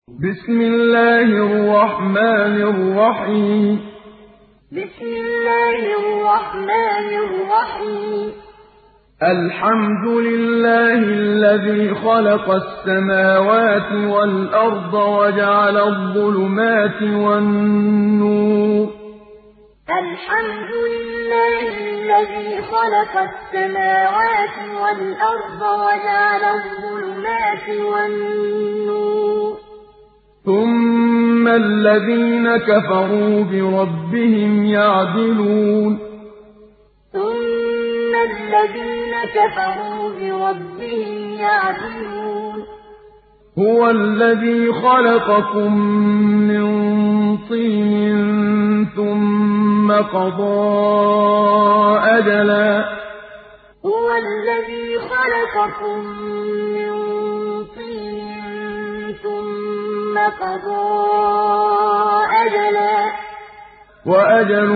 بسم الله الرحمن الرحيم. بسم الله الرحمن الرحيم. الحمد لله الذي خلق السماوات والأرض وجعل الظلمات والنور. الحمد لله الذي خلق السماوات والأرض وجعل الظلمات والنور. ثم الذين كفروا بربهم يعدلون. ثم الذين كفروا بربهم يعدلون. هو الذي خلقكم من طين ثم قضى أجلا. هو الذي خلقكم من طين ثم قضى أجلا. وأجل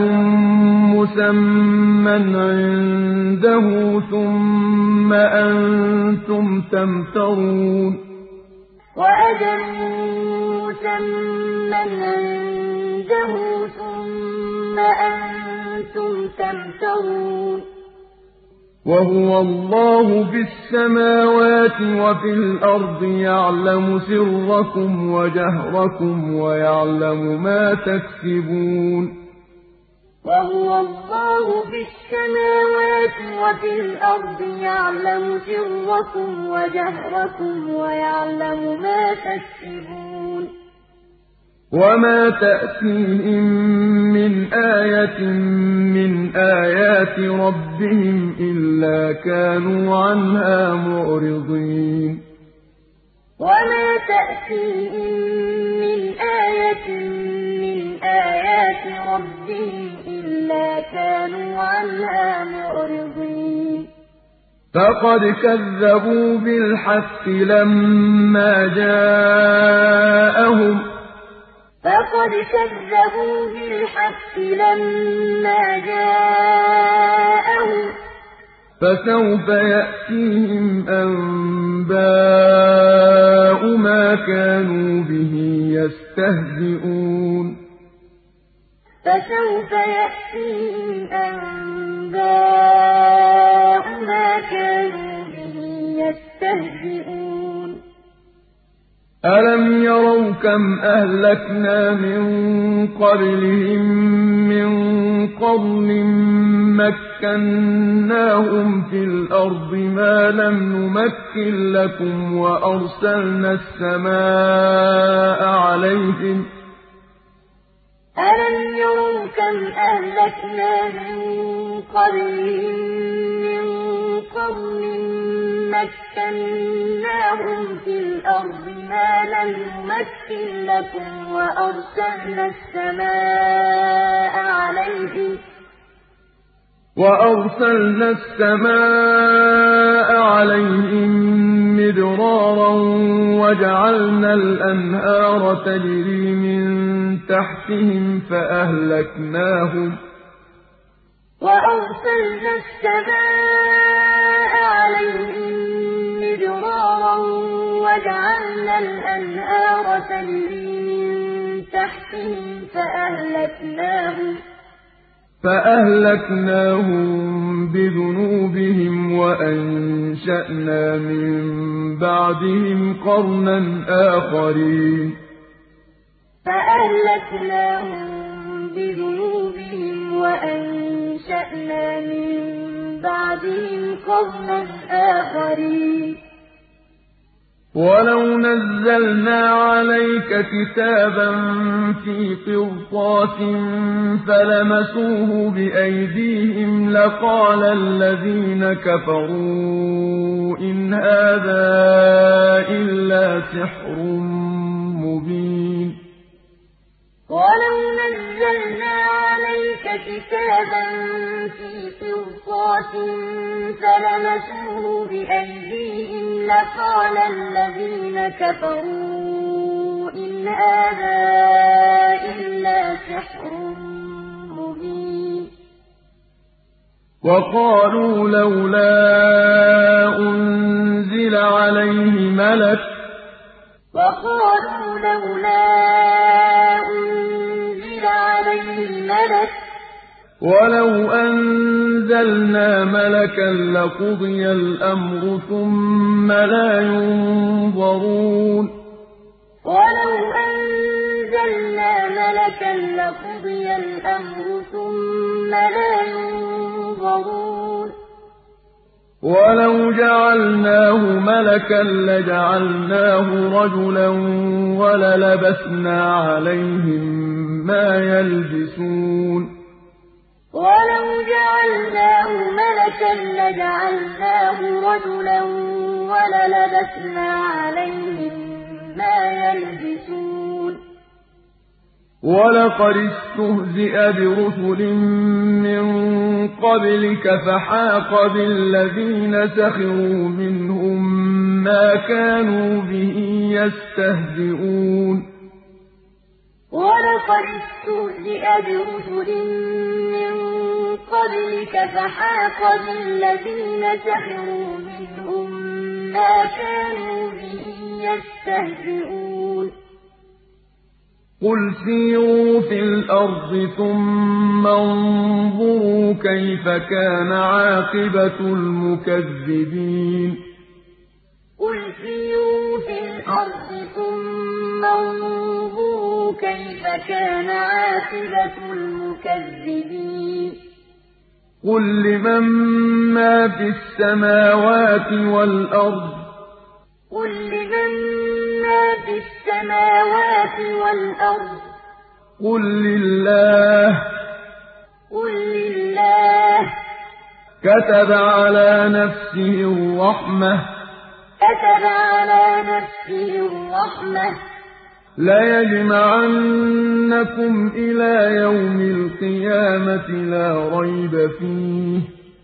مسمى عنده ثم أنتم تمترون. وأجل مسمى عنده ثم أنتم تمترون. وهو الله في السماوات وفي الأرض يعلم سركم وجهركم ويعلم ما تكسبون. وهو الله في السماوات وفي الأرض يعلم سركم وجهركم ويعلم ما تكسبون. وما تأتيهم من آية من آيات ربهم إلا كانوا عنها معرضين. وما تأتيهم من آية من آيات ربهم إلا كانوا عنها معرضين. فقد كذبوا بالحق لما جاءهم. فقد كذبوا بالحق لما جاءهم. فسوف يأتيهم أنباء ما كانوا به يستهزئون. فسوف يأتيهم أنباء ما كانوا به يستهزئون. ألم يروا كم أهلكنا من قبلهم من قرن مكناهم في الأرض ما لم نمكن لكم وأرسلنا السماء عليهم. ألم يروا كم أهلكنا من قبلهم من قرن مكناهم في الأرض ما لم نمكن لكم وأرسلنا السماء عليهم مدرارا وجعلنا الأنهار تجري من تحتهم فأهلكناهم. وأرسلنا السماء عليهم مدرارا وجعلنا الأنهار تجري من تحتهم فأهلكناهم بذنوبهم وأنشأنا من بعدهم قرنا آخرين. فأهلكناهم بذنوبهم وأنشأنا من بعدهم قرنا آخرين. ولو نزلنا عليك كتابا في قرطاس فلمسوه بأيديهم لقال الذين كفروا إن هذا إلا سحر مبين. ولو نزلنا عليك كتابا في قرطاس فلمسوه بأيديهم لقال الذين كفروا إن هذا إلا سحر مبين. وقالوا لولا أنزل عليه ملك وقالوا لولا أنزل عليه ملك وَلَوْ أَنزَلْنَا مَلَكًا لَّقُضِيَ الْأَمْرُ ثُمَّ لَا يُنظَرُونَ وَلَوْ أَنزَلْنَا مَلَكًا لَّقُضِيَ الْأَمْرُ ثُمَّ لَا يُنظَرُونَ وَلَوْ جَعَلْنَاهُ مَلَكًا لَّجَعَلْنَاهُ رَجُلًا وَلَلَبَسْنَا عَلَيْهِم مَّا يَلْبِسُونَ وَلَوْ جَعَلْنَاهُ مَلَكًا لَّجَعَلْنَاهُ رَجُلًا وَلَلَبَسْنَا عَلَيْهِم مَّا يَلْبِسُونَ وَلَقَدِ اسْتُهْزِئَ بِرُسُلٍ مِّن قَبْلِكَ فَحَاقَ بِالَّذِينَ سَخِرُوا مِنْهُم مَّا كَانُوا بِهِ يَسْتَهْزِئُونَ وَلَقَدِ اسْتُهْزِئَ بِرُسُلٍ مِّن قَبْلِكَ فَحَاقَ بِالَّذِينَ سَخِرُوا مِنْهُم مَّا كَانُوا بِهِ يَسْتَهْزِئُونَ قُلْ سِيرُوا فِي الْأَرْضِ ثُمَّ انظُرُوا كَيْفَ كَانَ عَاقِبَةُ الْمُكَذِّبِينَ قُلْ سِيرُوا فِي الْأَرْضِ ثُمَّ انظُرُوا كَيْفَ كَانَ عَاقِبَةُ الْمُكَذِّبِينَ قُل لِّمَن مَّا فِي السَّمَاوَاتِ وَالْأَرْضِ قُل لِّمَن مَّا فِي السَّمَاوَاتِ وَالْأَرْضِ قُل لِّلَّهِ قُل لِّلَّهِ كَتَبَ عَلَىٰ نَفْسِهِ الرَّحْمَةَ كَتَبَ عَلَىٰ نَفْسِهِ الرَّحْمَةَ لَيَجْمَعَنَّكُمْ إِلَىٰ يَوْمِ الْقِيَامَةِ لَا رَيْبَ فِيهِ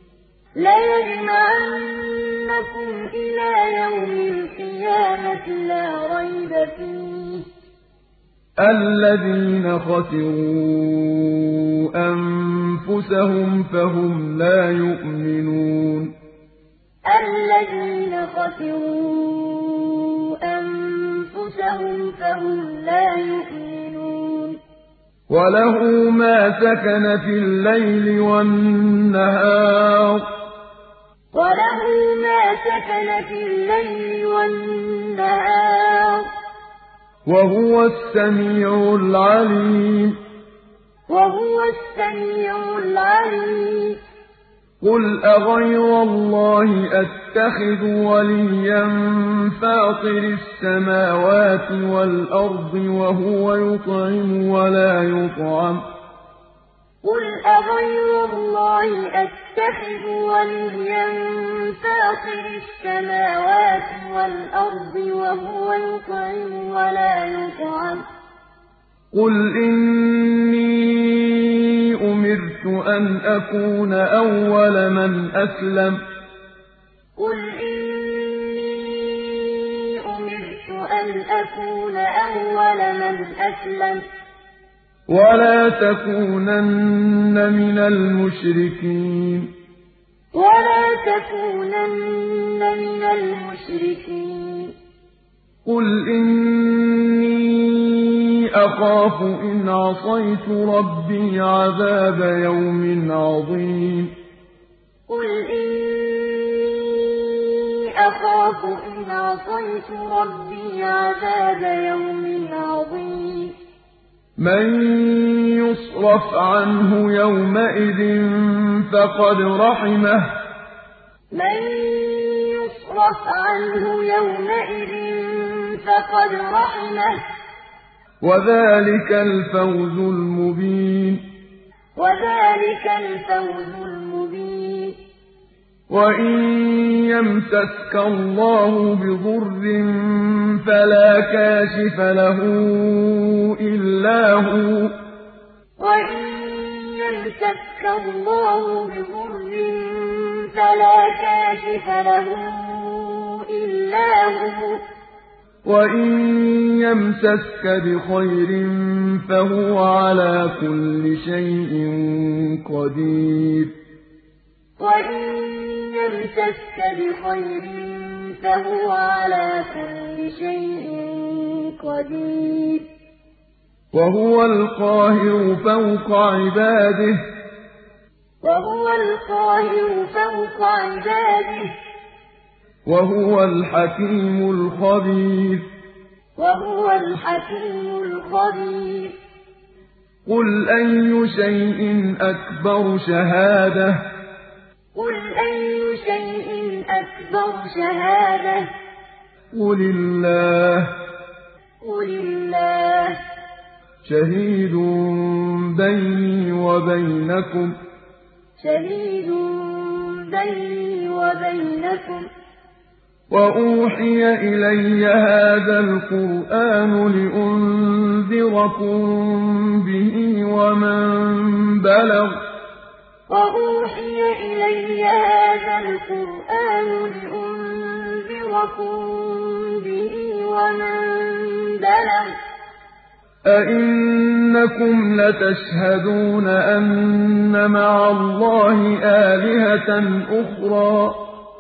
لَيَجْمَعَنَّكُمْ إِلَىٰ يَوْمِ الْقِيَامَةِ لَا رَيْبَ فِيهِ الَّذِينَ خَسِرُوا أَنفُسَهُمْ فَهُمْ لَا يُؤْمِنُونَ الَّذِينَ خَسِرُوا أَنفُسَهُمْ فَهُمْ لَا يُؤْمِنُونَ وَلَهُ مَا سَكَنَ فِي اللَّيْلِ وَالنَّهَارِ وَلَهُ مَا سَكَنَ فِي اللَّيْلِ وَالنَّهَارِ وَهُوَ السَّمِيعُ الْعَلِيمُ وَهُوَ السَّمِيعُ الْعَلِيمُ قُلْ أَغَيْرَ اللَّهِ أَتَّخِذُ وَلِيًّا فَاطِرِ السَّمَاوَاتِ وَالْأَرْضِ وَهُوَ يُطْعِمُ وَلَا يُطْعَمُ قُلْ أَغَيْرَ اللَّهِ أَتَّخِذُ وَلِيًّا فَاطِرِ السَّمَاوَاتِ وَالْأَرْضِ وَهُوَ يُطْعِمُ وَلَا يُطْعَمُ قُلْ إِنِّي أُمِرْتُ أَنْ أَكُونَ أَوَّلَ مَنْ أَسْلَمَ قُلْ إِنِّي أُمِرْتُ أَنْ أَكُونَ أَوَّلَ مَنْ أَسْلَمَ وَلَا تَكُونَنَّ مِنَ الْمُشْرِكِينَ وَلَا تَكُونَنَّ مِنَ الْمُشْرِكِينَ قُلْ إِنِّي أَخَافُ إِنْ عَصَيْتُ رَبِّي عَذَابَ يَوْمٍ عَظِيمٍ قُلْ إِنِّي أَخَافُ إِنْ عَصَيْتُ رَبِّي عَذَابَ يَوْمٍ عَظِيمٍ مَن يُصْرَفْ عَنْهُ يَوْمَئِذٍ فَقَدْ رَحِمَهُ ۚ مَن يُصْرَفْ عَنْهُ يَوْمَئِذٍ فَقَدْ رَحِمَهُ ۚ وَذَٰلِكَ الْفَوْزُ الْمُبِينُ وَذَٰلِكَ الْفَوْزُ الْمُبِينُ وَإِن يَمْسَسْكَ اللَّهُ بِضُرٍّ فَلَا كَاشِفَ لَهُ إِلَّا هُوَ ۖ وَإِن يَمْسَسْكَ اللَّهُ بِضُرٍّ فَلَا كَاشِفَ لَهُ إِلَّا هُوَ ۖ وَإِن يَمْسَسْكَ بِخَيْرٍ فَهُوَ عَلَىٰ كُلِّ شَيْءٍ قَدِيرٌ وَإِن يَمْسَسْكَ بِخَيْرٍ فَهُوَ عَلَىٰ كُلِّ شَيْءٍ قدير وهو القاهر فوق عباده وهو القاهر فوق عباده وهو الحكيم الخبير وهو الحكيم الخبير قل أي شيء أكبر شهادة قل أي شيء أكبر شهادة قل الله قل الله شهيد بيني وبينكم شهيد بيني وبينكم وأوحي إلي هذا القرآن لأنذركم به ومن بلغ وأوحي إلي هذا القرآن لأنذركم به ومن بلغ أئنكم لتشهدون أن مع الله آلهة أخرى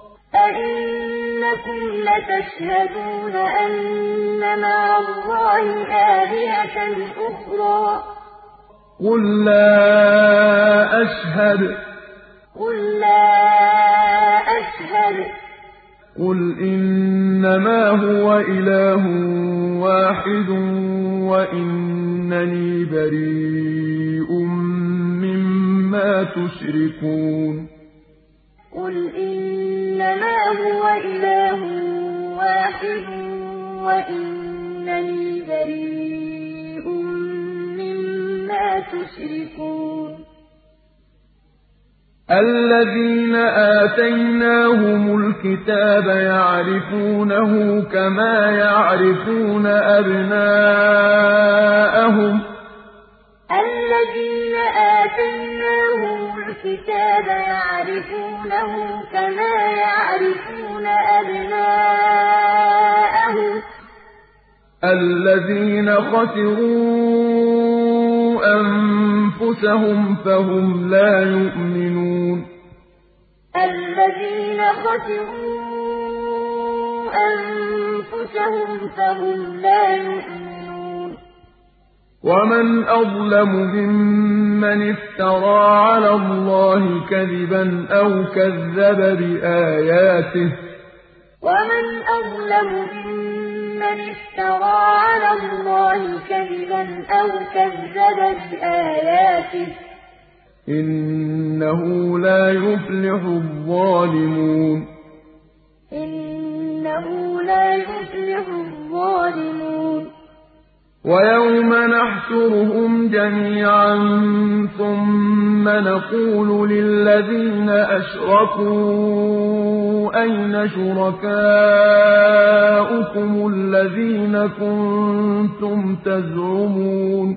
أئنكم لتشهدون أن مع الله آلهة أخرى قل لا أشهد قل لا أشهد قل إنما هو إله واحد وإنني بريء مما تشركون قل إنما هو إله واحد وإنني بريء مما تشركون الذين آتيناهم الكتاب يعرفونه كما يعرفون أبناءهم الذين آتيناهم الكتاب يعرفونه كما يعرفون أبناءهم الذين خسروا أنفسهم فهم لا يؤمنون الذين خسروا أنفسهم فهم لا يؤمنون ومن أظلم ممن افترى على الله كذبا أو كذب بآياته ومن أظلم ممن افترى على الله كذبا أو كذب بآياته إنه لا يفلح الظالمون إنه لا يفلح الظالمون ويوم نحشرهم جميعا ثم نقول للذين أشركوا أين شركاؤكم الذين كنتم تزعمون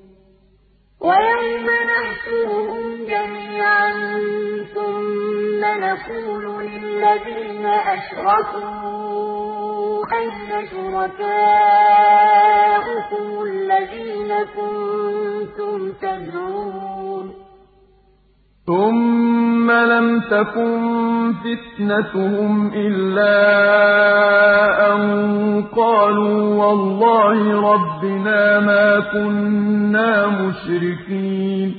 ويوم نحشرهم جميعا ثم نقول للذين أشركوا أين شركاؤكم الذين كنتم تزعمون ثم لم تكن فتنتهم إلا أن قالوا والله ربنا ما كنا مشركين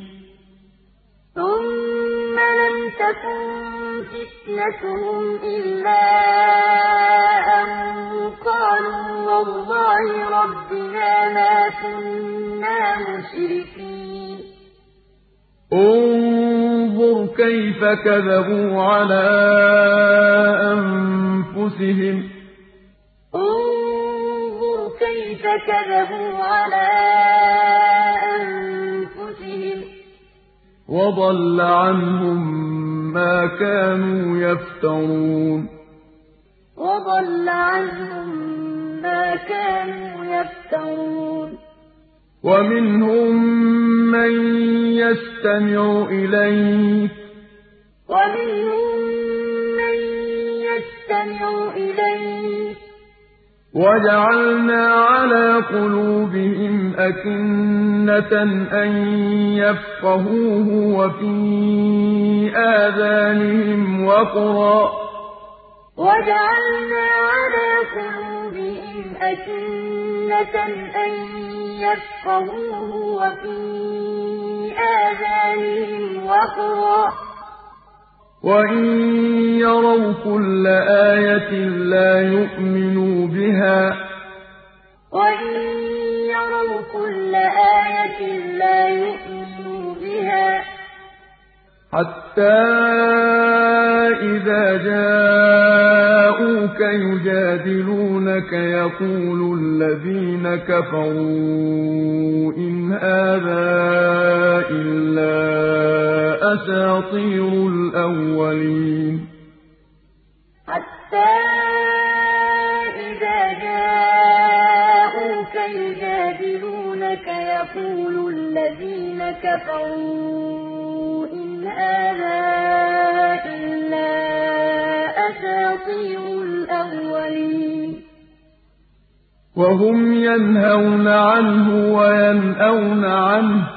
ثم لم تكن فتنتهم إلا أن قالوا والله ربنا ما كنا مشركين انظر كيف كذبوا على أنفسهم انظر كيف كذبوا على أنفسهم وضل عنهم ما كانوا يفترون وضل عنهم ما كانوا يفترون ومنهم من يستمع إليك وجعلنا على قلوبهم أكنة أن يفقهوه وفي آذانهم وقرا وَجَعَلْنَا عَلَىٰ قُلُوبِهِمْ أَكِنَّةً أَن يَفْقَهُوهُ وَفِي آذَانِهِمْ وَقْرًا ۚ وَإِن يَرَوْا كُلَّ آيَةٍ لَّا يُؤْمِنُوا بِهَا ۚ حَتَّىٰ إِذَا جَاءُوكَ يُجَادِلُونَكَ يَقُولُ الَّذِينَ كَفَرُوا إِنْ هَٰذَا إِلَّا أَسَاطِيرُ الْأَوَّلِينَ حَتَّىٰ إِذَا جَاءُوكَ يُجَادِلُونَكَ يَقُولُ الَّذِينَ كَفَرُوا إِنْ هَٰذَا إِلَّا أَسَاطِيرُ الْأَوَّلِينَ وَهُمْ يَنْهَوْنَ عَنْهُ وَيَنْأَوْنَ عَنْهُ ۖ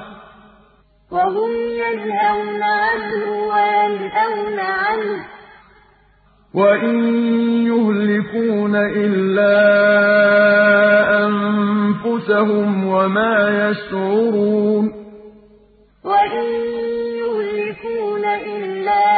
وَإِن يُهْلِكُونَ إِلَّا أَنفُسَهُمْ وَمَا يَشْعُرُونَ وَإِن يُهْلِكُونَ إِلَّا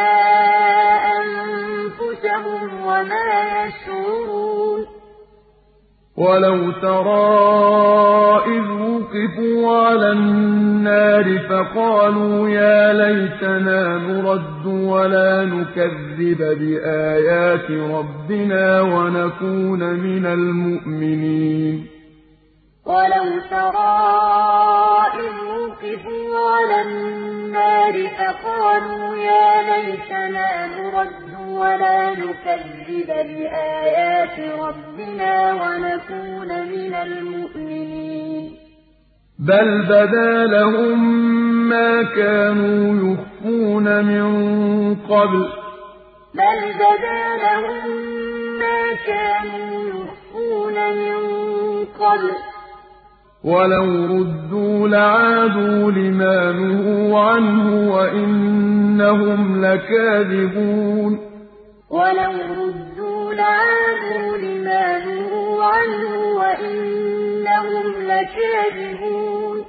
أَنفُسَهُمْ وَمَا يَشْعُرُونَ وَلَوْ تَرَىٰ إِذْ وُقِفُوا عَلَى النَّارِ فَقَالُوا يَا لَيْتَنَا نُرَدُّ وَلَا نُكَذِّبَ بِآيَاتِ رَبِّنَا وَنَكُونَ مِنَ الْمُؤْمِنِينَ وَلَوْ تَرَىٰ إِذْ وُقِفُوا عَلَى النَّارِ فَقَالُوا يَا لَيْتَنَا نُرَدُّ وَلَا نُكَذِّبَ بِآيَاتِ رَبِّنَا وَنَكُونَ مِنَ الْمُؤْمِنِينَ بَلْ بَدَا لَهُم مَّا كَانُوا يُخْفُونَ مِن قَبْلُ وَلَوْ رُدُّوا لَعَادُوا لِمَا نُهُوا عَنْهُ وَإِنَّهُمْ لَكَاذِبُونَ وَلَوْ رُدُّوا لَعَادُوا لِمَا نُهُوا عَنْهُ وَإِنَّهُمْ لَكَاذِبُونَ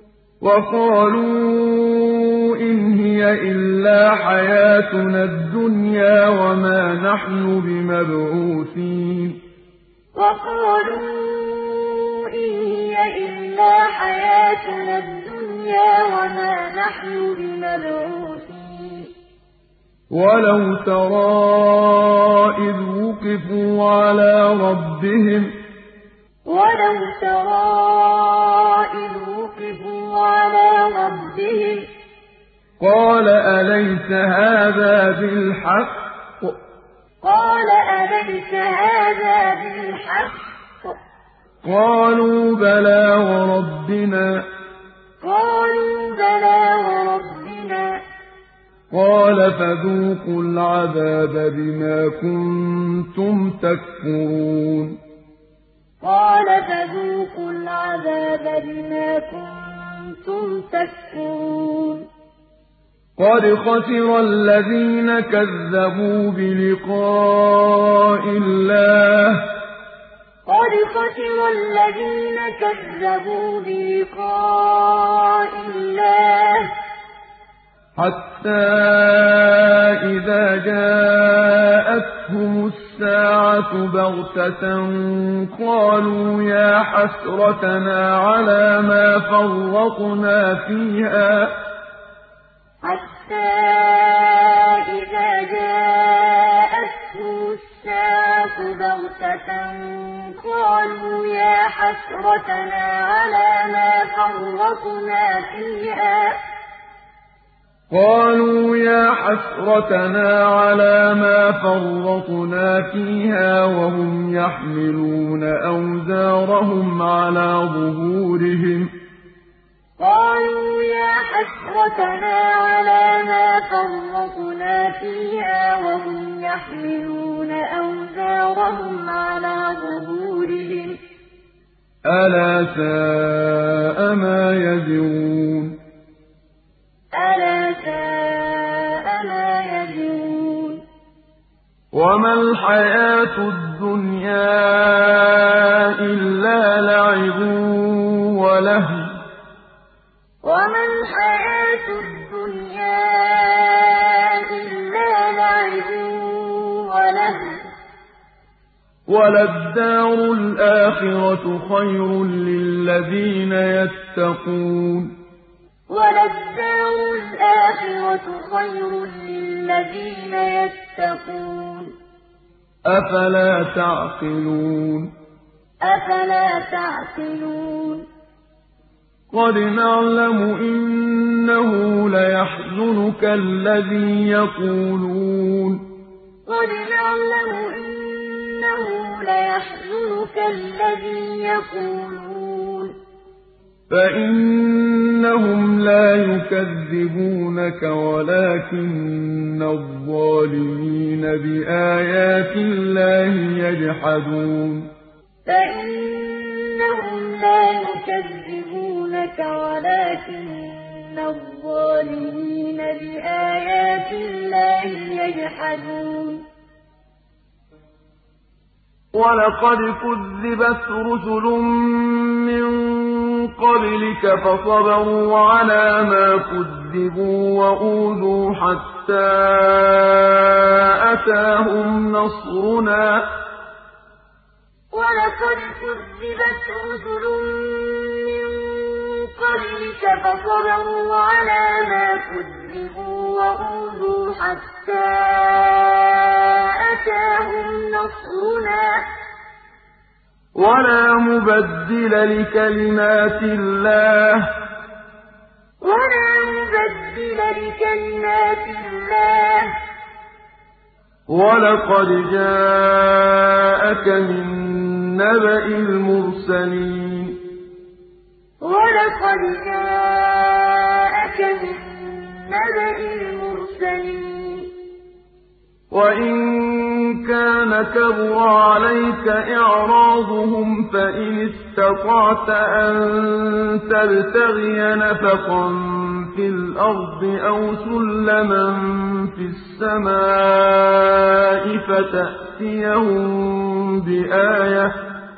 وَقَالُوا إِنْ هِيَ إِلَّا حَيَاتُنَا الدُّنْيَا وَمَا نَحْنُ بِمَبْعُوثِينَ وَقَالُوا إِنْ هِيَ إِلَّا حَيَاتُنَا الدُّنْيَا وَمَا نَحْنُ بِمَبْعُوثِينَ وَلَوْ تَرَىٰ إِذْ وُقِفُوا عَلَىٰ رَبِّهِمْ قَالَ أَلَيْسَ هَٰذَا بِالْحَقِّ ۖ قَالُوا بَلَىٰ وَرَبِّنَا قَالَ فَذُوقُوا الْعَذَابَ بِمَا كُنتُمْ تَكْفُرُونَ قَدْ خَسِرَ الَّذِينَ كَذَّبُوا بِلِقَاءِ اللَّهِ حَتَّىٰ إِذَا جَاءَتْهُمُ السَّاعَةُ بَغْتَةً قَالُوا يَا حَسْرَتَنَا عَلَىٰ مَا فَرَّطْنَا فِيهَا وَهُمْ يَحْمِلُونَ أَوْزَارَهُمْ عَلَىٰ ظُهُورِهِمْ أَلَا سَاءَ مَا يَزِرُونَ وَمَا الْحَيَاةُ الدُّنْيَا إِلَّا لَعِبٌ وَلَهْوٌ ۖ وَمَا الْحَيَاةُ الدُّنْيَا إِلَّا لَعِبٌ وَلَهْوٌ ۖ وَلَلدَّارُ الْآخِرَةُ خَيْرٌ لِّلَّذِينَ يَتَّقُونَ وَلَلدَّارُ الْآخِرَةُ خَيْرٌ لِّلَّذِينَ يَتَّقُونَ ۗ أَفَلَا تَعْقِلُونَ أَفَلَا تَعْقِلُونَ قَدْ نَعْلَمُ إِنَّهُ لَيَحْزُنُكَ الَّذِي يَقُولُونَ قَدْ نَعْلَمُ إِنَّهُ لَيَحْزُنُكَ الَّذِي يَقُولُونَ فَإِنَّهُمْ لَا يُكَذِّبُونَكَ وَلَٰكِنَّ الظَّالِمِينَ بِآيَاتِ اللَّهِ يَجْحَدُونَ فَإِنَّهُمْ لَا يُكَذِّبُونَكَ وَلَٰكِنَّ الظَّالِمِينَ بِآيَاتِ اللَّهِ يَجْحَدُونَ وَلَقَدْ كُذِّبَتْ رُسُلٌ مِّن قَبْلِكَ فَصَبَرُوا عَلَىٰ مَا كُذِّبُوا وَأُوذُوا حَتَّىٰ أَتَاهُمْ نَصْرُنَا ۚ وَلَقَدْ كُذِّبَتْ رُسُلٌ مِّن قَبْلِكَ فَصَبَرُوا عَلَىٰ مَا كُذِّبُوا وَأُوذُوا حَتَّىٰ أَتَاهُمْ نَصْرُنَا ۚ وَلَا مُبَدِّلَ لِكَلِمَاتِ اللَّهِ ۚ وَلَقَدْ جَاءَكَ مِن نَّبَإِ الْمُرْسَلِينَ وَلَقَدْ جَاءَكَ مِن نَّبَإِ الْمُرْسَلِينَ وَإِن كَانَ كَبُرَ عَلَيْكَ إِعْرَاضُهُمْ فَإِنِ اسْتَطَعْتَ أَن تَبْتَغِيَ نَفَقًا فِي الْأَرْضِ أَوْ سُلَّمًا فِي السَّمَاءِ فَتَأْتِيَهُم بِآيَةٍ ۚ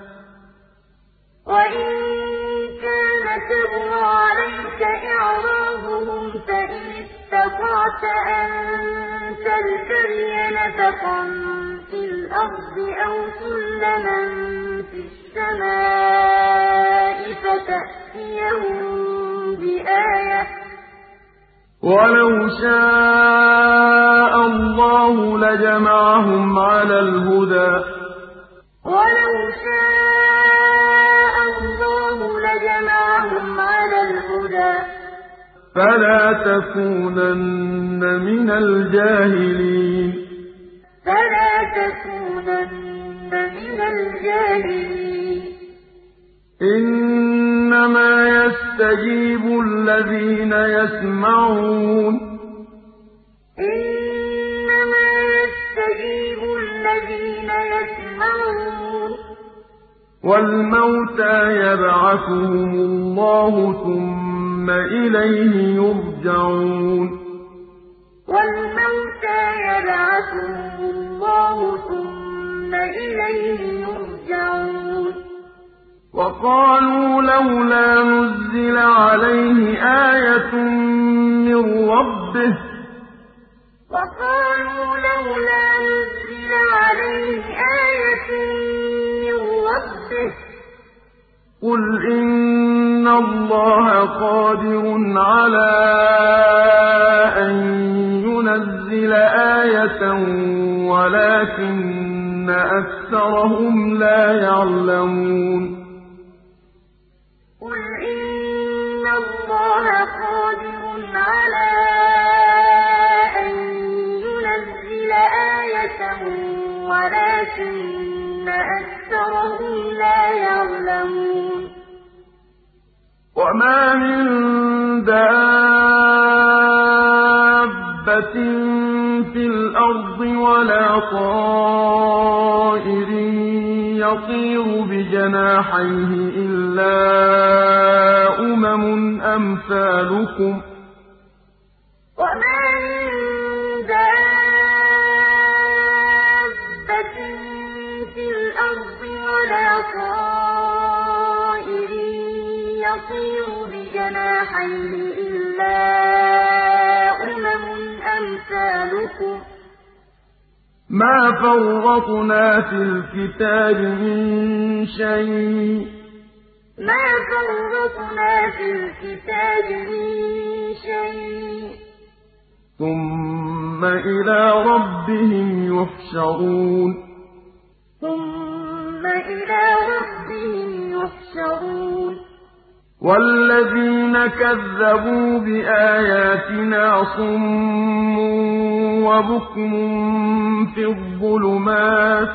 وَإِن كَانَ كَبُرَ عَلَيْكَ إِعْرَاضُهُمْ فَإِنِ اسْتَطَعْتَ أَن تَبْتَغِيَ نَفَقًا فِي الْأَرْضِ أَوْ سُلَّمًا فِي السَّمَاءِ فَتَأْتِيَهُم بِآيَةٍ ۚ وَلَوْ شَاءَ اللَّهُ لَجَمَعَهُمْ عَلَى الْهُدَىٰ ۚ وَلَوْ شَاءَ اللَّهُ لَجَمَعَهُمْ عَلَى الْهُدَىٰ ۚ فَلَا تَكُونَنَّ مِنَ الْجَاهِلِينَ فَلَا تَكُونَنَّ مِنَ الْجَاهِلِينَ إِنَّمَا يَسْتَجِيبُ الَّذِينَ يَسْمَعُونَ ۘ إِنَّمَا يَسْتَجِيبُ الَّذِينَ يَسْمَعُونَ ۘ وَالْمَوْتَىٰ يَبْعَثُهُمُ اللَّهُ ثُمَّ إِلَيْهِ يُرْجَعُونَ وَالْمَوْتَىٰ يَبْعَثُهُمُ اللَّهُ ثُمَّ إِلَيْهِ يُرْجَعُونَ وَقَالُوا لَوْلَا نُزِّلَ عَلَيْهِ آيَةٌ مِّن رَّبِّهِ ۖ وَقَالُوا لَوْلَا نُزِّلَ عَلَيْهِ آيَةٌ مِّن رَّبِّهِ ۖ قُلْ إِنَّ اللَّهَ قَادِرٌ عَلَىٰ أَن يُنَزِّلَ آيَةً وَلَٰكِنَّ أَكْثَرَهُمْ لَا يَعْلَمُونَ قُلْ إِنَّ اللَّهَ قَادِرٌ عَلَىٰ أَن يُنَزِّلَ آيَةً وَلَٰكِنَّ أَكْثَرَهُمْ لَا يَعْلَمُونَ وَمَا مِن دَابَّةٍ فِي الْأَرْضِ وَلَا طَائِرٍ يَطِيرُ بِجَنَاحَيْهِ إِلَّا أُمَمٌ أَمْثَالُكُم ۚ وَمَا مِن دَابَّةٍ يطير بجناحيه إلا أمثالكم ما فرطنا في الكتاب من شيء ثم إلى ربهم يحشرون والذين كذبوا بآياتنا صم وبكم في الظلمات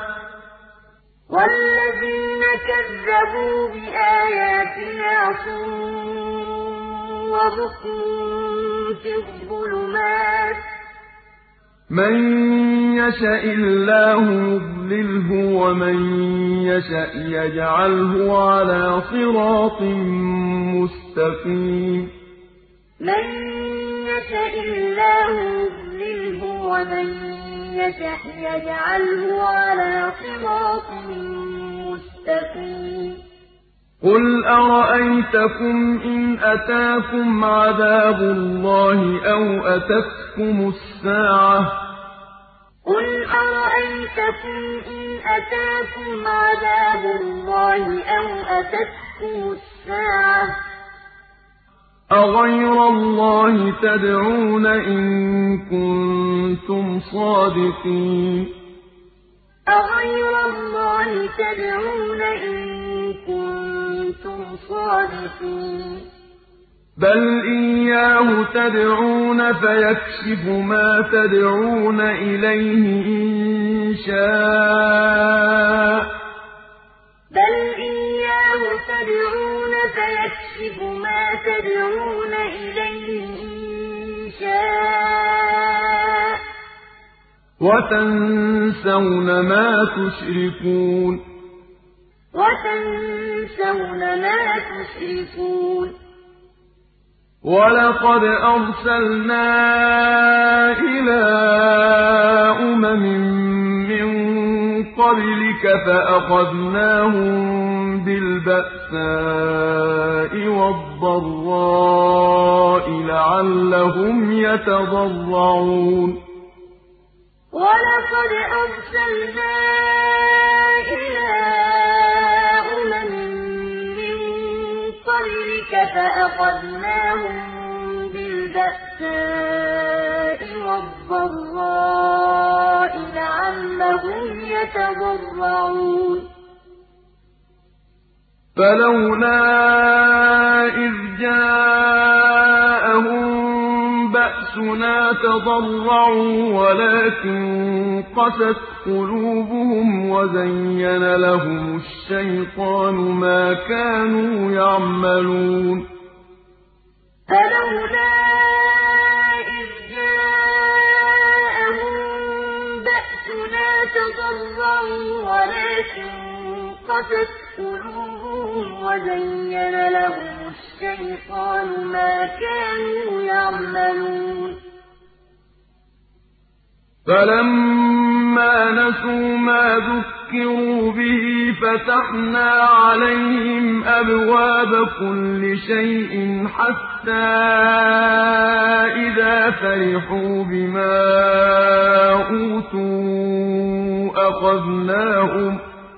من يشاء الله يضلله ومن يشاء يجعله على صراط مستقيم قل أرأيتكم إن أتاكم عذاب الله أو أتتكم الساعة أغير الله تدعون إن كنتم صادقين بل إياه تدعون فيكشف ما تدعون إليه إن شاء وتنسون ما تشركون ولقد أرسلنا إلى من قبلك فأخذناهم بالبأساء والضراء لعلهم يتضرعون ولقد أرسلنا إلى من قبلك فأخذناهم بالبأساء والضراء لعلهم يتضرعون فلولا إذ جاءهم بأسنا تضرعوا ولكن قست قلوبهم وزين لهم الشيطان ما كانوا يعملون فلولا إذ جاءهم بأسنا تضرعوا ولكن قست قلوبهم وزين لهم الشيطان ما كانوا يعملون فلما نسوا ما ذكروا به فتحنا عليهم أبواب كل شيء حتى إذا فرحوا بما أوتوا أخذناهم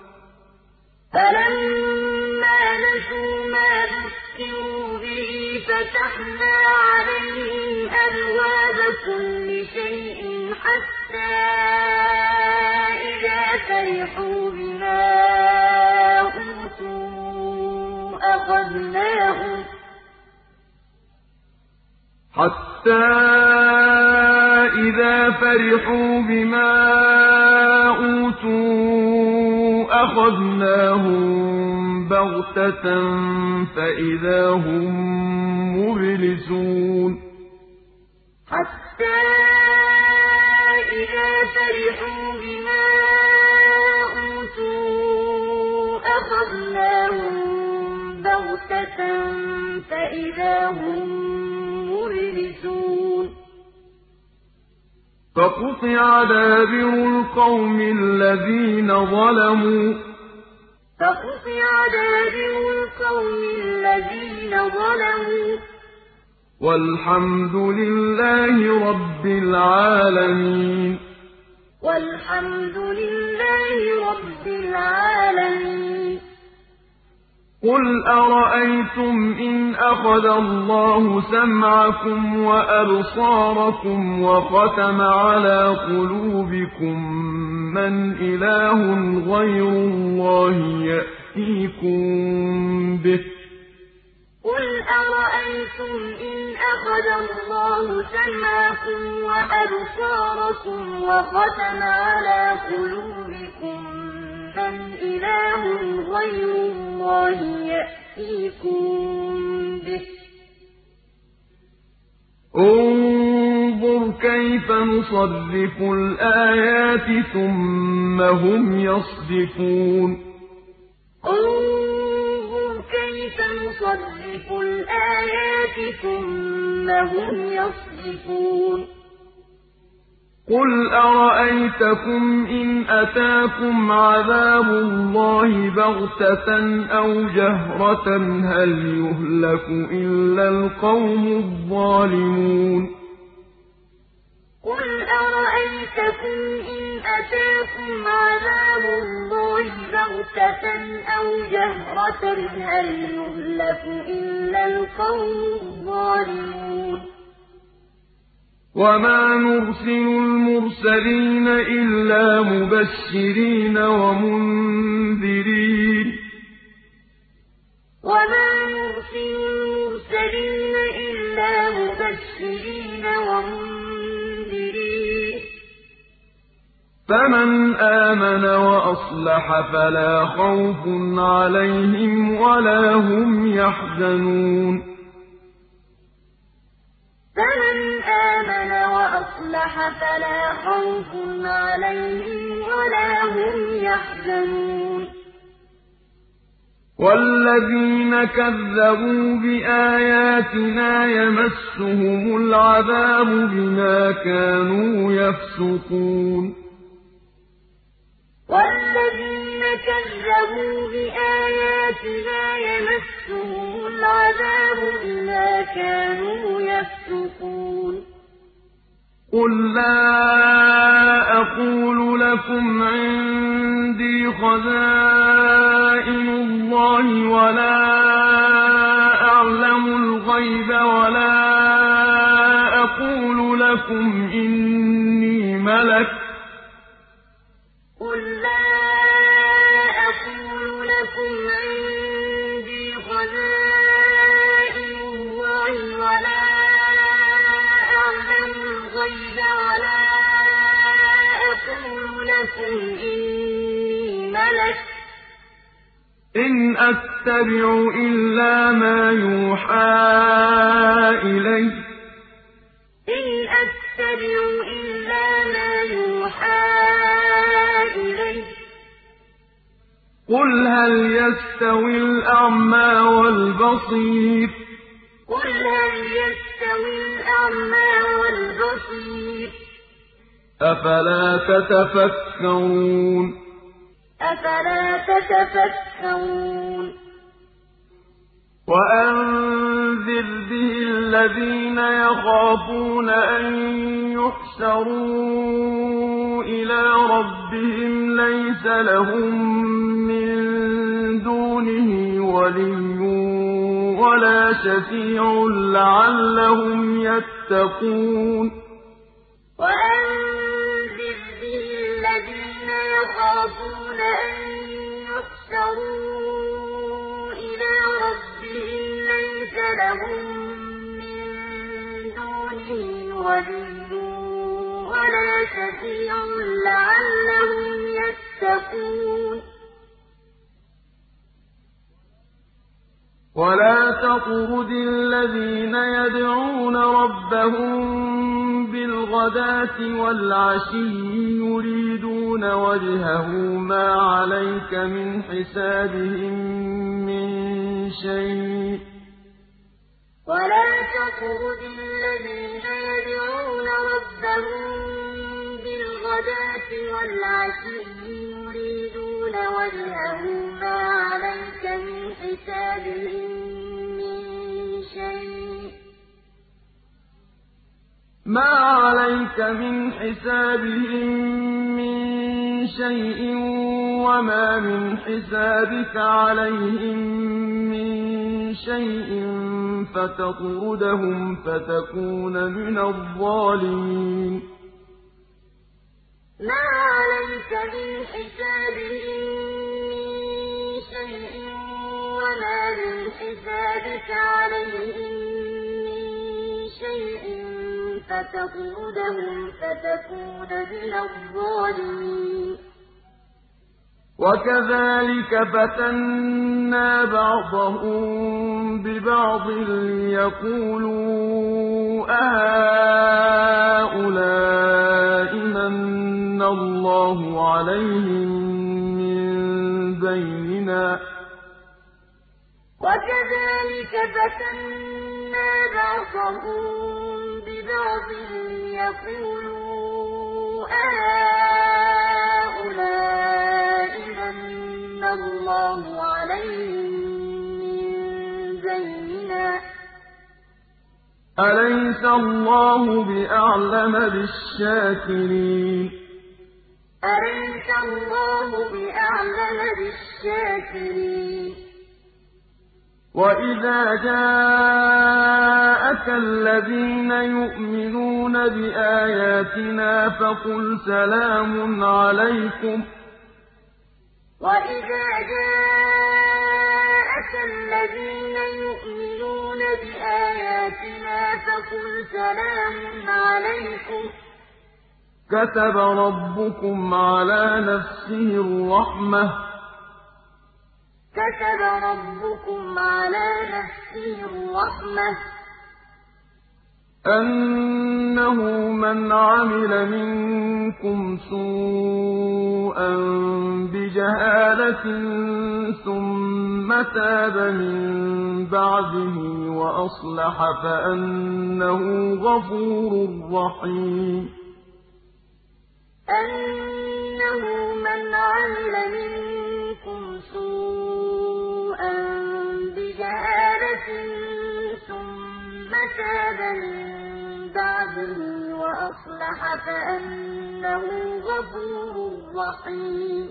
فتحنا عليهم أبواب كل شيء حتى إذا فرحوا بما أوتوا أخذناهم بغتة فإذا هم مبلسون حتى إذا فرحوا بما أوتوا أخذناهم بغتة فإذا هم مبلسون فقطع دابر القوم الذين ظلموا فقطع دابر القوم الذين ظلموا والحمد لله رب العالمين. والحمد لله رب العالمين. قل أرأيتم إن أخذ الله سمعكم وأبصاركم وختم على قلوبكم من إله غير الله يأتيكم به. قل أرأيتم إن أخذ الله سمعكم وأبصاركم وختم على قلوبكم من إله غير الله يأتيكم به. انظر كيف نصرف الآيات ثم هم يصدفون. انظر كيف نصرف الآيات ثم هم يصدفون. قل أرأيتكم إن أتاكم عذاب الله بغتة أو جهرة هل يهلك إلا القوم الظالمون. قل أرأيتكم إن أتاكم عذاب الله بغتة أو جهرة هل يهلك إلا القوم الظالمون. وما نرسل المرسلين إلا مبشرين ومنذرين. وما نرسل المرسلين إلا مبشرين ومنذرين. فمن آمن وأصلح فلا خوف عليهم ولا هم يحزنون. فمن آمن وأصلح فلا خوف عليهم ولا هم يحزنون. والذين كذبوا بآياتنا يمسهم العذاب بما كانوا يفسقون. والذين كذبوا بآياتنا يمسهم العذاب بما كانوا يفسقون. قل لا أقول لكم عندي خزائن الله ولا أعلم الغيب ولا أقول لكم إني ملك. قل لا أقول لكم عندي خزائن الله ولا أعلم الغيب ولا أقول لكم إني ملك. إن أتبع إلا ما يوحى إلي. إن أتبع إلا ما يوحى إلي. قل هل يستوي الأعمى والبصير. قل هل يستوي الأعمى والبصير. أفلا تتفكرون. أفلا تتفكرون. وأنذر به الذين يخافون أن يحشروا إلى ربهم ليس لهم من دونه ولي ولا شفيع لعلهم يتقون. وأنذر به الذين يخافون أن يحشروا إلى ربهم ليس لهم من دونه ولي ولا شفيع لعلهم يتقون. ولا تطرد الذين يدعون ربهم بالغداة والعشي يريدون وجهه ما عليك من حسابهم من شيء. ولا تطرد الذين يدعون ربهم بالغداة والعشي يريدون وجهه ما عليك من حسابهم من شيء ما عليك من حسابهم من شيء وما من حسابك عليهم من شيء فتطردهم فتكون من الظالمين ما عليك من حسابهم من شيء وما من حسابك عليهم من شيء فتطردهم فتكون من الظالمين وكذلك فتنا بعضهم ببعض ليقولوا أهؤلاء من الله عليهم من بيننا وكذلك فتنا بعضهم ببعض ليقولوا أهؤلاء من الله عليهم من بيننا أليس الله بأعلم بالشاكرين أليس الله بأعلم بالشاكرين وَإِذَا جَاءَكَ الَّذِينَ يُؤْمِنُونَ بِآيَاتِنَا فَقُلْ سَلَامٌ عَلَيْكُمْ ۖ وَإِذَا جَاءَكَ الَّذِينَ يُؤْمِنُونَ بِآيَاتِنَا فَقُلْ سَلَامٌ عَلَيْكُمْ ۖ كَتَبَ رَبُّكُمْ عَلَىٰ نَفْسِهِ الرَّحْمَةَ كتب ربكم على نفسه الرحمة أَنَّهُ مَنْ عَمِلَ مِنكُمْ سُوءًا بِجَهَالَةٍ ثُمَّ تَابَ مِن بَعْدِهِ وَأَصْلَحَ فَأَنَّهُ غَفُورٌ رَّحِيمٌ أَنَّهُ مَنْ عَمِلَ مِنكُمْ سُوءًا بِجَهَالَةٍ ثُمَّ تَابَ مِن بَعْدِهِ وَأَصْلَحَ فَأَنَّهُ غَفُورٌ رَّحِيمٌ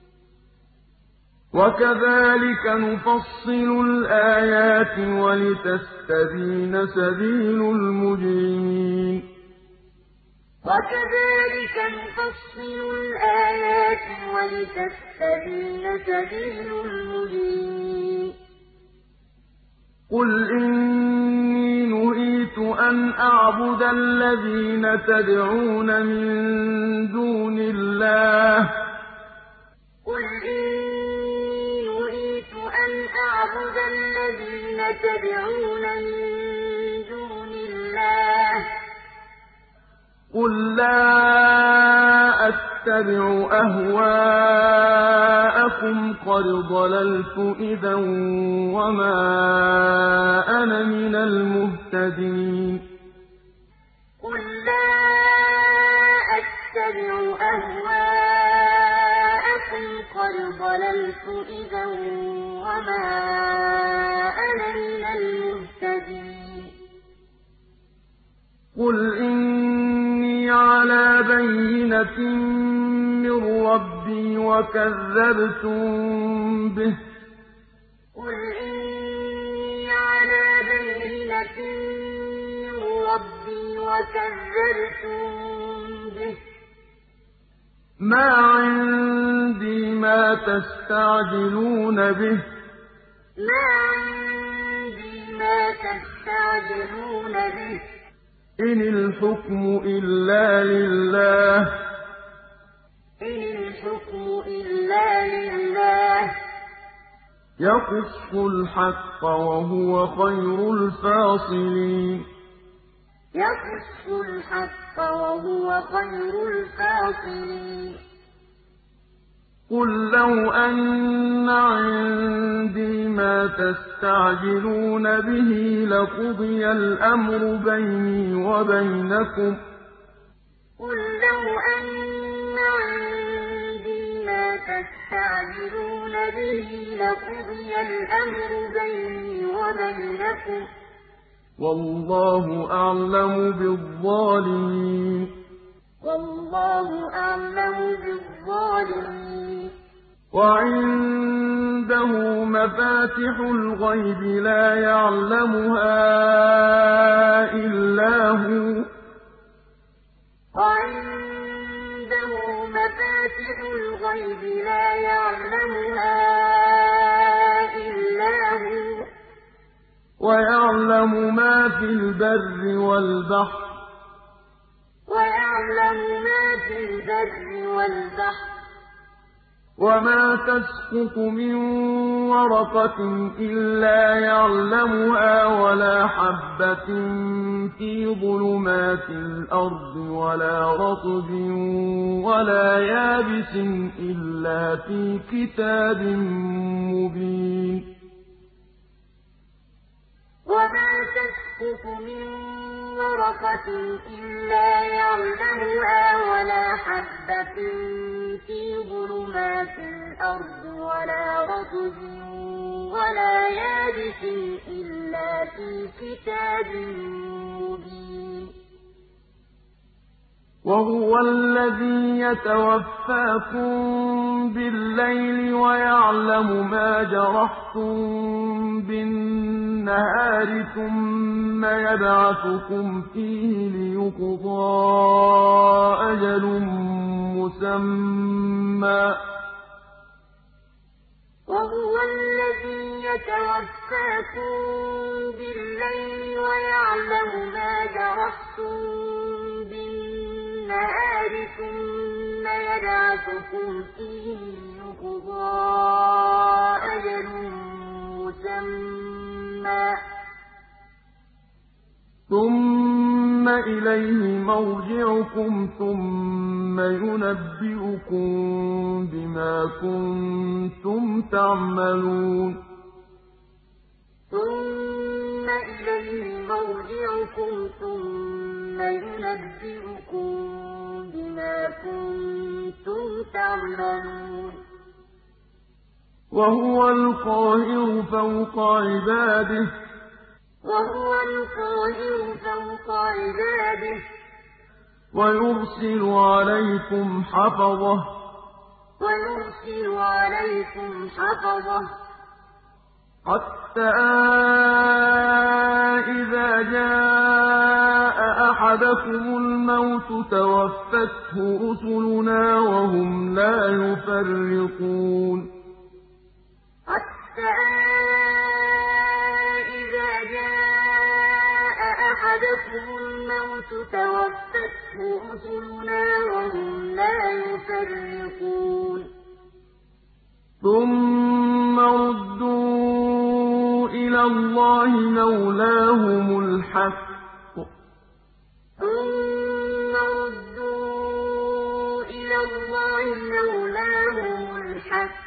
وَكَذَٰلِكَ نُفَصِّلُ الْآيَاتِ وَلِتَسْتَبِينَ سَبِيلُ الْمُجْرِمِينَ وَكَذَٰلِكَ نُفَصِّلُ الْآيَاتِ وَلِتَسْتَبِينَ سَبِيلُ الْمُجْرِمِينَ قُلْ إِنِّي نُهِيتُ أَنْ أَعْبُدَ الَّذِينَ تَدْعُونَ مِن دُونِ اللَّهِ قُلْ إِنِّي نُهِيتُ أَنْ أَعْبُدَ الَّذِينَ تَدْعُونَ مِن دُونِ اللَّهِ قُل لَّا أَتَّبِعُ أَهْوَاءَكُمْ قَدْ ضَلَلْتُ إِذًا وَمَا أَنَا مِنَ الْمُهْتَدِينَ قُل لَّا أَتَّبِعُ أَهْوَاءَكُمْ قَدْ ضَلَلْتُ إِذًا وَمَا أَنَا مِنَ الْمُهْتَدِينَ قُلْ إِنِّي عَلَىٰ بَيِّنَةٍ مِّن رَّبِّي وَكَذَّبْتُم بِهِ ۚ قُلْ إِنِّي عَلَىٰ بَيِّنَةٍ مِّن رَّبِّي وَكَذَّبْتُم بِهِ ۚ مَا عِندِي مَا تَسْتَعْجِلُونَ بِهِ ۚ مَا عِندِي مَا تَسْتَعْجِلُونَ بِهِ ۚ إِنِ الْحُكْمُ إِلَّا لِلَّهِ ۖ إِنِ الْحُكْمُ إِلَّا لِلَّهِ ۖ يَقُصُّ الْحَقَّ وَهُوَ خَيْرُ الْفَاصِلِينَ يَقُصُّ الْحَقَّ وَهُوَ خَيْرُ الْفَاصِلِينَ قُل لَّوْ أَنَّ عِندِي مَا تَسْتَعْجِلُونَ بِهِ لَقُضِيَ الْأَمْرُ بَيْنِي وَبَيْنَكُمْ ۗ قُل لَّوْ أَنَّ عِندِي مَا تستعجلون به لقضي الأمر بيني وبينكم والله أعلم بالظالمين والله أعلم بالظالمين وعنده مفاتح الغيب لا يعلمها إلا هو وعنده مفاتح الغيب لا يعلمها إلا هو ويعلم ما في البر والبحر ويعلم ما في البر والبحر وما تسقط من ورقة إلا يعلمها ولا حبة في ظلمات الأرض ولا رطب ولا يابس إلا في كتاب مبين وما تسقط من ورقة إلا يعلمها ولا حبة في ظلمات الأرض ولا رطب ولا يابس إلا في كتاب مبين وهو الذي يتوفاكم بالليل ويعلم ما جرحتم بالنهار ثم يبعثكم فيه ليقضى أجل مسمى وهو الذي يتوفاكم بالليل ويعلم ما جرحتم بالنهار ثم يبعثكم فيه ليقضى أجل مسمى ثم إليه مرجعكم ثم ينبئكم بما كنتم تعملون ثم إليه مرجعكم ثم ينبئكم بما كنتم تعملون وهو القاهر فوق عباده وهو القاهر فوق عباده ويرسل عليكم حفظة ويرسل عليكم حفظة حتى إذا جاء أحدكم الموت توفته رسلنا وهم لا يفرطون حتى إذا جاء أحدكم الموت توفته رسلنا وهم لا يفرطون ثم ردوا إلى الله مولاهم الحق ثم ردوا إلى الله مولاهم الحق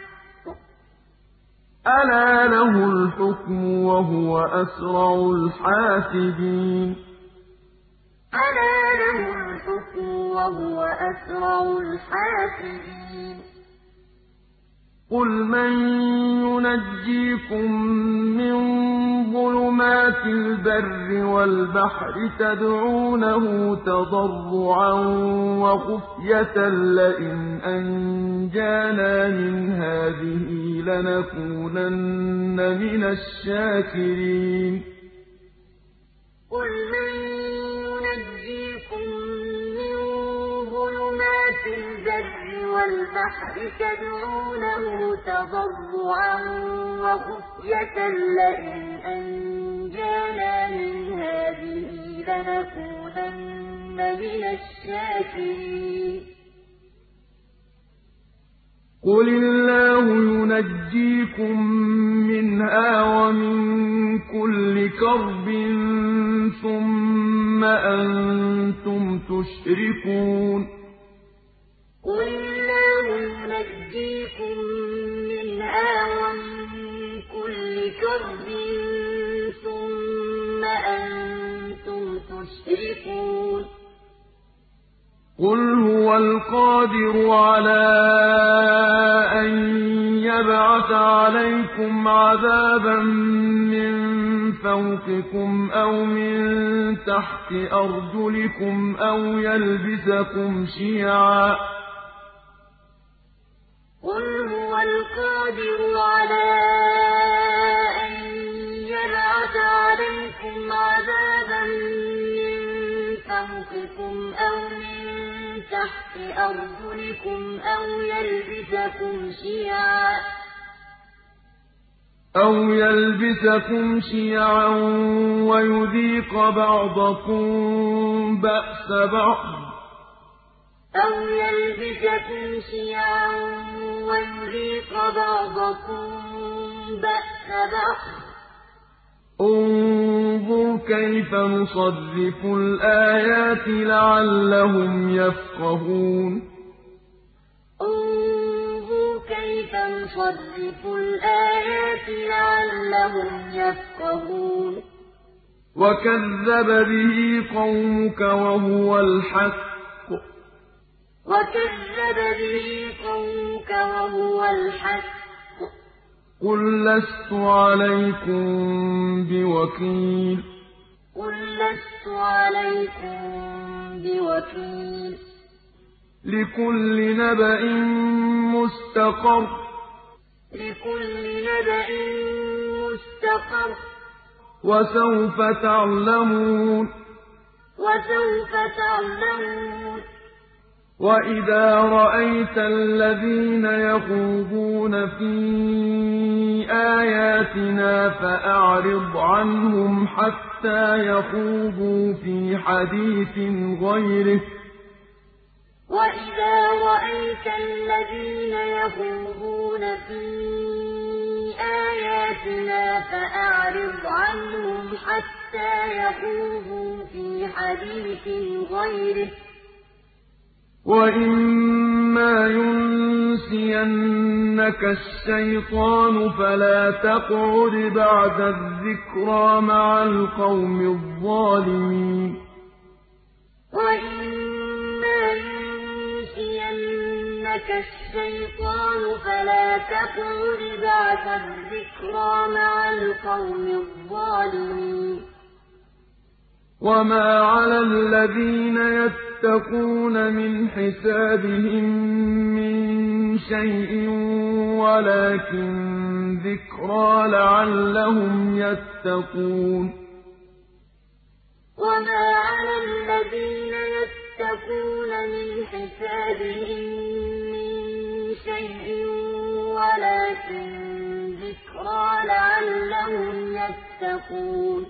ألا له الحكم وهو أسرع الحاسبين ألا له الحكم وهو أسرع الحاسبين قل من ينجيكم من ظلمات البر والبحر تدعونه تضرعا وخفية لئن أنجانا من هذه لنكونن من الشاكرين قل من ينجيكم من ظلمات البر والبحر تدعونه تضرعا وخفية لئن أنجانا من هذه لنكونن من الشاكرين قل الله ينجيكم منها ومن كل كرب ثم أنتم تشركون قل الله ينجيكم منها ومن كل كرب ثم أنتم تشركون قل هو هُوَ الْقَادِرُ عَلَىٰ أَن يَبْعَثَ عَلَيْكُمْ عَذَابًا مِّن فَوْقِكُمْ أَوْ مِن تَحْتِ أَرْجُلِكُمْ أَوْ يَلْبِسَكُمْ شِيَعًا ۚ قُلْ هُوَ الْقَادِرُ عَلَىٰ أَن يَبْعَثَ عَلَيْكُمْ عَذَابًا مِّن فَوْقِكُمْ أَوْ مِن تَحْتِ أَرْجُلِكُمْ أَوْ يَلْبِسَكُمْ شِيَعًا وَيُذِيقَ بَعْضَكُم بَأْسَ بَعْضٍ ۗ انظُرْ كَيْفَ نُصَرِّفُ الْآيَاتِ لَعَلَّهُمْ يَفْقَهُونَ انظُرْ كَيْفَ نُصَرِّفُ الْآيَاتِ لَعَلَّهُمْ يَفْقَهُونَ وَكَذَّبَ بِهِ قَوْمُكَ وَهُوَ الْحَقُّ ۚ قُل لَّسْتُ عَلَيْكُم بِوَكِيلٍ ۖ لِّكُلِّ نَبَإٍ مُّسْتَقَرٌّ ۚ وَسَوْفَ تَعْلَمُونَ وَإِذَا رَأَيْتَ الَّذِينَ يَخُوضُونَ فِي آيَاتِنَا فَأَعْرِضْ عَنْهُمْ حَتَّىٰ يَخُوضُوا فِي حَدِيثٍ غَيْرِهِ ۚ وَإِمَّا يُنسِيَنَّكَ الشَّيْطَانُ فَلَا تَقْعُدْ بَعْدَ الذِّكْرَىٰ مَعَ الْقَوْمِ الظَّالِمِينَ وَإِمَّا يُنسِيَنَّكَ الشَّيْطَانُ فَلَا تَقْعُدْ بَعْدَ الذِّكْرَىٰ مَعَ الْقَوْمِ الظَّالِمِينَ وَمَا عَلَى الَّذِينَ يَتَّقُونَ مِنْ حِسَابِهِم مِّن شَيْءٍ وَلَٰكِن ذِكْرَىٰ لَعَلَّهُمْ يَتَّقُونَ وَمَا عَلَى الَّذِينَ يَتَّقُونَ مِنْ حِسَابِهِم مِّن شَيْءٍ وَلَٰكِن ذِكْرَىٰ لَعَلَّهُمْ يَتَّقُونَ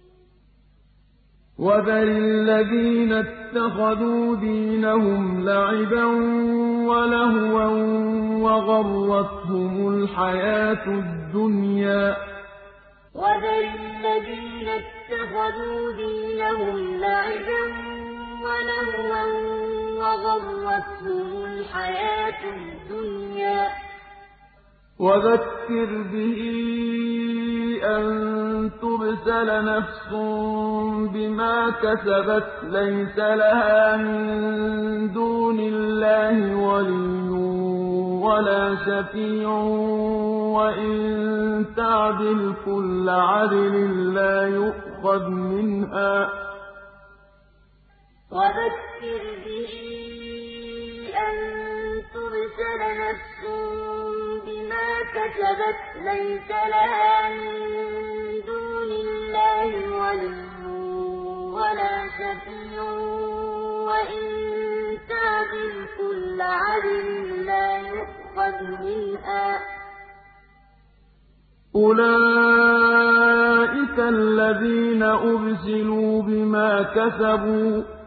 وَذَرِ الَّذِينَ اتَّخَذُوا دِينَهُمْ لَعِبًا وَلَهْوًا وَغَرَّتْهُمُ الْحَيَاةُ الدُّنْيَا ۚ وَذَكِّرْ بِهِ أَن تُبْسَلَ نَفْسٌ بِمَا كَسَبَتْ لَيْسَ لَهَا مِن دُونِ اللَّهِ وَلِيٌّ وَلَا شَفِيعٌ وَإِن تَعْدِلْ كُلَّ عَدْلٍ لَّا يُؤْخَذْ مِنْهَا ۗ وَذَكِّرْ بِهِ أَن تُبْسَلَ نَفْسٌ بِمَا كَسَبَتْ لَيْسَ لَهَا مِن دُونِ اللَّهِ وَلِيٌّ وَلَا شَفِيعٌ وَإِن تَعْدِلْ كُلَّ عَدْلٍ لَّا يُؤْخَذْ مِنْهَا ۗ أُولَٰئِكَ الَّذِينَ أُبْسِلُوا بِمَا كَسَبُوا ۖ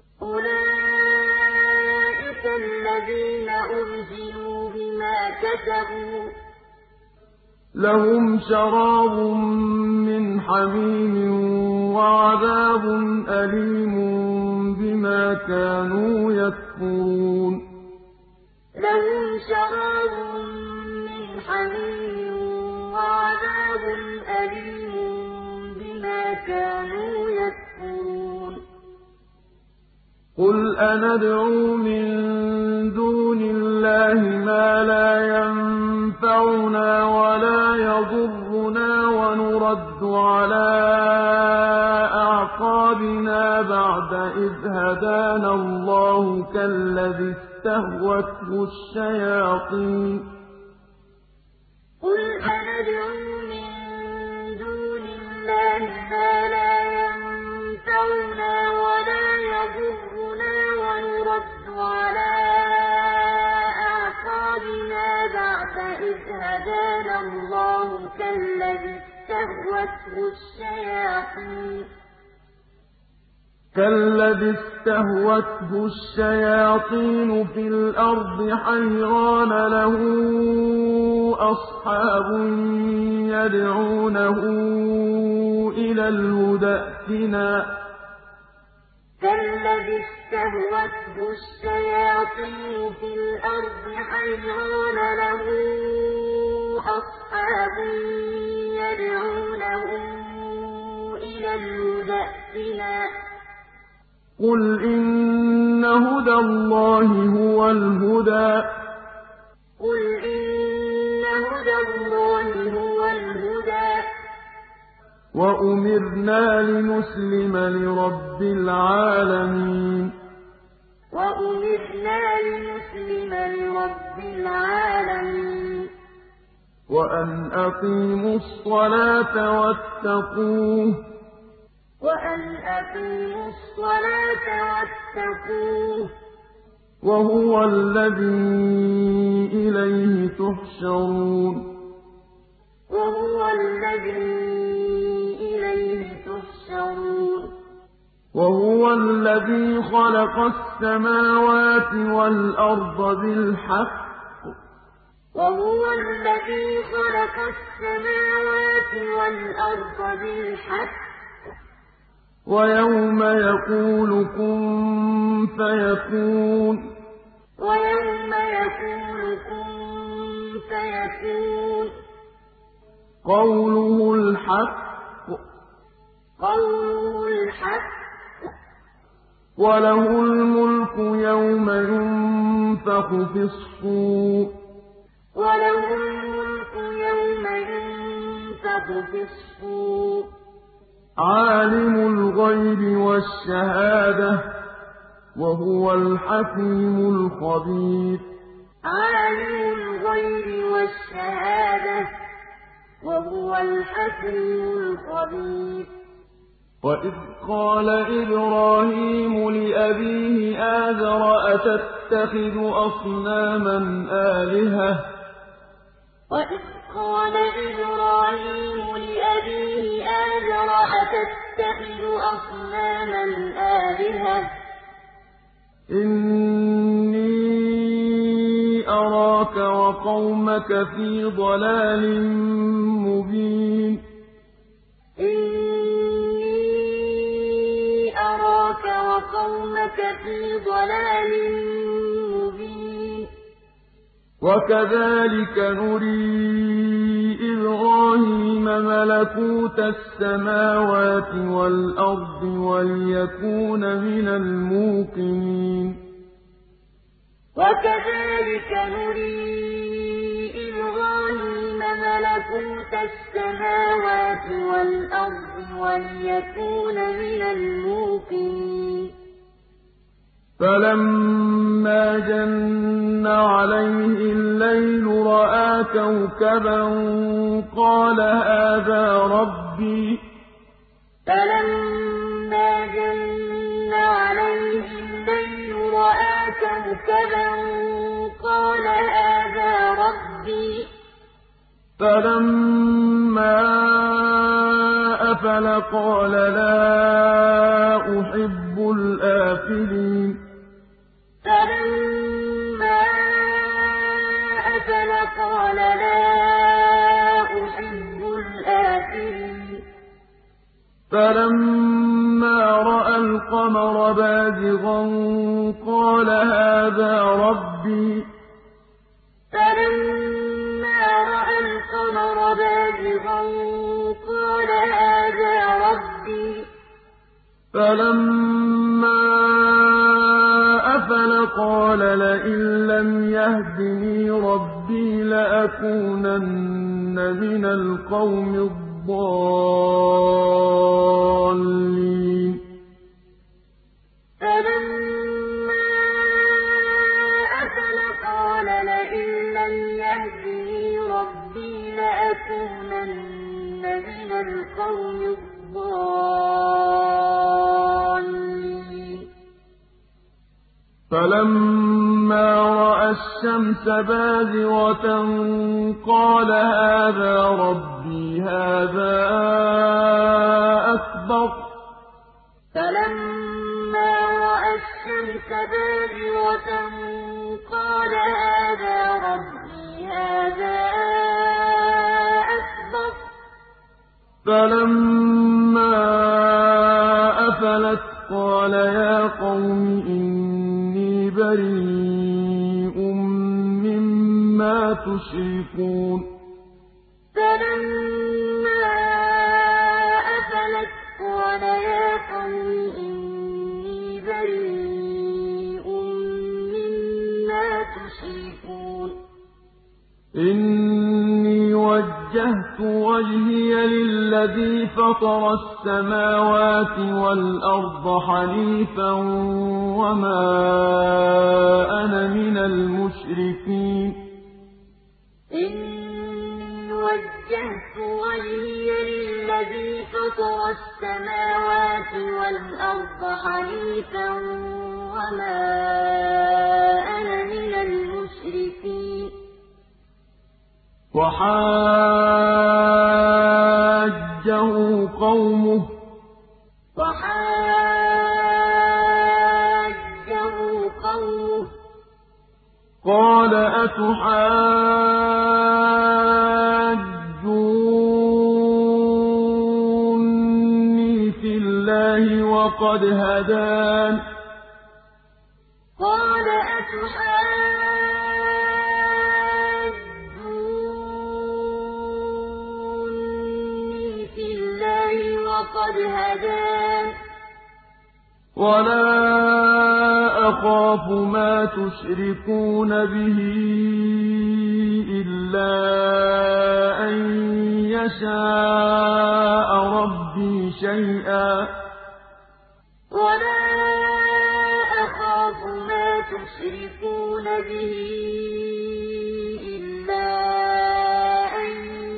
لَهُمْ شَرَابٌ مِّنْ حَمِيمٍ وَعَذَابٌ أَلِيمٌ بِمَا كَانُوا يَكْفُرُونَ لَهُمْ شَرَابٌ مِّنْ حَمِيمٍ وَعَذَابٌ أَلِيمٌ بِمَا كَانُوا يَكْفُرُونَ قُلْ أَنَدْعُو مِن دُونِ اللَّهِ مَا لَا يَنفَعُنَا وَلَا يَضُرُّنَا وَنُرَدُّ عَلَىٰ أَعْقَابِنَا بَعْدَ إِذْ هَدَانَا اللَّهُ كَالَّذِي اسْتَهْوَتْهُ الشَّيَاطِينُ فِي الْأَرْضِ حَيْرَانَ لَهُ أَصْحَابٌ يَدْعُونَهُ إِلَى الْهُدَى ائْتِنَا ۗ قُلْ إِنَّ هُدَى اللَّهِ هُوَ الْهُدَىٰ ۖ وَأُمِرْنَا لِنُسْلِمَ لِرَبِّ الْعَالَمِينَ وَأَنْ أَقِيمُوا الصَّلَاةَ وَاتَّقُوهُ ۚ وَهُوَ الَّذِي إِلَيْهِ تُحْشَرُونَ وَهُوَ الَّذِي خَلَقَ السَّمَاوَاتِ وَالْأَرْضَ بِالْحَقِّ وَيَوْمَ يَقُولُ كُن فَيَكُونُ ۚ قَوْلُهُ الْحَقُّ ۚ وَلَهُ الْمُلْكُ يَوْمَ يُنفَخُ فِي الصُّورِ ۚ عَالِمُ الْغَيْبِ وَالشَّهَادَةِ ۚ وَهُوَ الْحَكِيمُ الْخَبِيرُ وَإِذْ قَالَ إِبْرَاهِيمُ لِأَبِيهِ آزَرَ أَتَتَّخِذُ أَصْنَامًا آلِهَةً ۖ إِنِّي أَرَاكَ وَقَوْمَكَ فِي ضَلَالٍ مُّبِينٍ وَكَذَٰلِكَ نُرِي إِبْرَاهِيمَ مَلَكُوتَ السَّمَاوَاتِ وَالْأَرْضِ وَلِيَكُونَ مِنَ الْمُوقِنِينَ فَلَمَّا جَنَّ عَلَيْهِ اللَّيْلُ رَأَىٰ كَوْكَبًا قَالَ هَٰذَا رَبِّي ۖ فَلَمَّا أَفَلَ قَالَ لَا أُحِبُّ الْآفِلِينَ فَلَمَّا رَأَى الْقَمَرَ بَازِغًا قَالَ هَٰذَا رَبِّي ۖ فَلَمَّا قال لئن لم يهدني ربي لأكونن من القوم الضالين فلما أفل قال لئن لم يهدني ربي لأكونن من القوم الضالين فلما رأى الشمس بازغة قال هذا ربي هذا أكبر فلما رأى الشمس بازغة قال هذا ربي هذا أكبر فلما أفلت قال يا قوم إني بريء مما تشركون فلما أفلت قال يا قوم إني بريء مما تشركون إني وجهت وجهي للذي فطر السماوات والأرض حنيفا وما أنا من المشركين إني وجهت وجهي للذي فطر السماوات والأرض حنيفا وما أنا من المشركين وحاجه قومه قال أتحاجوني في الله وقد هدان قال في الله وقد هدان ولا أخاف ما تشركون به إلا أن يشاء ربي شيئا ولا أخاف ما تشركون به إلا أن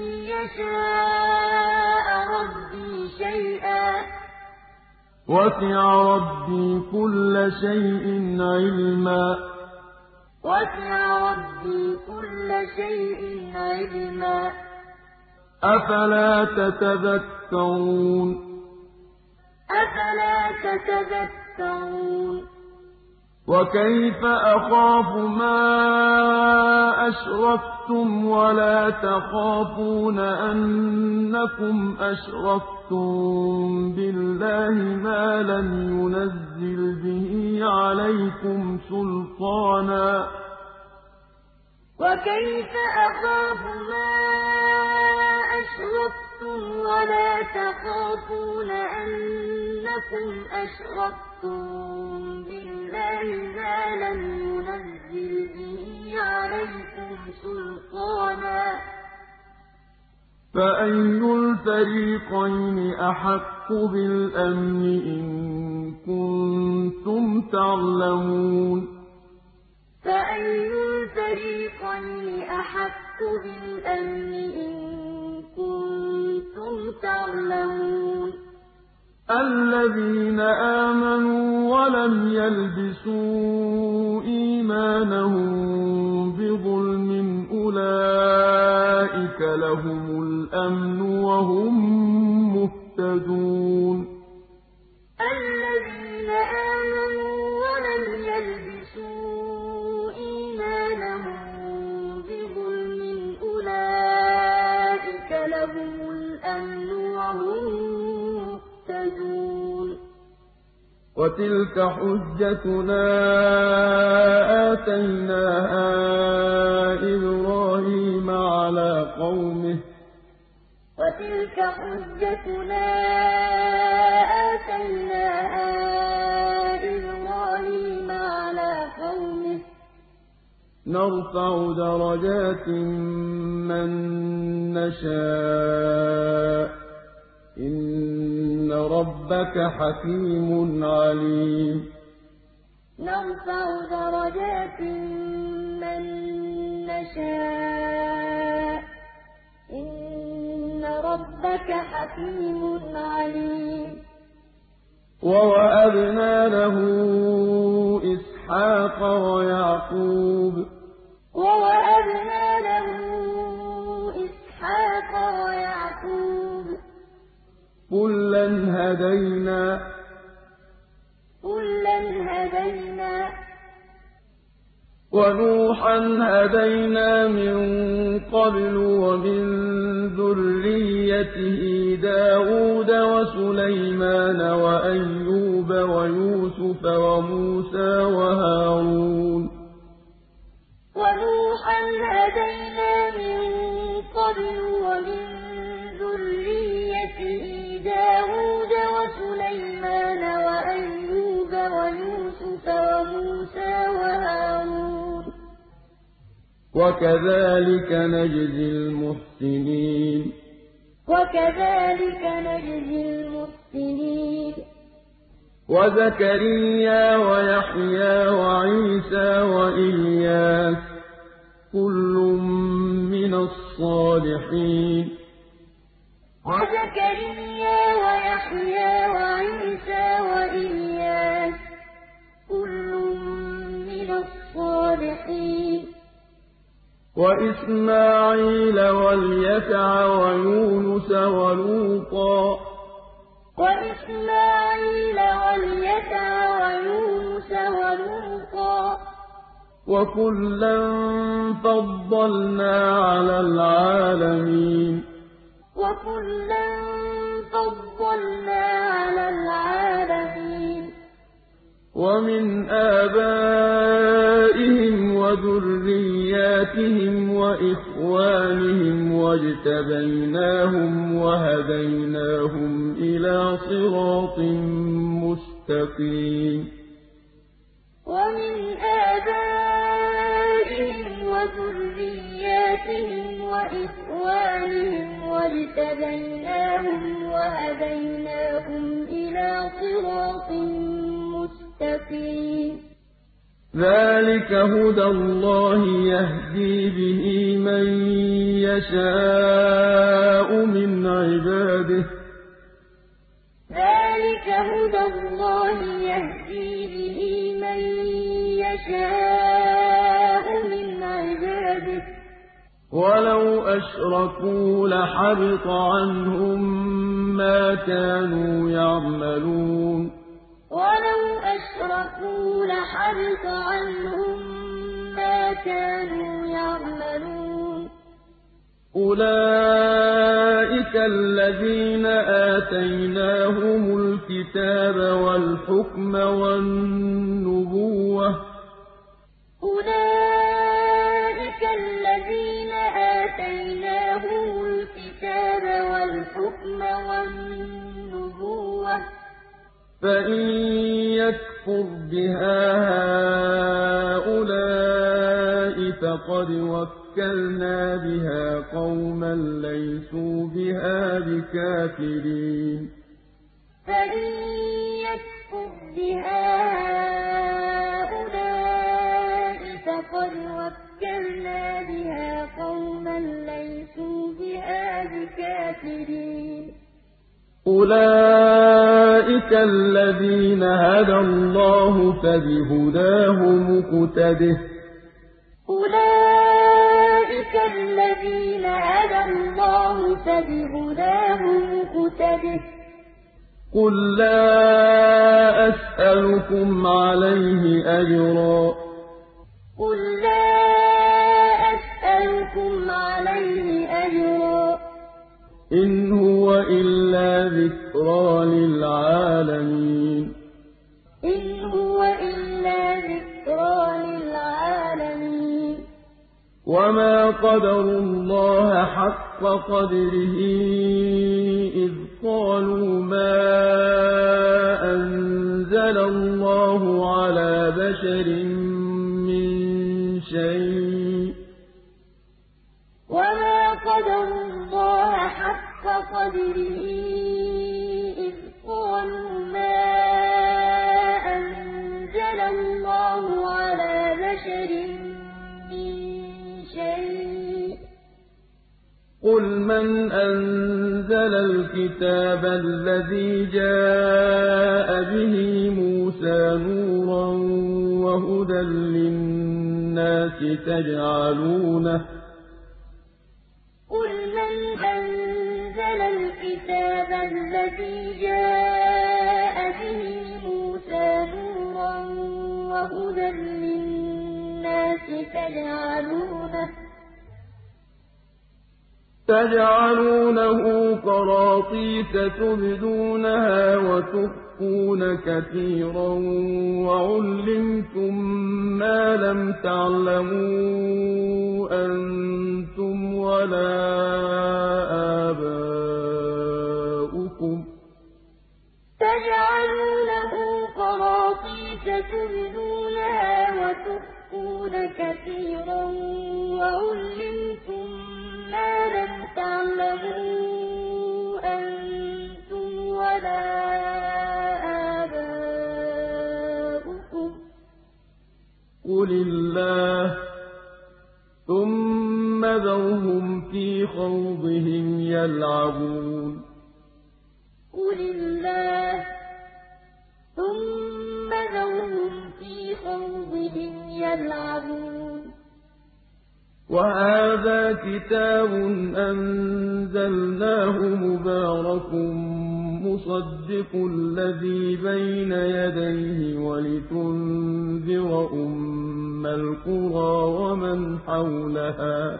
يشاء ربي شيئا وسع ربي كل شيء علما وسع ربي كل شيء علما أفلا تتذكرون أفلا تتذكرون وكيف أخاف ما أشركتم ولا تخافون أنكم أشركتم بالله ما لم ينزل به عليكم سلطانا وكيف أخاف ما أشركتم ولا تخافون أنكم أشركتم بالله ما لم ينزل به عليكم سلطانا فأي الفريقين أحق بالأمن إن كنتم تعلمون فأي الفريقين أحق بالأمن إن كنتم تعلمون الذين آمنوا ولم يلبسوا إيمانهم بظلم أولئك لهم الأمن وهم مهتدون الذين آمنوا ولم يلبسوا إيمانهم بظلم أولئك لهم الأمن وهم مهتدون وتلك حجتنا آتيناها إبراهيم على قومه وتلك حجتنا آتيناها إبراهيم على قومه نرفع درجات من نشاء إن ربك حكيم عليم نرفع درجات من نشاء إن ربك حكيم عليم ووهبنا له إسحاق ويعقوب ووهبنا له إسحاق ويعقوب كلا هدينا ونوحا هدينا من قبل ومن ذريته داود وسليمان وأيوب ويوسف وموسى وهارون ونوحا هدينا من قبل ومن ذريته داود وسليمان وأيوب ويوسف وموسى وهارون وكذلك نجزي المحسنين وزكريا ويحيى وعيسى وإلياس كل من الصالحين وزكريا ويحيى وعيسى وإلياس كل من الصالحين وإسماعيل واليسع ويونس ولوطا وكلا فضلنا على العالمين ومن آبائهم وذرياتهم وإخوانهم واجتبيناهم وهديناهم إلى صراط مستقيم ومن آبائهم وذرياتهم وإخوانهم واجتبيناهم وهديناهم إلى صراط مستقيم ذلك هدى الله يهدي به من يشاء من عباده ذلك هدى الله يهدي به من يشاء من عباده ولو أشركوا لحبط عنهم ما كانوا يعملون ولو أشركوا لحبط عنهم ما كانوا يعملون أولئك الذين آتيناهم الكتاب والحكم والنبوة أولئك الذين آتيناهم الكتاب والحكم والنبوة فإن يكفر بها هؤلاء فقد وكلنا بها قوما ليسوا بها بكافرين فإن يكفر بها هؤلاء فقد وكلنا بها قوما ليسوا بها بكافرين أولئك الذين هدى الله فبهداه مقتده أولئك الذين هدى الله فبهداه مقتده قل لا أسألكم عليه أجرا قل لا أسألكم عليه أجرا إن هو إلا ذكرى للعالمين إن هو إلا ذكرى للعالمين وما قدروا الله حق قدره إذ قالوا ما أنزل الله على بشر من شيء قَدْرِهِ إِذْ قَالُوا مَا أَنزَلَ اللَّهُ عَلَىٰ بَشَرٍ مِّن شَيْءٍ ۗ قُلْ مَنْ أَنزَلَ الْكِتَابَ الَّذِي جَاءَ بِهِ مُوسَىٰ نُورًا وَهُدًى لِّلنَّاسِ قُلْ مَنْ أَنزَلَ الْكِتَابَ الَّذِي جَاءَ بِهِ مُوسَىٰ نُورًا وَهُدًى لِّلنَّاسِ تَجْعَلُونَهُ قَرَاطِيسَ تُبْدُونَهَا وَتُخْفُونَ كَثِيرًا وَعُلِّمْتُم مَّا لَمْ تَعْلَمُوا أَنتُمْ وَلَا آبَاؤُكُمْ ۖ تَجْعَلُونَهُ قَرَاطِيسَ تُبْدُونَهَا وَتُخْفُونَ كَثِيرًا وَعُلِّمْتُم مَّا لَمْ تَعْلَمُوا أَنتُمْ وَلَا آبَاؤُكُمْ ۖ قُلِ اللَّهُ ۖ ثُمَّ ذَرْهُمْ فِي خَوْضِهِمْ يَلْعَبُونَ قُلِ اللَّهُ ۖ ثُمَّ ذَرْهُمْ فِي خَوْضِهِمْ يَلْعَبُونَ وَهَٰذَا كِتَابٌ أَنزَلْنَاهُ مُبَارَكٌ مُّصَدِّقُ الَّذِي بَيْنَ يَدَيْهِ وَلِتُنذِرَ أُمَّ الْقُرَىٰ وَمَنْ حَوْلَهَا ۚ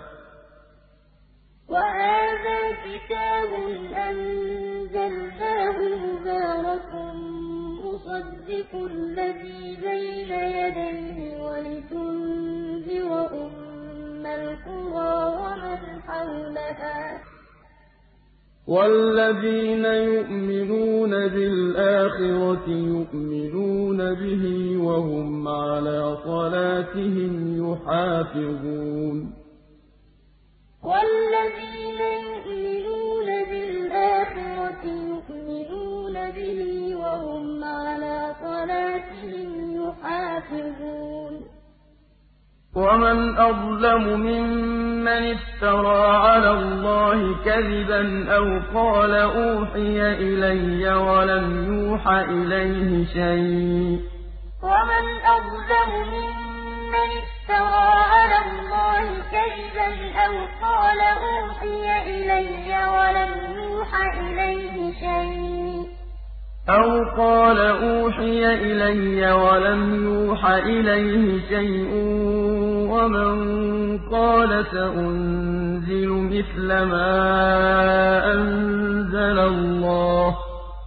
وَهَٰذَا كِتَابٌ أَنزَلْنَاهُ مُبَارَكٌ مُّصَدِّقُ الَّذِي بَيْنَ يَدَيْهِ وَلِتُنذِرَ أُمَّ الْقُرَىٰ وَمَنْ حَوْلَهَا ۚ وَالَّذِينَ يُؤْمِنُونَ بِالْآخِرَةِ يُؤْمِنُونَ بِهِ وَهُمْ عَلَىٰ صَلَاتِهِمْ يُحَافِظُونَ وَالَّذِينَ يُؤْمِنُونَ بِالْآخِرَةِ يُؤْمِنُونَ بِهِ وَهُمْ عَلَىٰ صَلَاتِهِمْ يُحَافِظُونَ وَمَنْ أَظْلَمُ مِمَّنِ افْتَرَىٰ عَلَى اللَّهِ كَذِبًا أَوْ قَالَ أُوحِيَ إِلَيَّ وَلَمْ يُوحَ إِلَيْهِ شَيْءٌ ۚ وَمَنْ أَظْلَمُ مِمَّنِ افْتَرَىٰ عَلَى اللَّهِ كَذِبًا أَوْ قَالَ أُوحِيَ إِلَيَّ وَلَمْ يُوحَ إِلَيْهِ شَيْءٌ وَمَن قَالَ سَأُنزِلُ مِثْلَ مَا أَنزَلَ اللَّهُ ۗ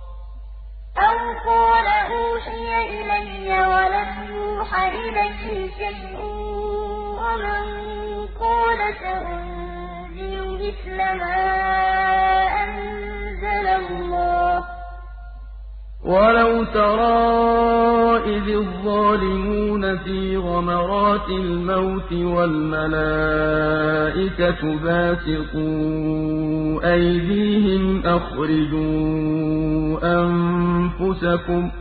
وَلَوْ تَرَىٰ إِذِ الظَّالِمُونَ فِي غَمَرَاتِ الْمَوْتِ وَالْمَلَائِكَةُ بَاسِطُو أَيْدِيهِمْ أَخْرِجُوا أَنفُسَكُمْ ۖ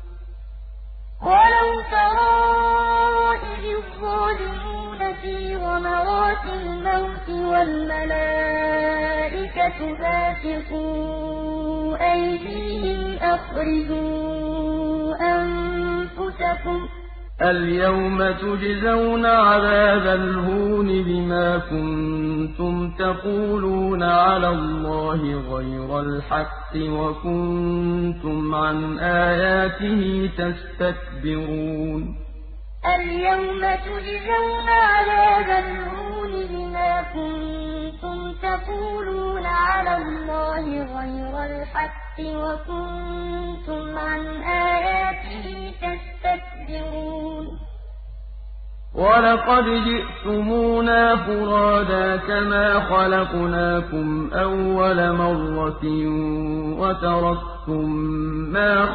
الْيَوْمَ تُجْزَوْنَ عَذَابَ الْهُونِ بِمَا كُنتُمْ تَقُولُونَ عَلَى اللَّهِ غَيْرَ الْحَقِّ وَكُنتُمْ عَنْ آيَاتِهِ تَسْتَكْبِرُونَ الْيَوْمَ تُجْزَوْنَ عَذَابَ الْهُونِ بِمَا كُنتُمْ تَقُولُونَ عَلَى اللَّهِ غَيْرَ الْحَقِّ وَكُنتُمْ عَنْ آيَاتِهِ تَسْتَكْبِرُونَ وَلَقَدْ جِئْتُمُونَا فُرَادَىٰ كَمَا خَلَقْنَاكُمْ أَوَّلَ مَرَّةٍ وَتَرَكْتُم مَّا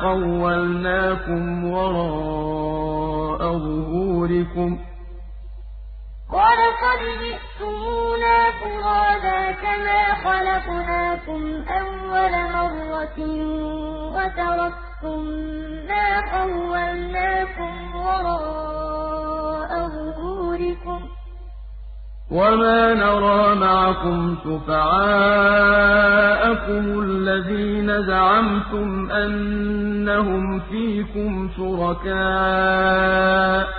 خَوَّلْنَاكُمْ وَرَاءَ ظُهُورِكُمْ ۖ وَلَقَدْ لَقَدْ جِئْتُمُونَا فُرَادَىٰ كَمَا خَلَقْنَاكُمْ أَوَّلَ مَرَّةٍ وَتَرَكْتُم مَّا خَوَّلْنَاكُمْ وَرَاءَ ظُهُورِكُمْ وَمَا نَرَىٰ مَعَكُمْ شُفَعَاءَكُمُ الَّذِينَ زَعَمْتُمْ أَنَّهُمْ فِيكُمْ شُرَكَاءُ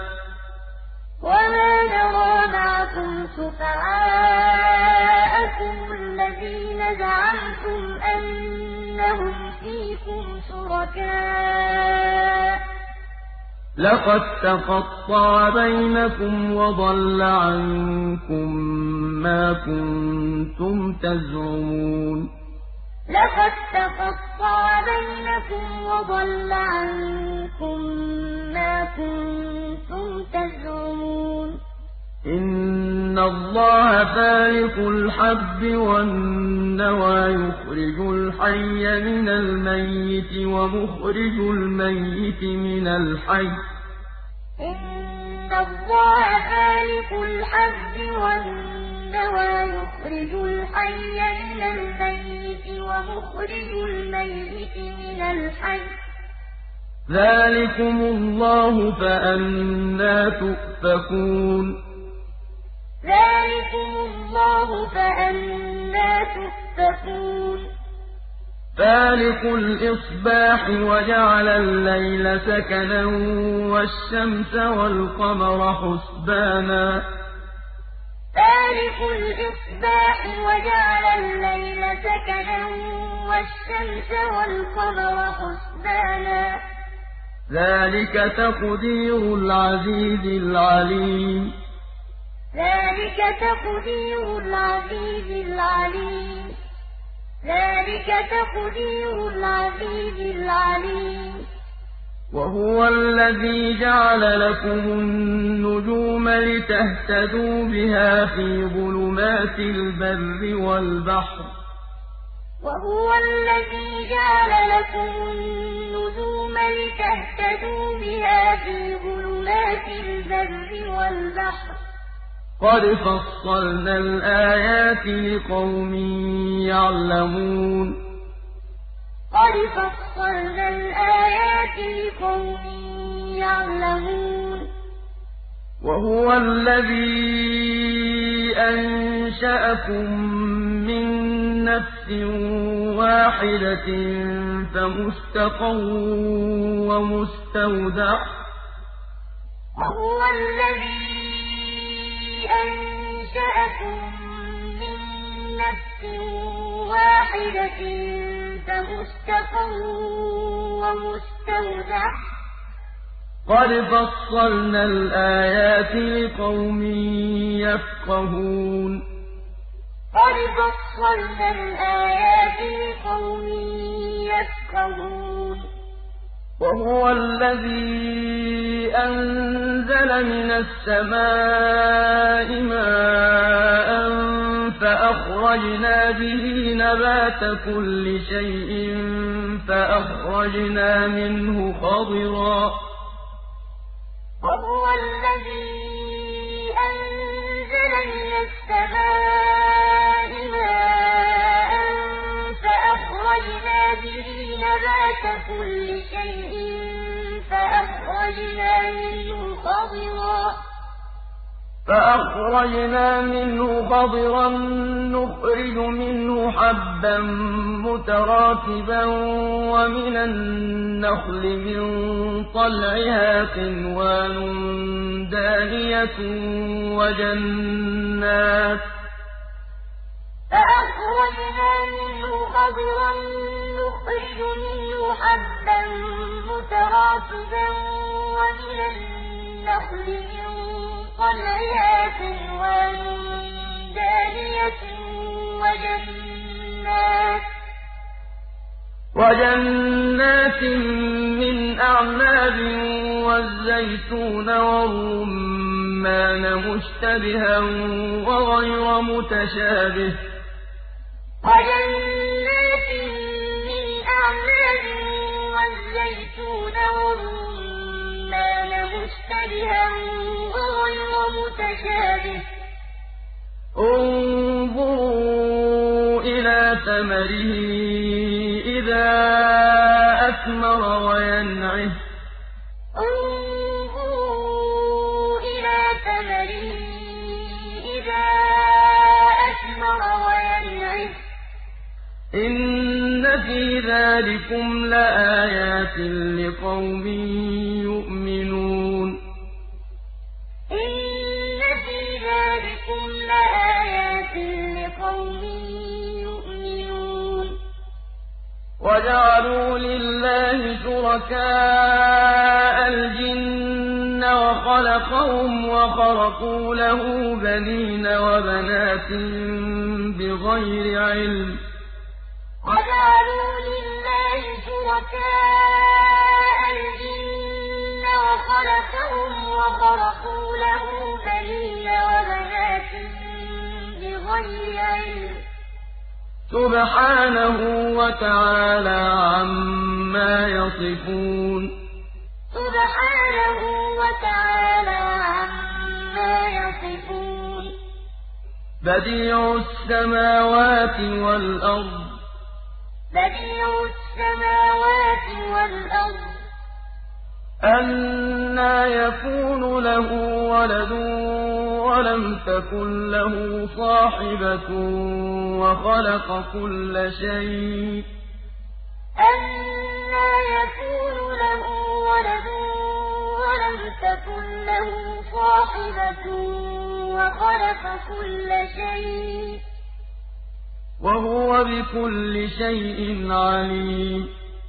لَقَد تَّقَطَّعَ بَيْنَكُمْ وَضَلَّ عَنكُم مَّا كُنتُمْ تَزْعُمُونَ لَقَد تَّقَطَّعَ بَيْنَكُمْ وَضَلَّ عَنكُم مَّا كُنتُمْ تَزْعُمُونَ إِنَّ اللَّهَ فَالِقُ الْحَبِّ وَالنَّوَىٰ يُخْرِجُ الْحَيَّ مِنَ الْمَيِّتِ وَمُخْرِجُ الْمَيِّتِ مِنَ الْحَيِّ ۚ إِنَّ اللَّهَ فَالِقُ الْحَبِّ وَالنَّوَىٰ يُخْرِجُ الْحَيَّ مِنَ الْمَيِّتِ وَمُخْرِجُ الْمَيِّتِ مِنَ الْحَيِّ ۚ ذَٰلِكُمُ اللَّهُ فَأَنَّىٰ تُؤْفَكُونَ فَالِقُ الْإِصْبَاحِ وَجَعَلَ اللَّيْلَ سَكَنًا وَالشَّمْسَ وَالْقَمَرَ حُسْبَانًا فَالِقُ الْإِصْبَاحِ وَجَعَلَ اللَّيْلَ سَكَنًا وَالشَّمْسَ وَالْقَمَرَ حُسْبَانًا ۚ ذَٰلِكَ تَقْدِيرُ الْعَزِيزِ الْعَلِيمِ وَهُوَ الَّذِي جَعَلَ لَكُمُ النُّجُومَ لِتَهْتَدُوا بِهَا فِي ظُلُمَاتِ الْبَرِّ وَالْبَحْرِ ۗ وَهُوَ الَّذِي جَعَلَ لَكُمُ النُّجُومَ لِتَهْتَدُوا بِهَا فِي ظُلُمَاتِ الْبَرِّ وَالْبَحْرِ ۗ قَدْ فَصَّلْنَا الْآيَاتِ لِقَوْمٍ يَعْلَمُونَ وَهُوَ الَّذِي أَنشَأَكُم مِّن نَّفْسٍ وَاحِدَةٍ فَمُسْتَقَرٌّ وَمُسْتَوْدَعٌ ۗ قَدْ فَصَّلْنَا الْآيَاتِ لِقَوْمٍ يَفْقَهُونَ وَهُوَ الَّذِي أَنزَلَ مِنَ السَّمَاءِ مَاءً فَأَخْرَجْنَا بِهِ نَبَاتَ كُلِّ شَيْءٍ فَأَخْرَجْنَا مِنْهُ خَضِرًا نُّخْرِجُ مِنْهُ حَبًّا مُّتَرَاكِبًا وَمِنَ النَّخْلِ مِن طَلْعِهَا قِنْوَانٌ دَانِيَةٌ وَجَنَّاتٍ مِّنْ أَعْنَابٍ وَالزَّيْتُونَ وَالرُّمَّانَ مُشْتَبِهًا وَغَيْرَ مُتَشَابِهٍ ۗ انظُرُوا إِلَىٰ ثَمَرِهِ إِذَا أَثْمَرَ وَيَنْعِهِ ۚ إِنَّ فِي ذَٰلِكُمْ لَآيَاتٍ لِّقَوْمٍ يُؤْمِنُونَ إِنَّ فِي ذَٰلِكُمْ لَآيَاتٍ لِّقَوْمٍ يُؤْمِنُونَ وَجَعَلُوا لِلَّهِ شُرَكَاءَ الْجِنَّ وَخَلَقَهُمْ وَخَرَقُوا لَهُ بَنِينَ وَبَنَاتٍ بِغَيْرِ عِلْمٍ ۚ وَجَعَلُوا لِلَّهِ شُرَكَاءَ الْجِنَّ وَخَلَقَهُمْ وَخَرَقُوا لَهُ بَنِينَ وَبَنَاتٍ بِغَيْرِ عِلْمٍ ۚ سُبْحَانَهُ وَتَعَالَىٰ عَمَّا يَصِفُونَ سُبْحَانَهُ وَتَعَالَىٰ عَمَّا يَصِفُونَ بَدِيعُ السَّمَاوَاتِ وَالْأَرْضِ أَنَّىٰ يَكُونُ لَهُ وَلَدٌ وَلَمْ تَكُن لَّهُ صَاحِبَةٌ وَخَلَقَ كُلَّ شَيْءٍ ۖ أَنَّىٰ يَكُونُ لَهُ وَلَدٌ وَلَمْ تَكُن لَّهُ صَاحِبَةٌ وَخَلَقَ كُلَّ شَيْءٍ ۖ وَهُوَ بِكُلِّ شَيْءٍ عَلِيمٌ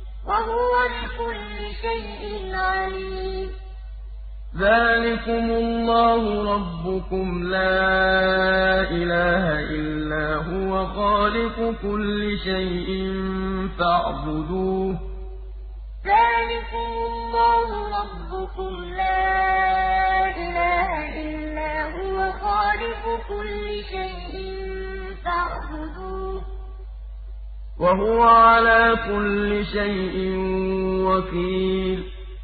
ذَٰلِكُمُ اللَّهُ رَبُّكُمْ لَا إِلَٰهَ إِلَّا هُوَ خَالِقُ كُلِّ شَيْءٍ فَاعْبُدُوهُ ۚ ذَٰلِكُمُ اللَّهُ رَبُّكُمْ لَا إِلَٰهَ إِلَّا هُوَ خَالِقُ كُلِّ شَيْءٍ فَاعْبُدُوهُ ۚ وَهُوَ عَلَىٰ كُلِّ شَيْءٍ وَكِيلٌ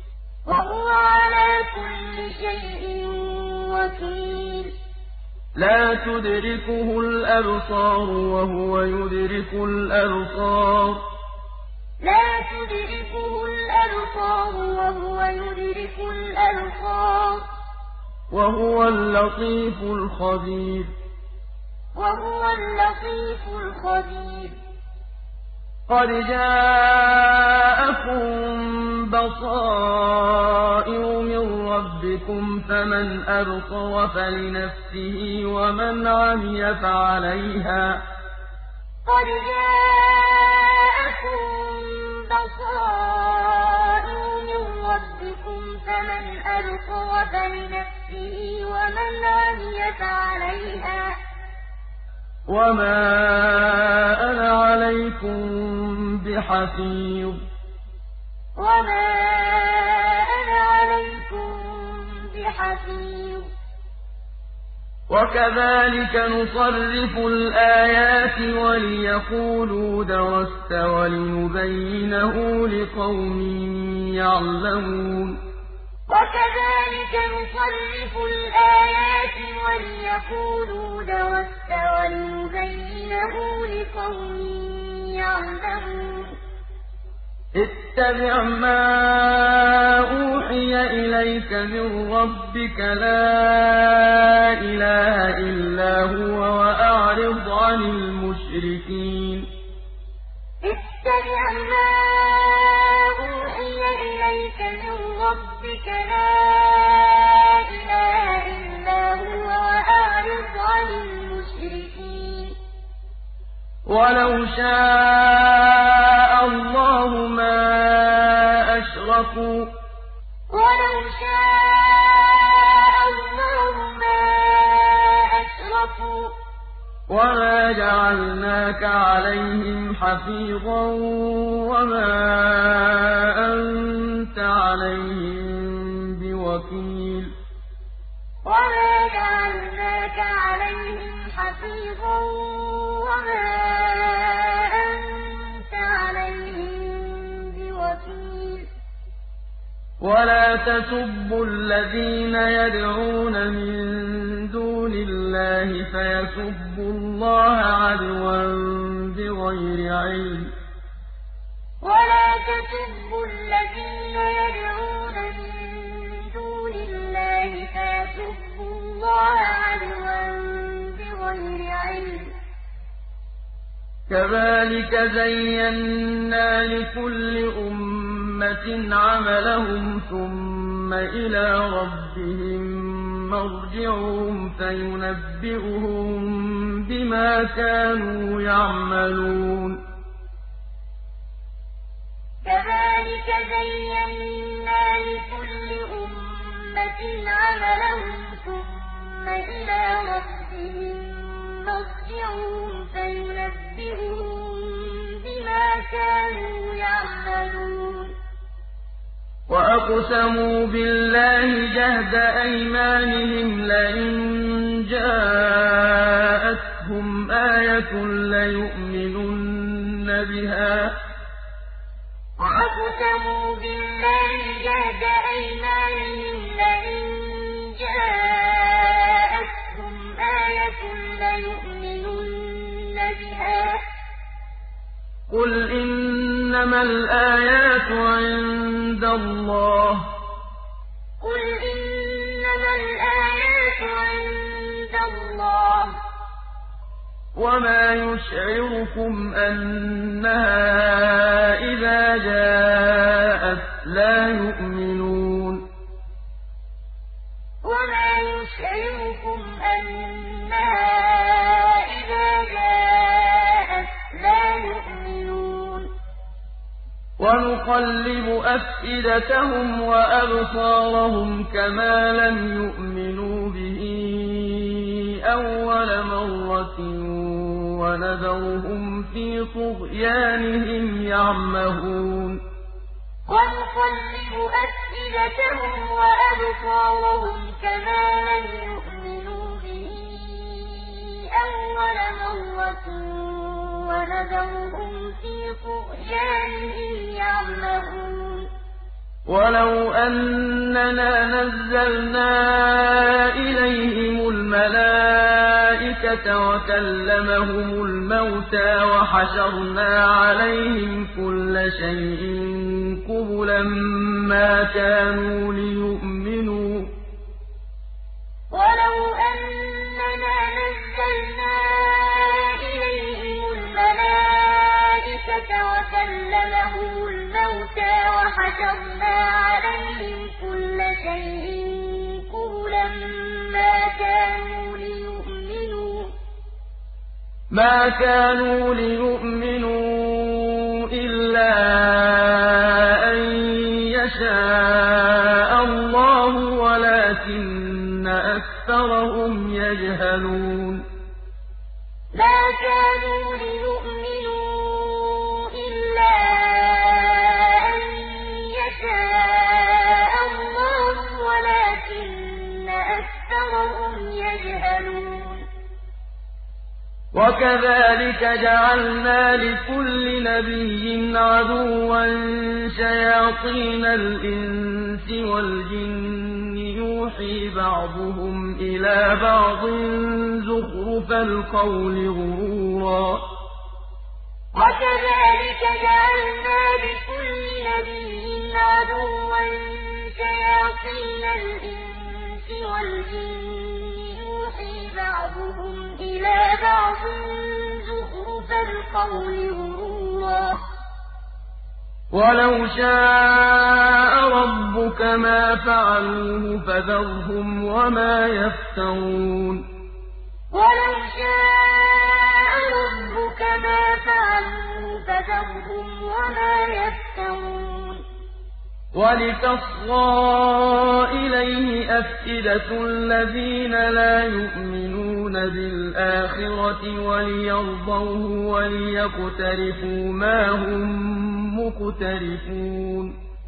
لَّا تُدْرِكُهُ الْأَبْصَارُ وَهُوَ يُدْرِكُ الْأَبْصَارَ وَهُوَ اللَّطِيفُ الْخَبِيرُ قَدْ جَاءَكُم بَصَائِرُ مِن رَّبِّكُمْ ۖ فَمَنْ أَبْصَرَ فَلِنَفْسِهِ وَمَنْ عَمِيَ فَعَلَيْهَا ۚ وَمَا أَنَا عَلَيْكُم بِحَفِيظٍ وَكَذَٰلِكَ نُصَرِّفُ الْآيَاتِ وَلِيَقُولُوا دَرَسْتَ وَلِنُبَيِّنَهُ لِقَوْمٍ يَعْلَمُونَ وَكَذَٰلِكَ نُصَرِّفُ الْآيَاتِ وَلِيَقُولُوا دَرَسْتَ وَلِنُبَيِّنَهُ لِقَوْمٍ يَعْلَمُونَ اتَّبِعْ مَا أُوحِيَ إِلَيْكَ مِن رَّبِّكَ ۖ لَا إِلَٰهَ إِلَّا هُوَ ۖ وَأَعْرِضْ عَنِ الْمُشْرِكِينَ اتَّبِعْ مَا أُوحِيَ إِلَيْكَ مِن رَّبِّكَ ۖ لَا إِلَٰهَ إِلَّا هُوَ ۖ وَأَعْرِضْ عَنِ الْمُشْرِكِينَ وَلَوْ شَاءَ اللَّهُ مَا أَشْرَكُوا ۗ وَمَا جَعَلْنَاكَ عَلَيْهِمْ حَفِيظًا وَمَا أَنتَ عَلَيْهِم بِوَكِيلٍ ولا تسبوا الذين يدعون من دون الله فيسبوا الله عدوا بغير علم ولا تسبوا الذين يدعون من دون الله فيسبوا الله عدوا بغير علم كذلك زينا لكل أمة عملهم ثم إلى ربهم مرجعهم فينبئهم بما كانوا يعملون كذلك زينا لكل أمة عملهم ثم إلى ربهم مرجعهم فينبئهم بما كانوا يعملون وأقسموا بالله جهد أيمانهم لئن جاءتهم آية ليؤمنن بها وأقسموا بالله جهد أيمانهم لئن جاءتهم آية ليؤمنن بها قل إنما الآيات عند الله قل إنما الآيات عند الله وما يشعركم أنها إذا جاءت لا يؤمنون وما يشعركم أنها إذا جاءت لا يؤمنون ونقلب أفئدتهم وأبصارهم كما لم يؤمنوا به أول مرة وَنَذَرُهُمْ فِي طُغْيَانِهِمْ يَعْمَهُونَ وَنُقَلِّبُ أَفْئِدَتَهُمْ وَأَبْصَارَهُمْ كَمَا لَمْ يُؤْمِنُوا بِهِ أَوَّلَ مَرَّةٍ وَنَذَرُهُمْ فِي طُغْيَانِهِمْ يَعْمَهُونَ وَلَوْ أَنَّنَا نَزَّلْنَا إِلَيْهِمُ الْمَلَائِكَةَ وَكَلَّمَهُمُ الْمَوْتَىٰ وَحَشَرْنَا عَلَيْهِمْ كُلَّ شَيْءٍ قُبُلًا مَّا كَانُوا لِيُؤْمِنُوا وَلَوْ أَنَّنَا نَزَّلْنَا إِلَيْهِمُ الْمَلَائِكَةَ وَكَلَّمَهُمُ الْمَوْتَىٰ وَحَشَرْنَا عَلَيْهِمْ كُلَّ شَيْءٍ قُبُلًا مَا كَانُوا لِيُؤْمِنُوا إِلَّا أَن يَشَاءَ اللَّهُ وَلَٰكِنَّ أَكْثَرَهُمْ يَجْهَلُونَ مَا كَانُوا لِيُؤْمِنُوا إِلَّا أَن يَشَاءَ اللَّهُ وَلَٰكِنَّ أَكْثَرَهُمْ يَجْهَلُونَ وَكَذَٰلِكَ جَعَلْنَا لِكُلِّ نَبِيٍّ عَدُوًّا شَيَاطِينَ الْإِنسِ وَالْجِنِّ يُوحِي بَعْضُهُمْ إِلَىٰ بَعْضٍ زُخْرُفَ الْقَوْلِ غُرُورًا وَكَذَٰلِكَ جَعَلْنَا لِكُلِّ نَبِيٍّ عَدُوًّا شَيَاطِينَ الْإِنسِ وَالْجِنِّ يُوحِي بَعْضُهُمْ إِلَىٰ بَعْضٍ زُخْرُفَ الْقَوْلِ غُرُورًا ۚ وَلَوْ شَاءَ رَبُّكَ مَا فَعَلُوهُ فَذَرْهُمْ وَمَا يَفْتَرُونَ وَلَوْ شَاءَ رَبُّكَ مَا فَعَلُوهُ فَذَرْهُمْ وَمَا يَفْتَرُونَ وَلِتَصْغَىٰ إِلَيْهِ أَفْئِدَةُ الَّذِينَ لَا يُؤْمِنُونَ بِالْآخِرَةِ وَلِيَرْضَوْهُ وَلِيَقْتَرِفُوا مَا هُم مُّقْتَرِفُونَ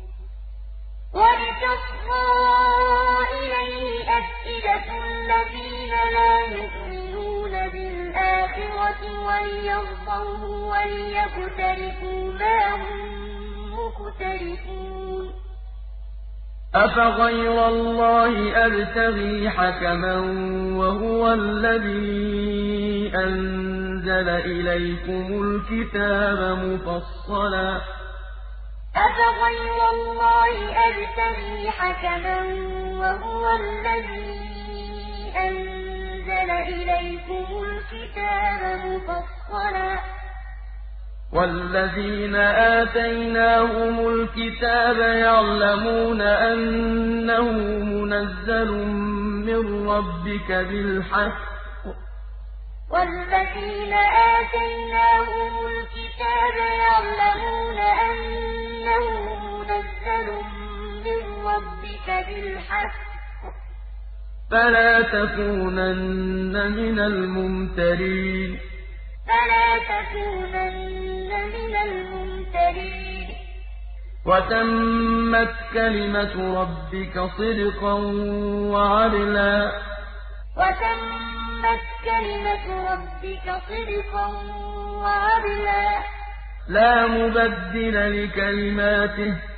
وَلِتَصْغَىٰ إِلَيْهِ أَفْئِدَةُ الَّذِينَ لَا يُؤْمِنُونَ بِالْآخِرَةِ وَلِيَرْضَوْهُ وَلِيَقْتَرِفُوا مَا هُم مُّقْتَرِفُونَ أَفَغَيْرَ اللَّهِ أَبْتَغِي حَكَمًا وَهُوَ الَّذِي أَنزَلَ إِلَيْكُمُ الْكِتَابَ مُفَصَّلًا ۚ أَفَغَيْرَ اللَّهِ أَبْتَغِي حَكَمًا وَهُوَ الَّذِي أَنزَلَ إِلَيْكُمُ الْكِتَابَ مُفَصَّلًا ۚ وَالَّذِينَ آتَيْنَاهُمُ الْكِتَابَ يَعْلَمُونَ أَنَّهُ مُنَزَّلٌ مِّن رَّبِّكَ بِالْحَقِّ ۖ وَالَّذِينَ آتَيْنَاهُمُ الْكِتَابَ يَعْلَمُونَ أَنَّهُ مُنَزَّلٌ مِّن رَّبِّكَ بِالْحَقِّ ۖ فَلَا تَكُونَنَّ مِنَ الْمُمْتَرِينَ فَلَا تَكُونَنَّ مِنَ الْمُمْتَرِينَ وَتَمَّتْ كَلِمَةُ رَبِّكَ صِدْقًا وَعَدْلًا ۚ وَتَمَّتْ كَلِمَةُ رَبِّكَ صِدْقًا وَعَدْلًا ۚ لَّا مُبَدِّلَ لِكَلِمَاتِهِ ۚ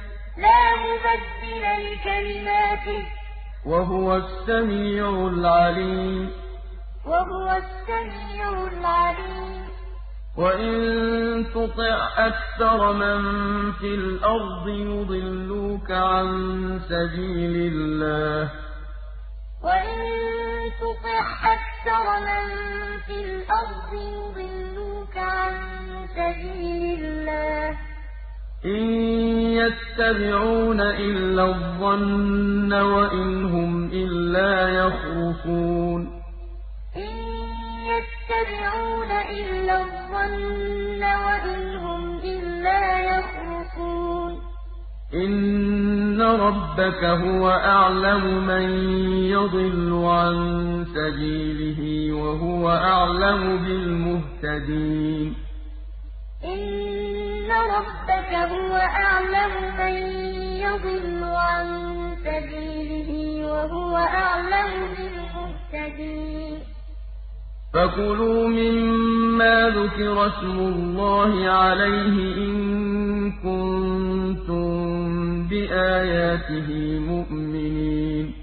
وَهُوَ السَّمِيعُ الْعَلِيمُ وَهُوَ السَّمِيعُ الْعَلِيمُ وَإِن تُطِعْ أَكْثَرَ مَن فِي الْأَرْضِ يُضِلُّوكَ عَن سَبِيلِ اللَّهِ ۚ وَإِن تُطِعْ أَكْثَرَ مَن فِي الْأَرْضِ يُضِلُّوكَ عَن سَبِيلِ اللَّهِ ۚ إِن يَتَّبِعُونَ إِلَّا الظَّنَّ وَإِنْ هُمْ إِلَّا يَخْرُصُونَ إِن يَتَّبِعُونَ إِلَّا الظَّنَّ وَإِنْ هُمْ إِلَّا يَخْرُصُونَ إِنَّ رَبَّكَ هُوَ أَعْلَمُ مَن يَضِلُّ عَن سَبِيلِهِ وَهُوَ أَعْلَمُ بِالْمُهْتَدِينَ إِنَّ رَبَّكَ هُوَ أَعْلَمُ مَن يَضِلُّ عَن سَبِيلِهِ وَهُوَ أَعْلَمُ بِالْمُهْتَدِينَ فَكُلُوا مِمَّا ذُكِرَ اسْمُ اللَّهِ عَلَيْهِ إِن كُنتُم بِآيَاتِهِ مُؤْمِنِينَ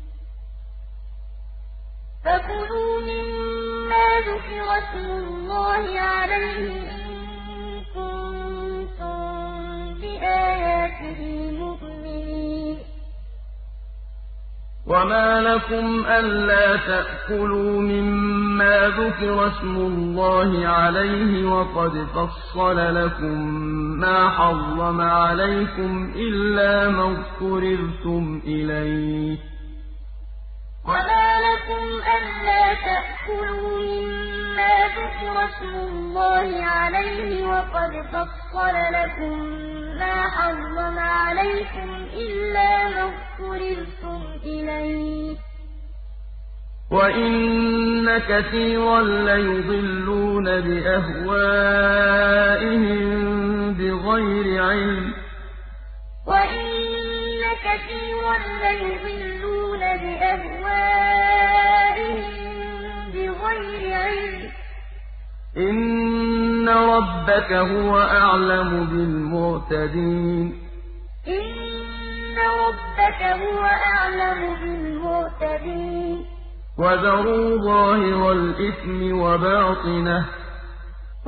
فَكُلُوا مِمَّا ذُكِرَ اسْمُ اللَّهِ عَلَيْهِ إِن كُنتُم بِآيَاتِهِ مُؤْمِنِينَ وَمَا لَكُمْ أَلَّا تَأْكُلُوا مِمَّا ذُكِرَ اسْمُ اللَّهِ عَلَيْهِ وَقَدْ فَصَّلَ لَكُم مَّا حَرَّمَ عَلَيْكُمْ إِلَّا مَا اضْطُرِرْتُمْ إِلَيْهِ ۗ وَمَا لَكُمْ أَلَّا تَأْكُلُوا مِمَّا ذُكِرَ اسْمُ اللَّهِ عَلَيْهِ وَقَدْ فَصَّلَ لَكُم مَّا حَرَّمَ عَلَيْكُمْ إِلَّا مَا اضْطُرِرْتُمْ إِلَيْهِ ۗ وَإِنَّ كَثِيرًا لَّيُضِلُّونَ بِأَهْوَائِهِم بِغَيْرِ عِلْمٍ ۗ وَإِنَّ كَثِيرًا لَّيُضِلُّونَ بِأَهْوَائِهِم بِغَيْرِ عِلْمٍ ۗ إِنَّ رَبَّكَ هُوَ أَعْلَمُ بِالْمُعْتَدِينَ إِنَّ رَبَّكَ هُوَ أَعْلَمُ بِالْمُعْتَدِينَ وَذَرُوا ظَاهِرَ الْإِثْمِ وَبَاطِنَهُ ۚ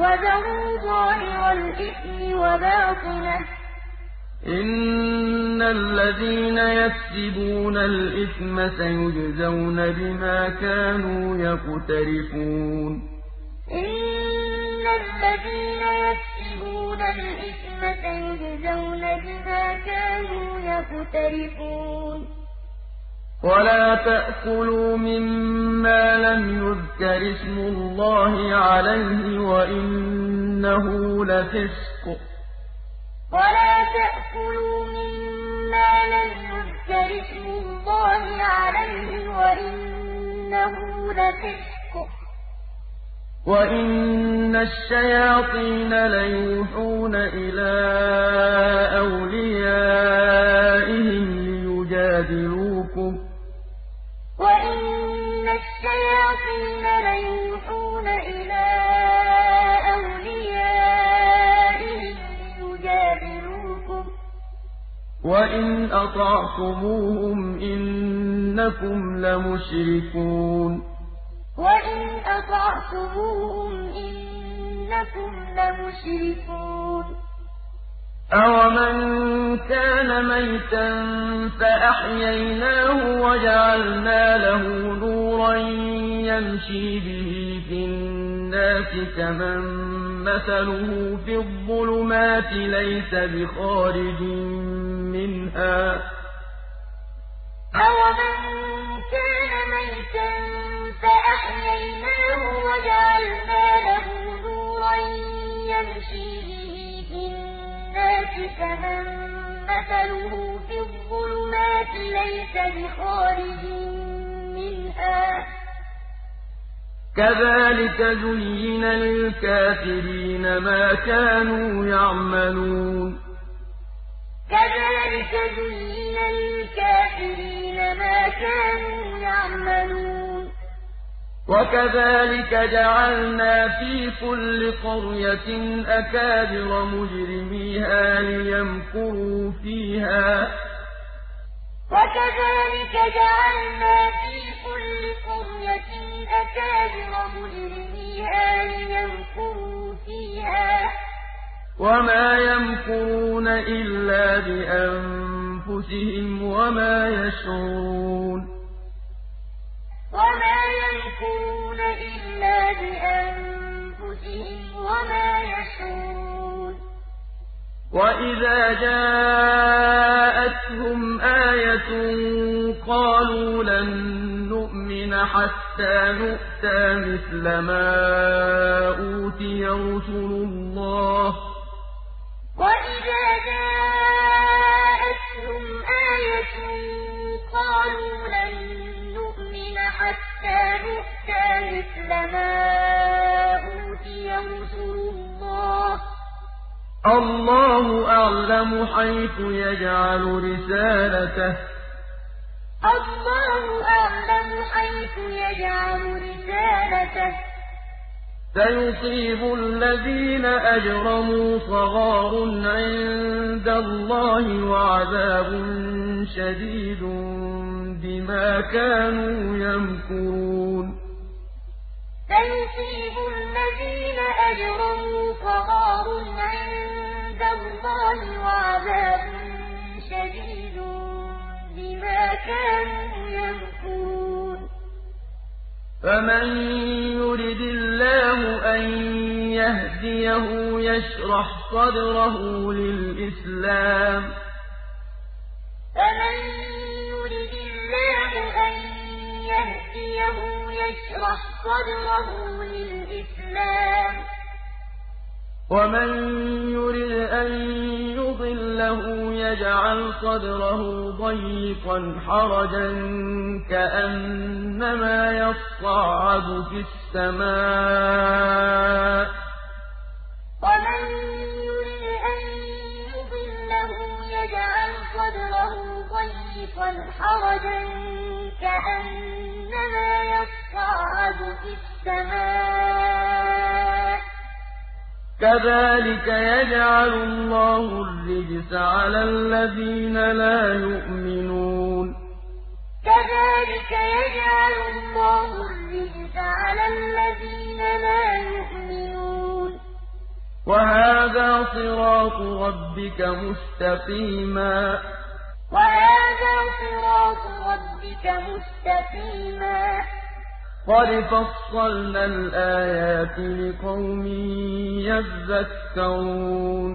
إِنَّ الَّذِينَ يَكْسِبُونَ الْإِثْمَ سَيُجْزَوْنَ بِمَا كَانُوا يَقْتَرِفُونَ إِنَّ الَّذِينَ يَكْسِبُونَ الْإِثْمَ سَيُجْزَوْنَ بِمَا كَانُوا يَقْتَرِفُونَ وَلَا تَأْكُلُوا مِمَّا لَمْ يُذْكَرِ اسْمُ اللَّهِ عَلَيْهِ وَإِنَّهُ لَفِسْقٌ ۗ وَلَا تَأْكُلُوا مِمَّا لَمْ يُذْكَرِ اسْمُ اللَّهِ عَلَيْهِ وَإِنَّهُ لَفِسْقٌ ۗ وَإِنَّ الشَّيَاطِينَ لَيُوحُونَ إِلَىٰ أَوْلِيَائِهِمْ لِيُجَادِلُوكُمْ ۖ وَإِنَّ الشَّيَاطِينَ لَيُوحُونَ إِلَىٰ أَوْلِيَائِهِمْ لِيُجَادِلُوكُمْ ۖ وَإِنْ أطعتموهم إنكم لمشركون وإن أطعتموهم إنكم لمشركون أَوَمَن كَانَ مَيْتًا فَأَحْيَيْنَاهُ وَجَعَلْنَا لَهُ نُورًا يَمْشِي بِهِ فِي النَّاسِ كَمَن مَّثَلُهُ فِي الظُّلُمَاتِ لَيْسَ بِخَارِجٍ مِّنْهَا ۚ أَوَمَن كَانَ مَيْتًا فَأَحْيَيْنَاهُ وَجَعَلْنَا لَهُ نُورًا يَمْشِي بِهِ فِي النَّاسِ كَمَن مَّثَلُهُ فِي الظُّلُمَاتِ لَيْسَ بِخَارِجٍ مِّنْهَا ۚ كَذَٰلِكَ زُيِّنَ لِلْكَافِرِينَ مَا كَانُوا يَعْمَلُونَ كَذَٰلِكَ زُيِّنَ لِلْكَافِرِينَ مَا كَانُوا يَعْمَلُونَ وَكَذَٰلِكَ جَعَلْنَا فِي كُلِّ قَرْيَةٍ أَكَابِرَ مُجْرِمِيهَا لِيَمْكُرُوا فِيهَا ۖ وَكَذَٰلِكَ جَعَلْنَا فِي كُلِّ قَرْيَةٍ أَكَابِرَ مُجْرِمِيهَا لِيَمْكُرُوا فِيهَا ۖ وَمَا يَمْكُرُونَ إِلَّا بِأَنفُسِهِمْ وَمَا يَشْعُرُونَ وَمَا يَمْكُرُونَ إِلَّا بِأَنفُسِهِمْ وَمَا يَشْعُرُونَ وَإِذَا جَاءَتْهُمْ آيَةٌ قَالُوا لَن نُّؤْمِنَ حَتَّىٰ نُؤْتَىٰ مِثْلَ مَا أُوتِيَ رُسُلُ اللَّهِ ۘ وَإِذَا جَاءَتْهُمْ آيَةٌ قَالُوا لَن نُّؤْمِنَ حَتَّىٰ نُؤْتَىٰ مِثْلَ مَا أُوتِيَ رُسُلُ اللَّهِ ۘ اللَّهُ أَعْلَمُ حَيْثُ يَجْعَلُ رِسَالَتَهُ ۗ سَيُصِيبُ الَّذِينَ أَجْرَمُوا صَغَارٌ عِندَ اللَّهِ وَعَذَابٌ شَدِيدٌ بِمَا كَانُوا يَمْكُرُونَ سَيُصِيبُ الَّذِينَ أَجْرَمُوا صَغَارٌ عِندَ اللَّهِ وَعَذَابٌ شَدِيدٌ بِمَا كَانُوا يَمْكُرُونَ فَمَن يُرِدِ اللَّهُ أَن يَهْدِيَهُ يَشْرَحْ صَدْرَهُ لِلْإِسْلَامِ ۖ وَمَن يُرِدْ أَن يُضِلَّهُ يَجْعَلْ صَدْرَهُ ضَيِّقًا حَرَجًا كَأَنَّمَا يَصَّعَّدُ فِي السَّمَاءِ ۚ كَذَٰلِكَ يَجْعَلُ اللَّهُ الرِّجْسَ عَلَى الَّذِينَ لَا يُؤْمِنُونَ كَذَٰلِكَ يَجْعَلُ اللَّهُ الرِّجْسَ عَلَى الَّذِينَ لَا يُؤْمِنُونَ وَهَٰذَا صِرَاطُ رَبِّكَ مُسْتَقِيمًا قَدْ فَصَّلْنَا الْآيَاتِ لِقَوْمٍ يَذَّكَّرُونَ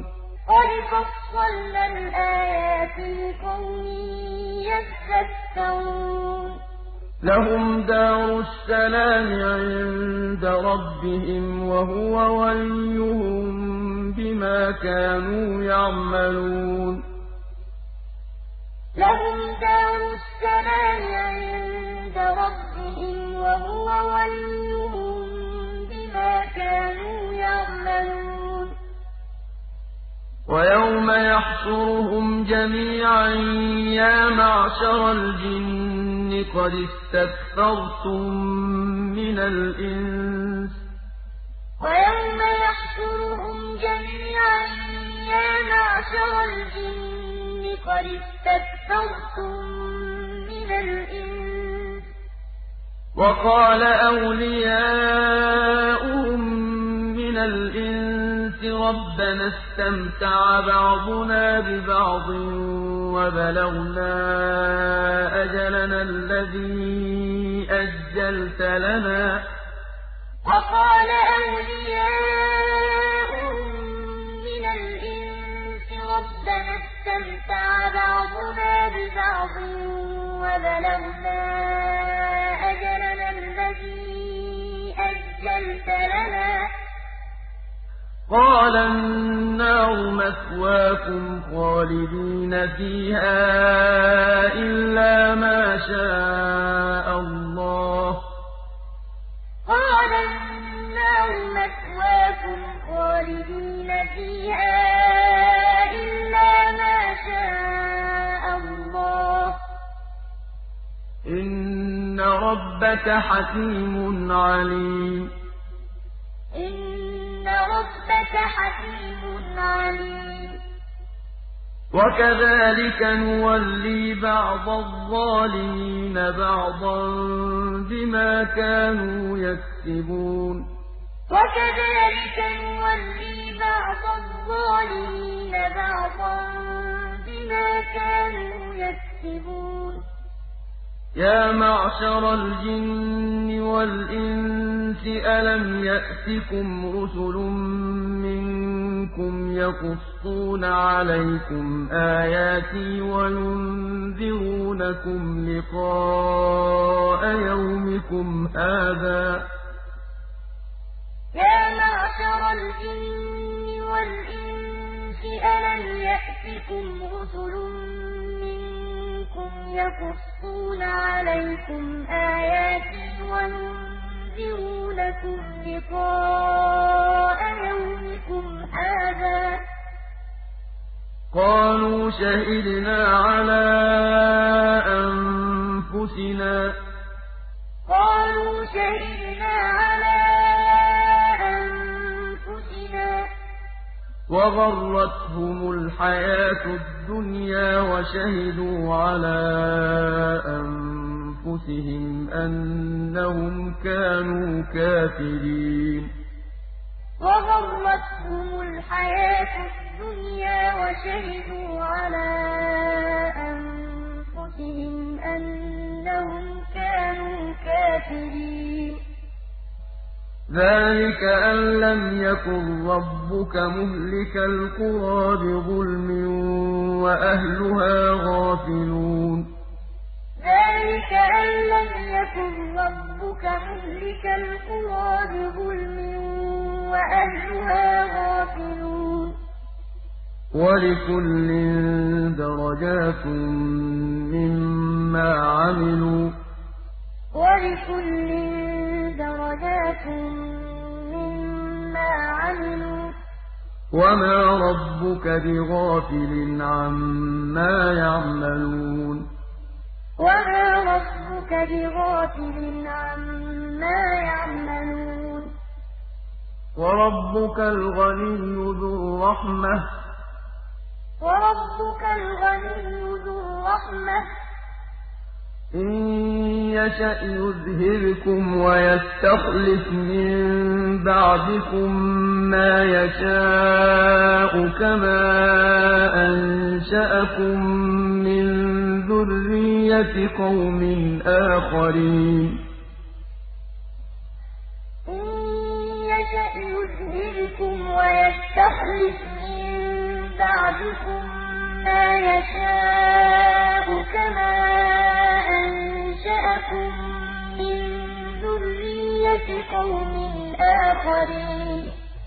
لَهُمْ دَارُ السَّلَامِ عِندَ رَبِّهِمْ ۖ وَهُوَ وَلِيُّهُم بِمَا كَانُوا يَعْمَلُونَ لَهُمْ دَارُ السَّلَامِ عِندَ رَبِّهِمْ ۖ وَهُوَ وَلِيُّهُم بِمَا كَانُوا يَعْمَلُونَ وَيَوْمَ يَحْشُرُهُمْ جَمِيعًا يَا مَعْشَرَ الْجِنِّ قَدِ اسْتَكْثَرْتُم مِّنَ الْإِنسِ ۖ قد اسْتَكْثَرْتُم مِّنَ الْإِنسِ ۖ وَقَالَ أَوْلِيَاؤُهُم مِّنَ الْإِنسِ رَبَّنَا اسْتَمْتَعَ بَعْضُنَا بِبَعْضٍ وَبَلَغْنَا أَجَلَنَا الَّذِي أَجَّلْتَ لَنَا ۚ وَقَالَ أَوْلِيَاؤُهُم مِّنَ الْإِنسِ رَبَّنَا اسْتَمْتَعَ بَعْضُنَا بِبَعْضٍ وَبَلَغْنَا أَجَلَنَا الَّذِي أَجَّلْتَ لَنَا ۚ قَالَ النَّارُ مَثْوَاكُمْ خَالِدِينَ فِيهَا إِلَّا مَا شَاءَ اللَّهُ ۗ قَالَ النَّارُ مَثْوَاكُمْ خَالِدِينَ فِيهَا إِلَّا مَا شَاءَ اللَّهُ ۗ إِنَّ رَبَّكَ حَكِيمٌ عَلِيمٌ إِنَّ رَبَّكَ حَكِيمٌ عَلِيمٌ وَكَذَٰلِكَ نُوَلِّي بَعْضَ الظَّالِمِينَ بَعْضًا بِمَا كَانُوا يَكْسِبُونَ وَكَذَٰلِكَ نُوَلِّي بَعْضَ الظَّالِمِينَ بَعْضًا بِمَا كَانُوا يَكْسِبُونَ يَا مَعْشَرَ الْجِنِّ وَالْإِنسِ أَلَمْ يَأْتِكُمْ رُسُلٌ مِّنكُمْ يَقُصُّونَ عَلَيْكُمْ آيَاتِي وَيُنذِرُونَكُمْ لِقَاءَ يَوْمِكُمْ هَٰذَا ۚ يَا مَعْشَرَ الْجِنِّ وَالْإِنسِ أَلَمْ يَأْتِكُمْ رُسُلٌ مِّنكُمْ يَقُصُّونَ عَلَيْكُمْ آيَاتِي وَيُنذِرُونَكُمْ لِقَاءَ يَوْمِكُمْ هَٰذَا ۚ قَالُوا شَهِدْنَا عَلَىٰ أَنفُسِنَا ۖ وَغَرَّتْهُمُ الْحَيَاةُ الدُّنْيَا وَشَهِدُوا عَلَىٰ أَنفُسِهِمْ أَنَّهُمْ كَانُوا كَافِرِينَ وَغَرَّتْهُمُ الْحَيَاةُ الدُّنْيَا وَشَهِدُوا عَلَىٰ أَنفُسِهِمْ أَنَّهُمْ كَانُوا كَافِرِينَ ذَٰلِكَ أَن لَّمْ يَكُن رَّبُّكَ مُهْلِكَ الْقُرَىٰ بِظُلْمٍ وَأَهْلُهَا غَافِلُونَ ذَٰلِكَ أَن لَّمْ يَكُن رَّبُّكَ مُهْلِكَ الْقُرَىٰ بِظُلْمٍ وَأَهْلُهَا غَافِلُونَ وَلِكُلٍّ دَرَجَاتٌ مِّمَّا عَمِلُوا ۖ وَمَا رَبُّكَ بِغَافِلٍ عَمَّا يَعْمَلُونَ وَمَا رَبُّكَ بِغَافِلٍ عَمَّا يَعْمَلُونَ وَرَبُّكَ الْغَنِيُّ ذُو الرَّحْمَةِ ۚ إِن يَشَأْ يُذْهِبْكُمْ وَيَسْتَخْلِفْ مِن بَعْدِكُم مَّا يَشَاءُ كَمَا أَنشَأَكُم مِّن ذُرِّيَّةِ قَوْمٍ آخَرِينَ إِن يَشَأْ يُذْهِبْكُمْ وَيَسْتَخْلِفْ مِن بَعْدِكُم مَّا يَشَاءُ كَمَا أَنشَأَكُم مِّن ذُرِّيَّةِ قَوْمٍ آخَرِينَ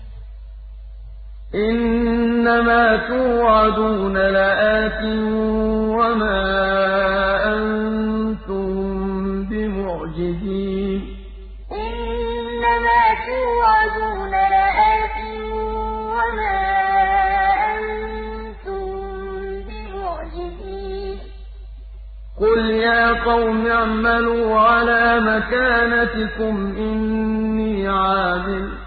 إِنَّمَا تُوعَدُونَ لَآتٍ وَمَا أَنتُم بِمُعْجِزِينَ إِنَّمَا تُوعَدُونَ لَآتٍ وَمَا أَنتُم بِمُعْجِزِينَ قُلْ يَا قَوْمِ اعْمَلُوا عَلَىٰ مَكَانَتِكُمْ إِنِّي عَامِلٌ ۖ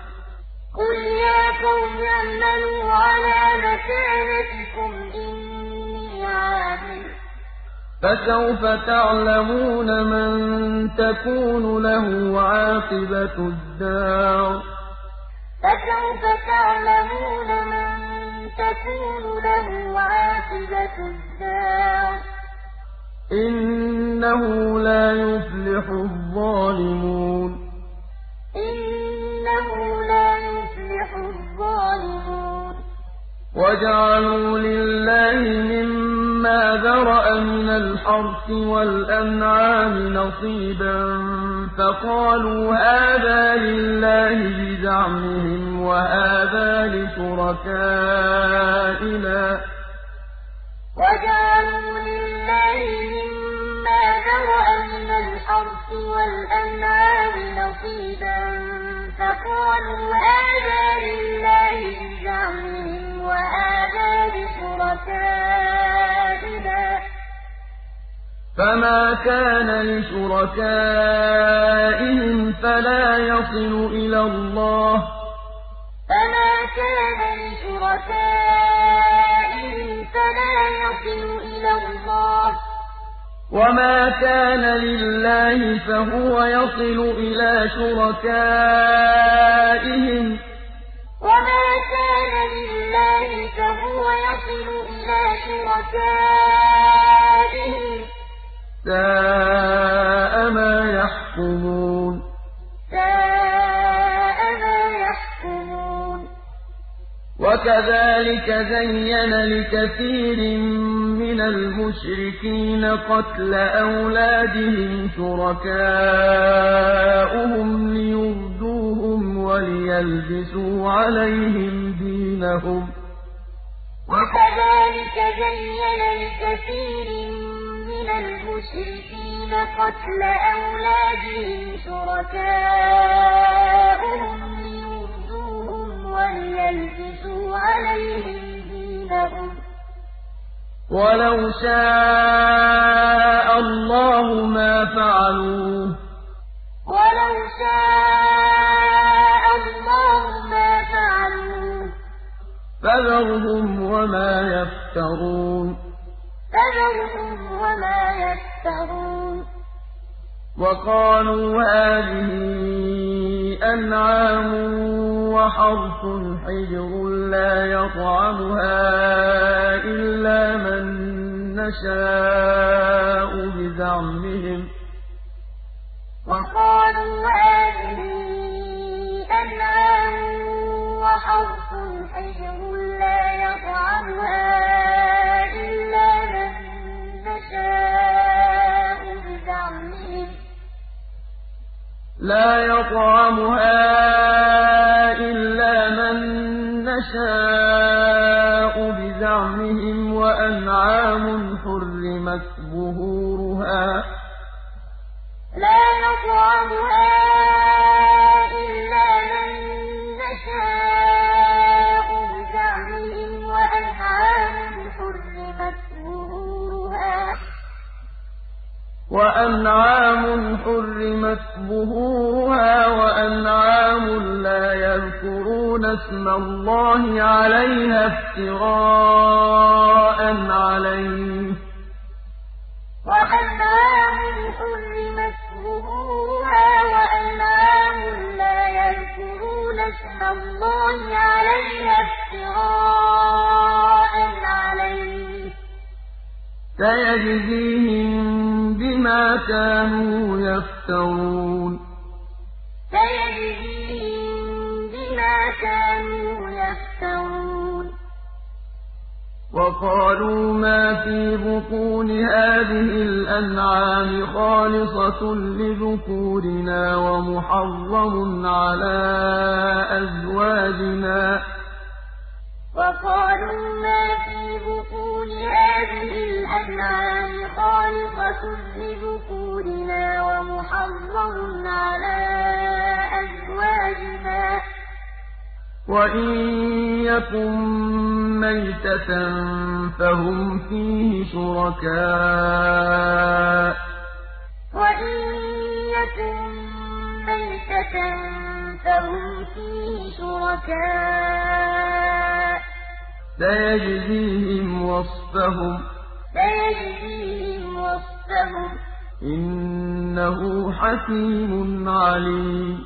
عَامِلٌ فسوف تعلمون من تكون له عاقبة الدار فسوف تعلمون من تكون له عاقبة الدار إنه لا يفلح الظالمون إنه لا يفلح الظالمون وجعلوا لله مما ذرأ من الحرث والأنعام نصيبا فقالوا هذا لله بزعمهم وهذا لشركائنا وجعلوا لله مما ذرأ من الحرث والأنعام نصيبا فقالوا هذا لله بزعمهم وهذا لشركائنا فما كان لشركائهم فلا يصل إلى الله فما كان لشركائهم فلا يصل إلى الله وما كان لله فهو يصل إلى شركائهم وما كان لله فهو يصل إلى شركائهم ساء ما يحكمون ساء ما يحكمون وكذلك زين لكثير من المشركين قتل أولادهم شركاؤهم ليردوهم وليلبسوا عليهم دينهم وكذلك زين لكثير من المشركين قتل أولادهم شركاؤهم ليردوهم وليلبسوا عليهم دينهم ولو شاء الله ما فعلوه ولو شاء الله ما فعلوه فذرهم وما يفترون فذرهم وما يفترون وقالوا هذه أنعام وحرث حجر لا يطعمها إلا من نشاء بزعمهم وقالوا هذه أنعام وحرث حجر لا يطعمها إلا من نشاء بزعمهم لا يطعمها إلا من نشاء بزعمهم وأنعام حرمت ظهورها لا يطعمها إلا من نشاء بزعمهم وأنعام حرمت ظهورها وأنعام لا يذكرون اسم الله عليها افتراء عليه وأنعام حرمت ظهورها وأنعام لا يذكرون اسم الله عليها افتراء عليه سيجزيهم بما كانوا يفترون سيجزيهم بما كانوا يفترون وقالوا ما في بطون هذه الأنعام خالصة لذكورنا ومحرم على أزواجنا وقالوا ما في بطون هذه الأنعام خالصة لذكورنا ومحرم على أزواجنا وإن يكن ميتة فهم فيه شركاء وإن يكن ميتة فهم فيه شركاء سيجزيهم وصفهم لهم إنه حكيم عليم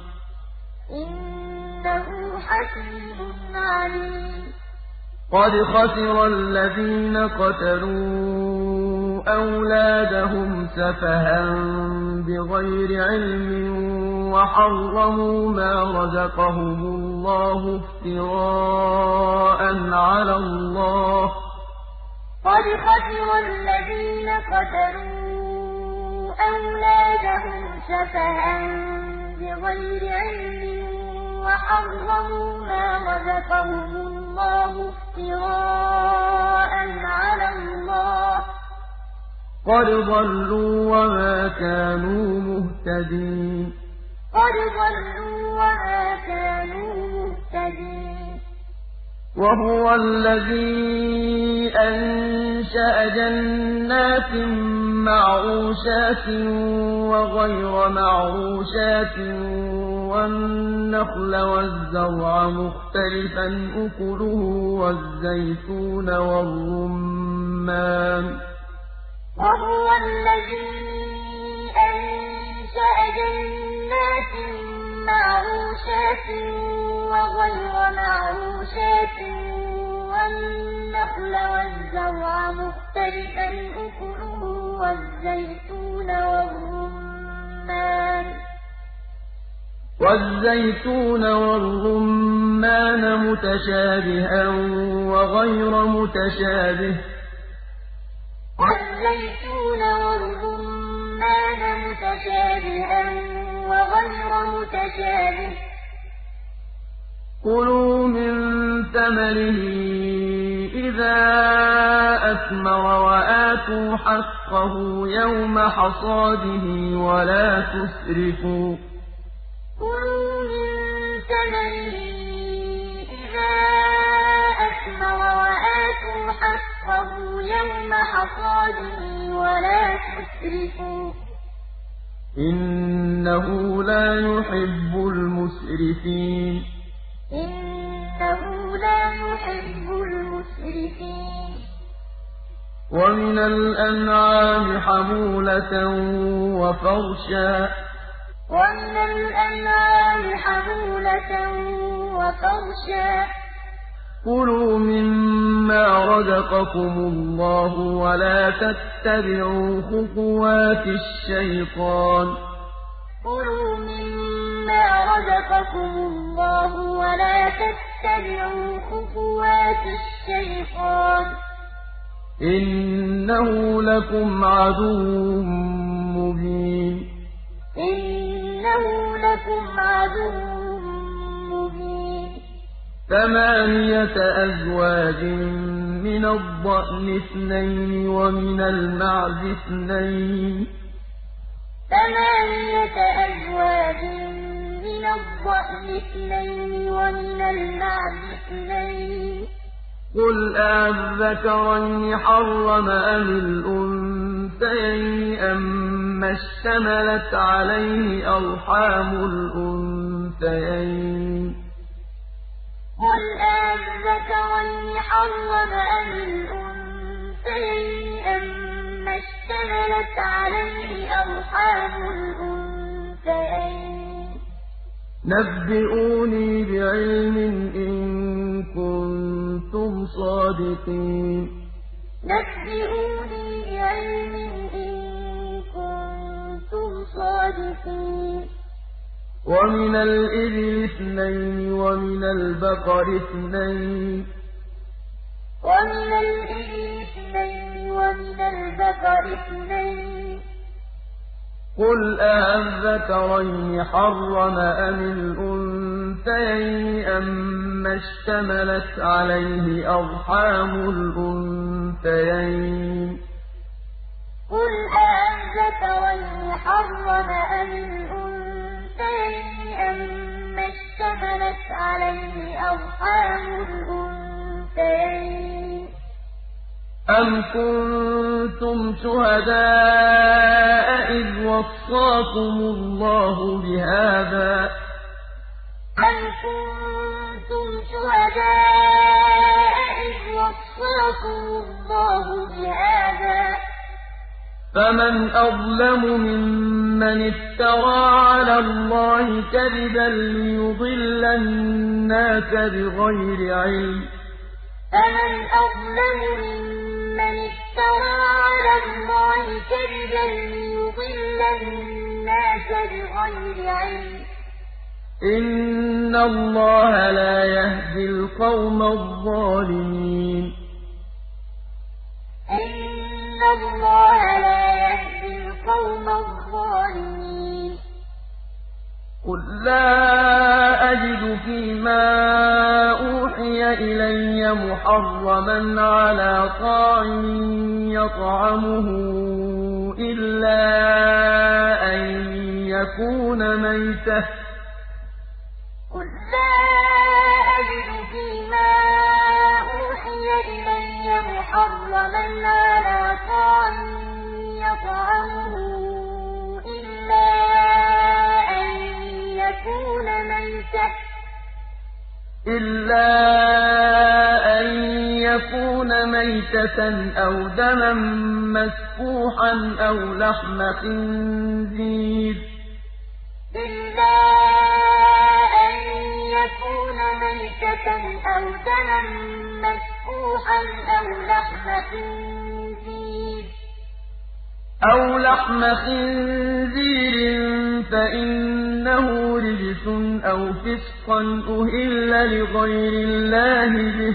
إنه حكيم عليم قد خسر الذين قتلوا أولادهم سفها بغير علم وحرموا ما رزقهم الله افتراء على الله قد خسر الذين قتلوا أولادهم سفها بغير علم وحرموا ما رزقهم الله افتراء على الله قد ضلوا وما كانوا مهتدين قد ضلوا وما كانوا مهتدين وهو الذي أنشأ جنات معروشات وغير معروشات والنخل والزرع مختلفا أكله والزيتون والرمان وهو الذي أنشأ جنات معروشات وغير معروشات والنخل والزرع مختلفا أكله والزيتون والرمان متشابها وغير متشابه والزيتون والرمان متشابها وغير متشابه كلوا من ثمره إذا أثمر وآتوا حقه يوم حصاده ولا تسرفوا كلوا من ثمره إذا أثمر وآتوا حقه يوم حصاده ولا تسرفوا إنه لا يحب المسرفين إنه لا يحب المسرفين ومن الأنعام حمولة وفرشا ومن الأنعام حمولة وفرشا كلوا مما رزقكم الله ولا تتبعوا خطوات الشيطان كلوا مما رزقكم الله ولا تتبعوا خطوات الشيطان إنه لكم عدو مبين إنه لكم عدو مبين 8 أزواج من الضأن 2 ومن المعز 2 8 أزواج من الضأن 2 ومن المعز 2 قل أَذَكَرَيْنِ حَرَّمَ أَمِ الْأُنثَيَيْنِ أَمَّا اشْتَمَلَتْ عَلَيْهِ أَرْحَامُ الْأُنثَيَيْنِ قُلْ أَذَكَرَيْنِ حَرَّمَ أَمِ الْأُنثَيَيْنِ أَمَّا اشْتَمَلَتْ عَلَيْهِ أَرْحَامُ الْأُنثَيَيْنِ نَبِّئُونِي بِعِلْمٍ إِن كُنتُمْ صَادِقِينَ نَبِّئُونِي بِعِلْمٍ إِن كُنتُمْ صَادِقِينَ وَمِنَ الْإِبِلِ 2 وَمِنَ الْبَقَرِ 2 وَمِنَ الْإِبِلِ 2 وَمِنَ الْبَقَرِ 2 قُلْ أَذَكَرَيْنِ حَرَّمَ أَمِ الْأُنثَيَيْنِ أَمَّا اشْتَمَلَتْ عَلَيْهِ أَرْحَامُ الْأُنثَيَيْنِ قُلْ أَذَكَرَيْنِ حَرَّمَ أَمِ الْأُنثَيَيْنِ أَمَّا اشْتَمَلَتْ عَلَيْهِ أَرْحَامُ الْأُنثَيَيْنِ أَمْ كُنتُمْ شُهَدَاءَ إِذْ وَصَّاكُمُ اللَّهُ بِهَٰذَا ۚ أَمْ كُنتُمْ شُهَدَاءَ إِذْ وَصَّاكُمُ اللَّهُ بِهَٰذَا ۚ فمن أظلم ممن افترى على الله كذبا ليضل الناس بغير علم فمن أظلم ممن افترى على الله كذبا ليضل الناس بغير علم إن الله لا يهدي القوم الظالمين إن الله لا يهدي القوم الظالمين قل لا أجد فيما أوحي إلي محرما على طاعم يطعمه إلا أن يكون ميتة قل لا أجد فيما أوحي إلي محرما على طاعم يطعمه إلا أن يكون ميتة أو دما مسفوحا أو لحم خنزير فإنه رجس أو فسقا أهل لغير الله به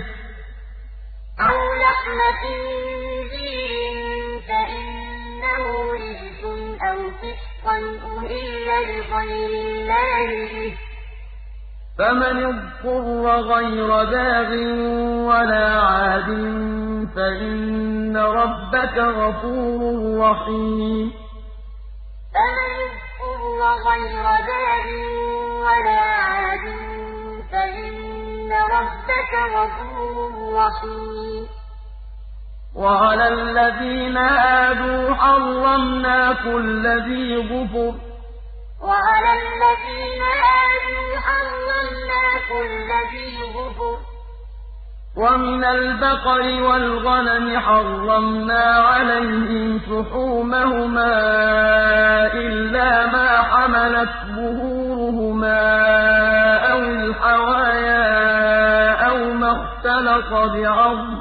فمن اضطر غير باغ ولا عاد فإن ربك غفور رحيم فمن اضطر غير باغ ولا عاد فإن ربك غفور رحيم وعلى الذين هادوا حرمنا كل ذي ظفر ومن البقر والغنم حرمنا عليهم شحومهما إلا ما حملت ظهورهما أو الحوايا أو ما اختلط بعظم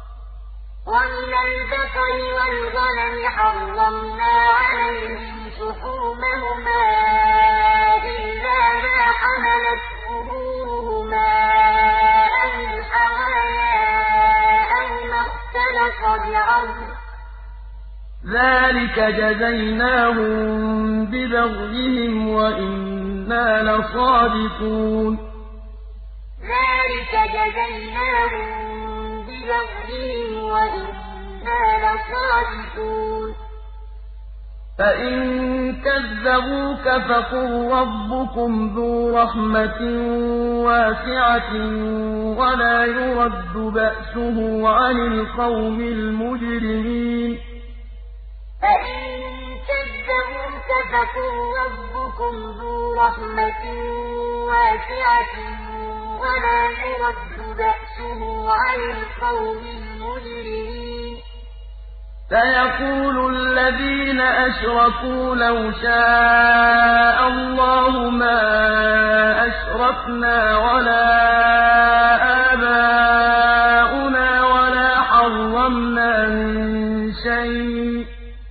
ذلك جزيناهم ببغيهم وإنا لصادقون فإن كذبوك فقل ربكم ذو رحمة واسعة ولا يرد بأسه عن القوم المجرمين سيقول الذين أشركوا لو شاء الله ما أشركنا ولا آباؤنا ولا حرمنا من شيء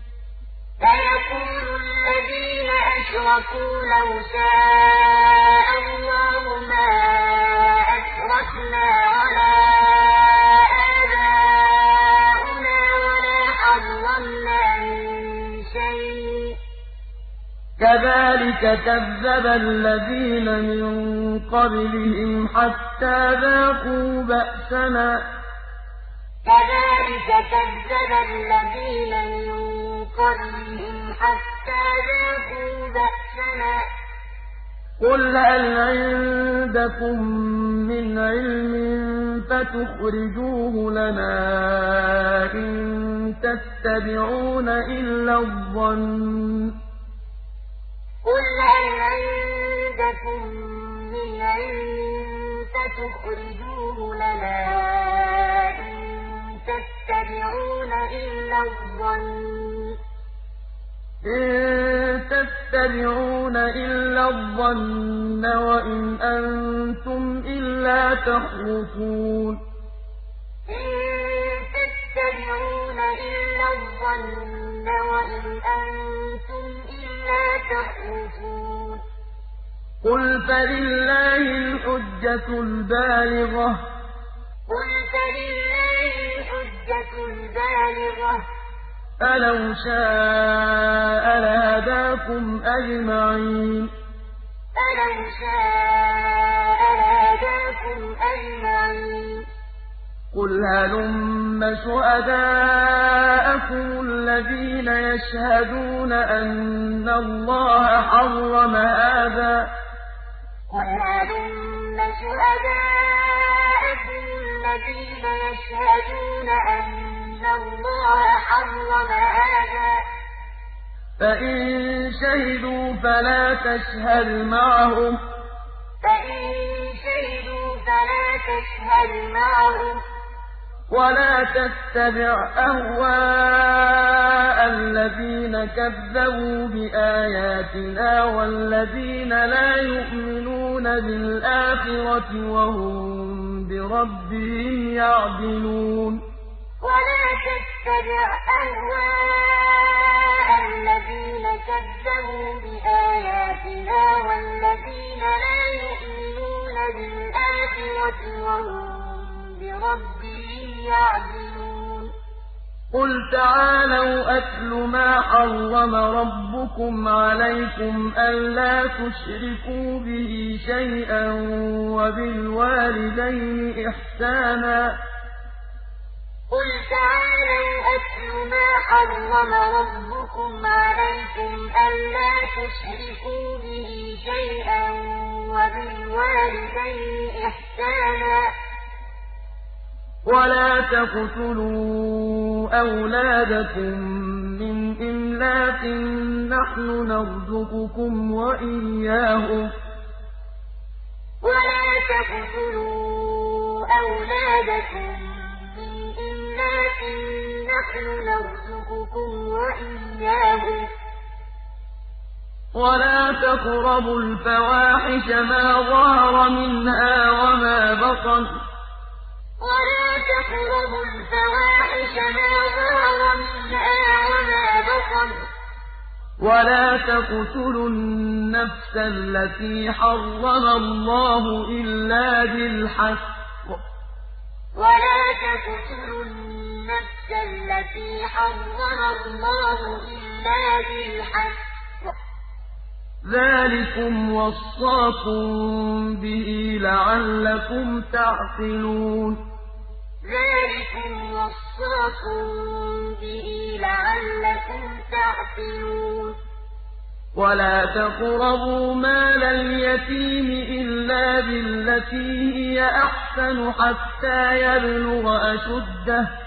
كذلك كذب الذين من قبلهم حتى ذاقوا بأسنا قل هل عندكم من علم فتخرجوه لنا إن تتبعون إلا الظن إِن تَتَّبِعُونَ إِلَّا الظَّنَّ وَإِنْ أَنتُمْ إِلَّا تَخْرُصُونَ إِن تَتَّبِعُونَ إِلَّا الظَّنَّ وَإِنْ أَنتُمْ إِلَّا تَخْرُصُونَ قُلْ فَلِلَّهِ الْحُجَّةُ الْبَالِغَةُ ۖ فَلَوْ شَاءَ لَهَدَاكُمْ أَجْمَعِينَ قُلْ هَلُمَّ شُهَدَاءَكُمُ الَّذِينَ يَشْهَدُونَ أَنَّ اللَّهَ حَرَّمَ هَٰذَا ۖ فَإِن شَهِدُوا فَلَا تَشْهَدْ مَعَهُمْ ۖ وَلَا تَتَّبِعْ أَهْوَاءَ الَّذِينَ كَذَّبُوا بِآيَاتِنَا وَالَّذِينَ لَا يُؤْمِنُونَ بِالْآخِرَةِ وَهُم بِرَبِّهِمْ يَعْدِلُونَ وَلَا تَتَّبِعْ أَهْوَاءَ الَّذِينَ كَذَّبُوا بِآيَاتِنَا وَالَّذِينَ لَا يُؤْمِنُونَ بِالْآخِرَةِ وَهُم بِرَبِّهِمْ يَعْدِلُونَ قُلْ تَعَالَوْا أَتْلُ مَا حَرَّمَ رَبُّكُمْ عَلَيْكُمْ أَلَّا تُشْرِكُوا بِهِ شَيْئًا وَبِالْوَالِدَيْنِ إِحْسَانًا ۖ وَلَا تَقْتُلُوا أَوْلَادَكُم مِّنْ إِمْلَاقٍ ۖ نَّحْنُ نَرْزُقُكُمْ وَإِيَّاهُمْ ۖ وَلَا تَقْرَبُوا الْفَوَاحِشَ مَا ظَهَرَ مِنْهَا وَمَا بَطَنَ ۖ وَلَا تَقْتُلُوا النَّفْسَ الَّتِي حَرَّمَ اللَّهُ إِلَّا بِالْحَقِّ ۗ ذَٰلِكُمْ وَصَّاكُم بِهِ لَعَلَّكُمْ تَعْقِلُونَ وَلَا تَقْرَبُوا مَالَ الْيَتِيمِ إِلَّا بِالَّتِي هِيَ أَحْسَنُ حَتَّىٰ يَبْلُغَ أَشُدَّهُ ۖ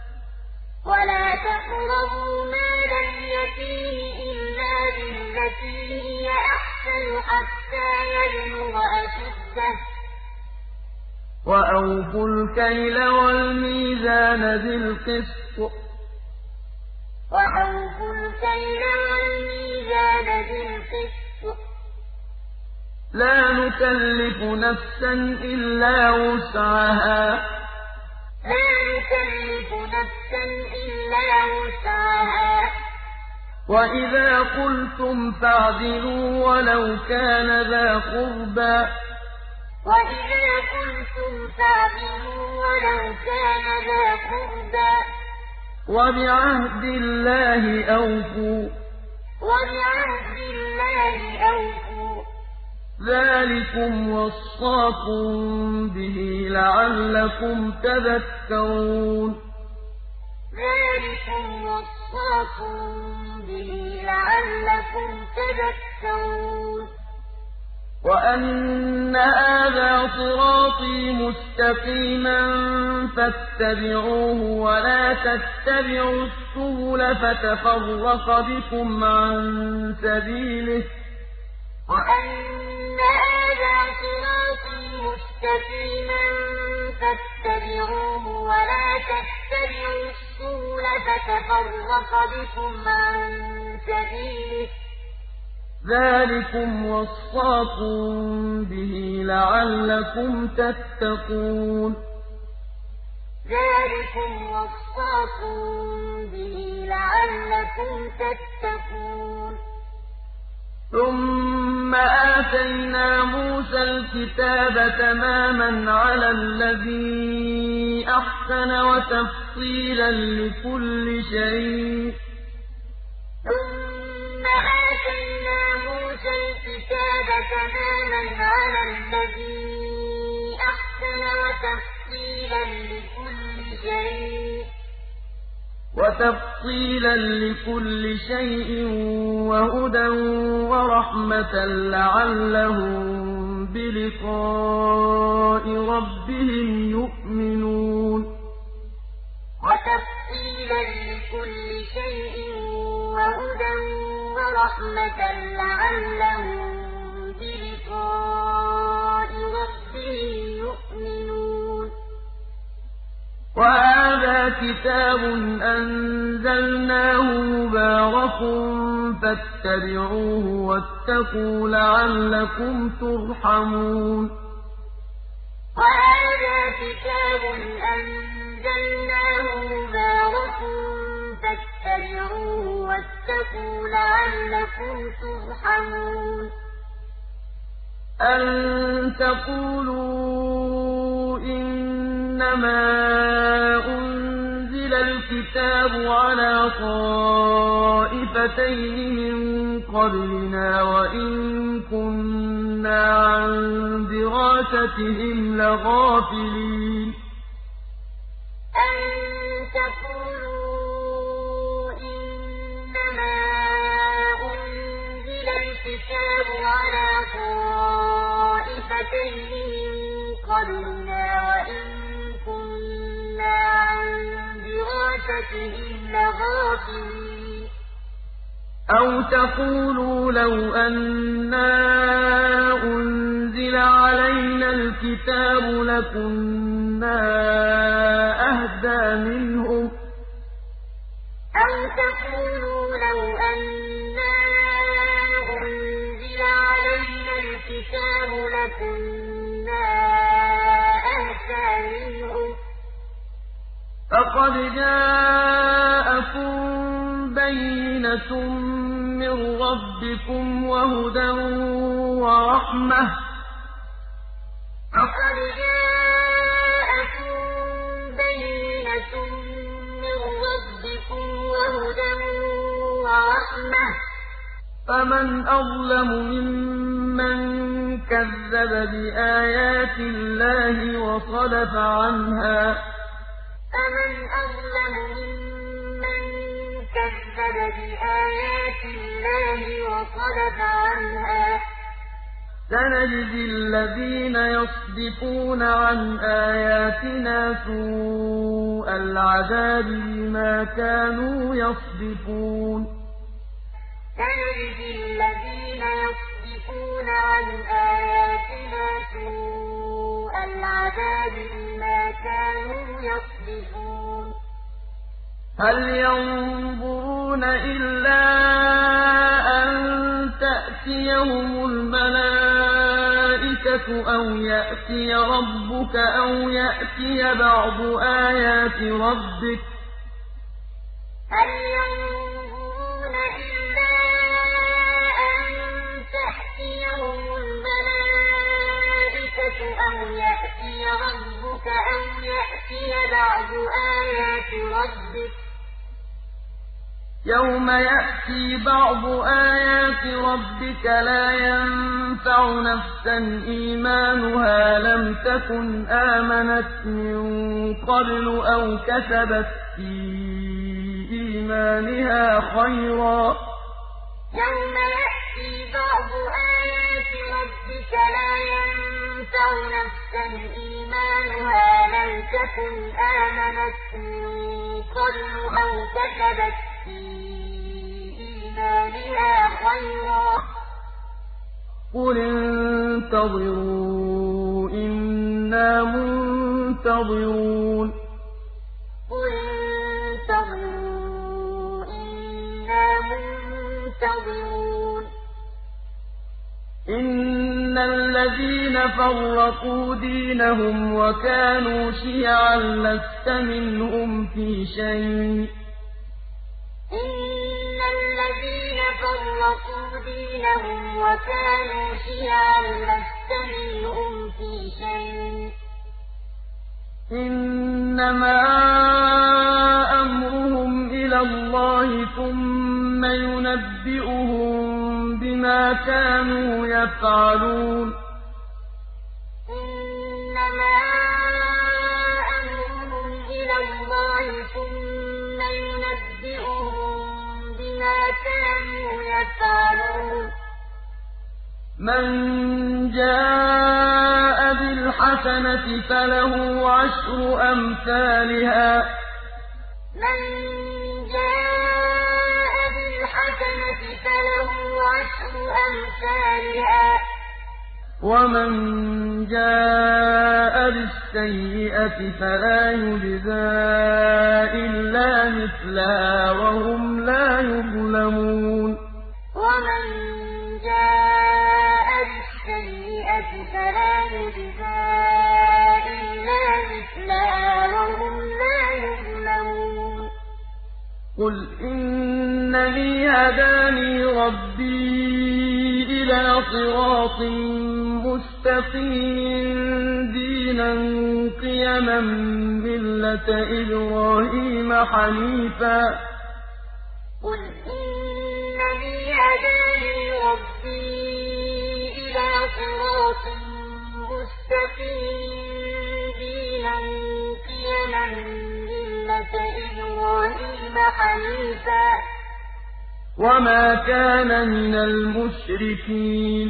وَأَوْفُوا الْكَيْلَ وَالْمِيزَانَ بِالْقِسْطِ ۖ لَا نُكَلِّفُ نَفْسًا إِلَّا وُسْعَهَا ۖ وَإِذَا قُلْتُمْ فَاعْدِلُوا وَلَوْ كَانَ ذَا قُرْبَىٰ ۖ وَبِعَهْدِ اللَّهِ أَوْفُوا ۚ ذَٰلِكُمْ وَصَّاكُم بِهِ لَعَلَّكُمْ تَذَكَّرُونَ وَأَنَّ هَٰذَا صِرَاطِي مُسْتَقِيمًا فَاتَّبِعُوهُ ۖ وَلَا تَتَّبِعُوا السُّبُلَ فَتَفَرَّقَ بِكُمْ عَن سَبِيلِهِ ۚ ذَٰلِكُمْ وَصَّاكُم بِهِ لَعَلَّكُمْ تَتَّقُونَ ذَٰلِكُمْ وَصَّاكُم بِهِ لَعَلَّكُمْ تَتَّقُونَ ثُمَّ آتَيْنَا مُوسَى الْكِتَابَ تَمَامًا عَلَى الَّذِي أَحْسَنَ وَتَفْصِيلًا لِّكُلِّ شَيْءٍ ۚ ثُمَّ آتَيْنَا مُوسَى الْكِتَابَ تَمَامًا عَلَى الَّذِي أَحْسَنَ وَتَفْصِيلًا لِّكُلِّ شَيْءٍ وَهُدًى وَرَحْمَةً لَّعَلَّهُم بِلِقَاءِ رَبِّهِمْ يُؤْمِنُونَ وَتَفْصِيلًا لِّكُلِّ شَيْءٍ وَهُدًى وَرَحْمَةً لَّعَلَّهُم بِلِقَاءِ رَبِّهِمْ يُؤْمِنُونَ وَهَٰذَا كِتَابٌ أَنزَلْنَاهُ مُبَارَكٌ فَاتَّبِعُوهُ وَاتَّقُوا لَعَلَّكُمْ تُرْحَمُونَ وَهَٰذَا كِتَابٌ أَنزَلْنَاهُ مُبَارَكٌ فَاتَّبِعُوهُ وَاتَّقُوا لَعَلَّكُمْ تُرْحَمُونَ أَن تَقُولُوا إِنَّمَا أُنزِلَ الْكِتَابُ عَلَىٰ طَائِفَتَيْنِ مِن قَبْلِنَا وَإِن كُنَّا عَن دِرَاسَتِهِمْ لَغَافِلِينَ أَن تَقُولُوا إِنَّمَا أُنزِلَ الْكِتَابُ عَلَىٰ طَائِفَتَيْنِ مِن قَبْلِنَا وَإِن كُنَّا عَن دِرَاسَتِهِمْ لَغَافِلِينَ أَوْ تَقُولُوا لَوْ أَنَّا أُنزِلَ عَلَيْنَا الْكِتَابُ لَكُنَّا أَهْدَىٰ مِنْهُمْ ۚ أَوْ تَقُولُوا لَوْ أَنَّا أُنزِلَ عَلَيْنَا الْكِتَابُ لَكُنَّا أَهْدَىٰ مِنْهُمْ ۚ فَقَدْ جَاءَكُم بَيِّنَةٌ مِّن رَّبِّكُمْ وَهُدًى وَرَحْمَةٌ ۚ فَمَنْ أَظْلَمُ مِمَّن كَذَّبَ بِآيَاتِ اللَّهِ وَصَدَفَ عَنْهَا ۗ فَمَنْ أَظْلَمُ مِمَّن كَذَّبَ بِآيَاتِ اللَّهِ وَصَدَفَ عَنْهَا ۗ سَنَجْزِي الَّذِينَ يَصْدِفُونَ عَنْ آيَاتِنَا سُوءَ الْعَذَابِ بِمَا كَانُوا يَصْدِفُونَ سَنَجْزِي الَّذِينَ يَصْدِفُونَ عَنْ آيَاتِنَا سُوءَ الْعَذَابِ بِمَا كَانُوا يَصْدِفُونَ هَلْ يَنظُرُونَ إِلَّا أَن تَأْتِيَهُمُ الْمَلَائِكَةُ أَوْ يَأْتِيَ رَبُّكَ أَوْ يَأْتِيَ بَعْضُ آيَاتِ رَبِّكَ ۗ هَلْ يَنظُرُونَ إِلَّا أَن تَأْتِيَهُمُ الْمَلَائِكَةُ أَوْ يَأْتِيَ رَبُّكَ أَوْ يَأْتِيَ بَعْضُ آيَاتِ رَبِّكَ ۗ يَوْمَ يَأْتِي بَعْضُ آيَاتِ رَبِّكَ لَا يَنفَعُ نَفْسًا إِيمَانُهَا لَمْ تَكُنْ آمَنَتْ مِن قَبْلُ أَوْ كَسَبَتْ فِي إِيمَانِهَا خَيْرًا ۗ يَوْمَ يَأْتِي بَعْضُ آيَاتِ رَبِّكَ لَا يَنفَعُ نَفْسًا إِيمَانُهَا لَمْ تَكُنْ آمَنَتْ مِن قَبْلُ أَوْ كَسَبَتْ فِي إِيمَانِهَا خَيْرًا ۗ قُلِ انتَظِرُوا إِنَّا مُنتَظِرُونَ قُلِ انتَظِرُوا إِنَّا مُنتَظِرُونَ إِنَّ الَّذِينَ فَرَّقُوا دِينَهُمْ وَكَانُوا شِيَعًا لَّسْتَ مِنْهُمْ فِي شَيْءٍ ۚ إِنَّ الَّذِينَ فَرَّقُوا دِينَهُمْ وَكَانُوا شِيَعًا لَّسْتَ مِنْهُمْ فِي شَيْءٍ ۚ إِنَّمَا أَمْرُهُمْ إِلَى اللَّهِ ثُمَّ يُنَبِّئُهُم بِمَا كَانُوا يَفْعَلُونَ إِنَّمَا أَمْرُهُمْ إِلَى اللَّهِ ثُمَّ يُنَبِّئُهُم بِمَا كَانُوا يَفْعَلُونَ مَن جَاءَ بِالْحَسَنَةِ فَلَهُ عَشْرُ أَمْثَالِهَا ۖ مَن جَاءَ بِالْحَسَنَةِ فَلَهُ عَشْرُ أَمْثَالِهَا ۖ وَمَن جَاءَ بِالسَّيِّئَةِ فَلَا يُجْزَىٰ إِلَّا مِثْلَهَا وَهُمْ لَا يُظْلَمُونَ وَمَن جَاءَ بِالسَّيِّئَةِ فَلَا يُجْزَىٰ إِلَّا مِثْلَهَا وَهُمْ لَا يُظْلَمُونَ قُلْ إِنَّنِي هَدَانِي رَبِّي إِلَىٰ صِرَاطٍ مُّسْتَقِيمٍ دِينًا قِيَمًا مِّلَّةَ إِبْرَاهِيمَ حَنِيفًا ۖ قُلْ إِنَّنِي هَدَانِي رَبِّي إِلَىٰ صِرَاطٍ مُّسْتَقِيمٍ دِينًا قِيَمًا مِّلَّةَ إِبْرَاهِيمَ حَنِيفًا ۖ وَمَا كَانَ مِنَ الْمُشْرِكِينَ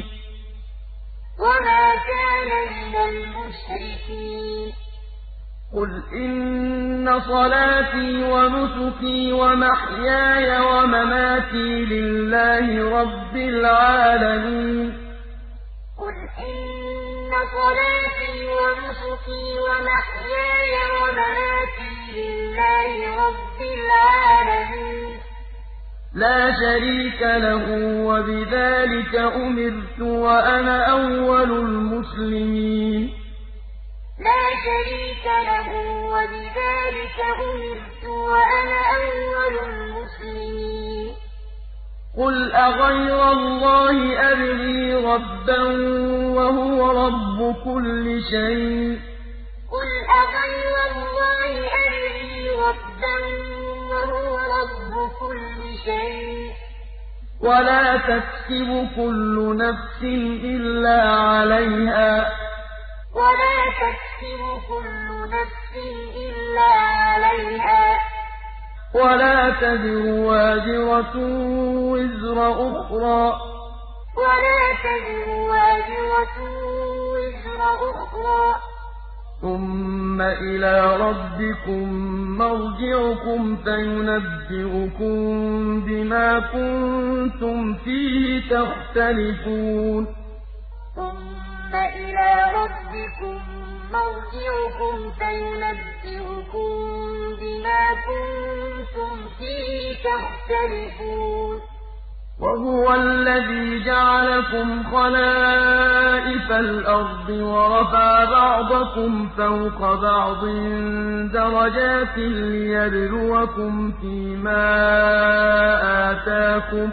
وَمَا كَانَ مِنَ الْمُشْرِكِينَ قُلْ إِنَّ صَلَاتِي وَنُسُكِي وَمَحْيَايَ وَمَمَاتِي لِلَّهِ رَبِّ الْعَالَمِينَ قُلْ إِنَّ صَلَاتِي وَنُسُكِي وَمَحْيَايَ وَمَمَاتِي لِلَّهِ رَبِّ الْعَالَمِينَ لَا شَرِيكَ لَهُ ۖ وَبِذَٰلِكَ أُمِرْتُ وَأَنَا أَوَّلُ الْمُسْلِمِينَ لَا شَرِيكَ لَهُ ۖ وَبِذَٰلِكَ أُمِرْتُ وَأَنَا أَوَّلُ الْمُسْلِمِينَ قُلْ أَغَيْرَ اللَّهِ أَبْغِي رَبًّا وَهُوَ رَبُّ كُلِّ شَيْءٍ ۚ قُلْ أَغَيْرَ اللَّهِ أَبْغِي رَبًّا وَهُوَ رَبُّ كُلِّ شَيْءٍ ۚ وَلَا تَكْسِبُ كُلُّ نَفْسٍ إِلَّا عَلَيْهَا ۚ وَلَا تَكْسِبُ كُلُّ نَفْسٍ إِلَّا عَلَيْهَا ۚ وَلَا تَزِرُ وَازِرَةٌ وِزْرَ أُخْرَىٰ ۚ وَلَا تَزِرُ وَازِرَةٌ وِزْرَ أُخْرَىٰ ۚ ثُمَّ إِلَىٰ رَبِّكُم مَّرْجِعُكُمْ فَيُنَبِّئُكُم بِمَا كُنتُمْ فِيهِ تَخْتَلِفُونَ ثُمَّ إِلَىٰ رَبِّكُم مَّرْجِعُكُمْ فَيُنَبِّئُكُم بِمَا كُنتُمْ فِيهِ تَخْتَلِفُونَ وَهُوَ الَّذِي جَعَلَكُمْ خَلَائِفَ الْأَرْضِ وَرَفَعَ بَعْضَكُمْ فَوْقَ بَعْضٍ دَرَجَاتٍ لِّيَبْلُوَكُمْ فِي مَا آتَاكُمْ ۗ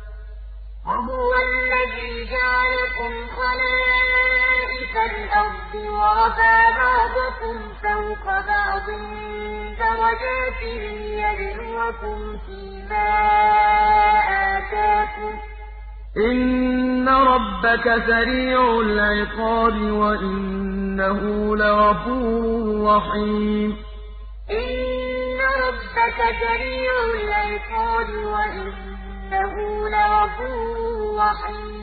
وَهُوَ الَّذِي جَعَلَكُمْ خَلَائِفَ الْأَرْضِ وَرَفَعَ بَعْضَكُمْ فَوْقَ بَعْضٍ دَرَجَاتٍ لِّيَبْلُوَكُمْ فِي مَا آتَاكُمْ ۗ إِنَّ رَبَّكَ سَرِيعُ الْعِقَابِ وَإِنَّهُ لَغَفُورٌ رَّحِيمٌ إِنَّ رَبَّكَ سَرِيعُ الْعِقَابِ وَإِنَّهُ لَغَفُورٌ رَّحِيمٌ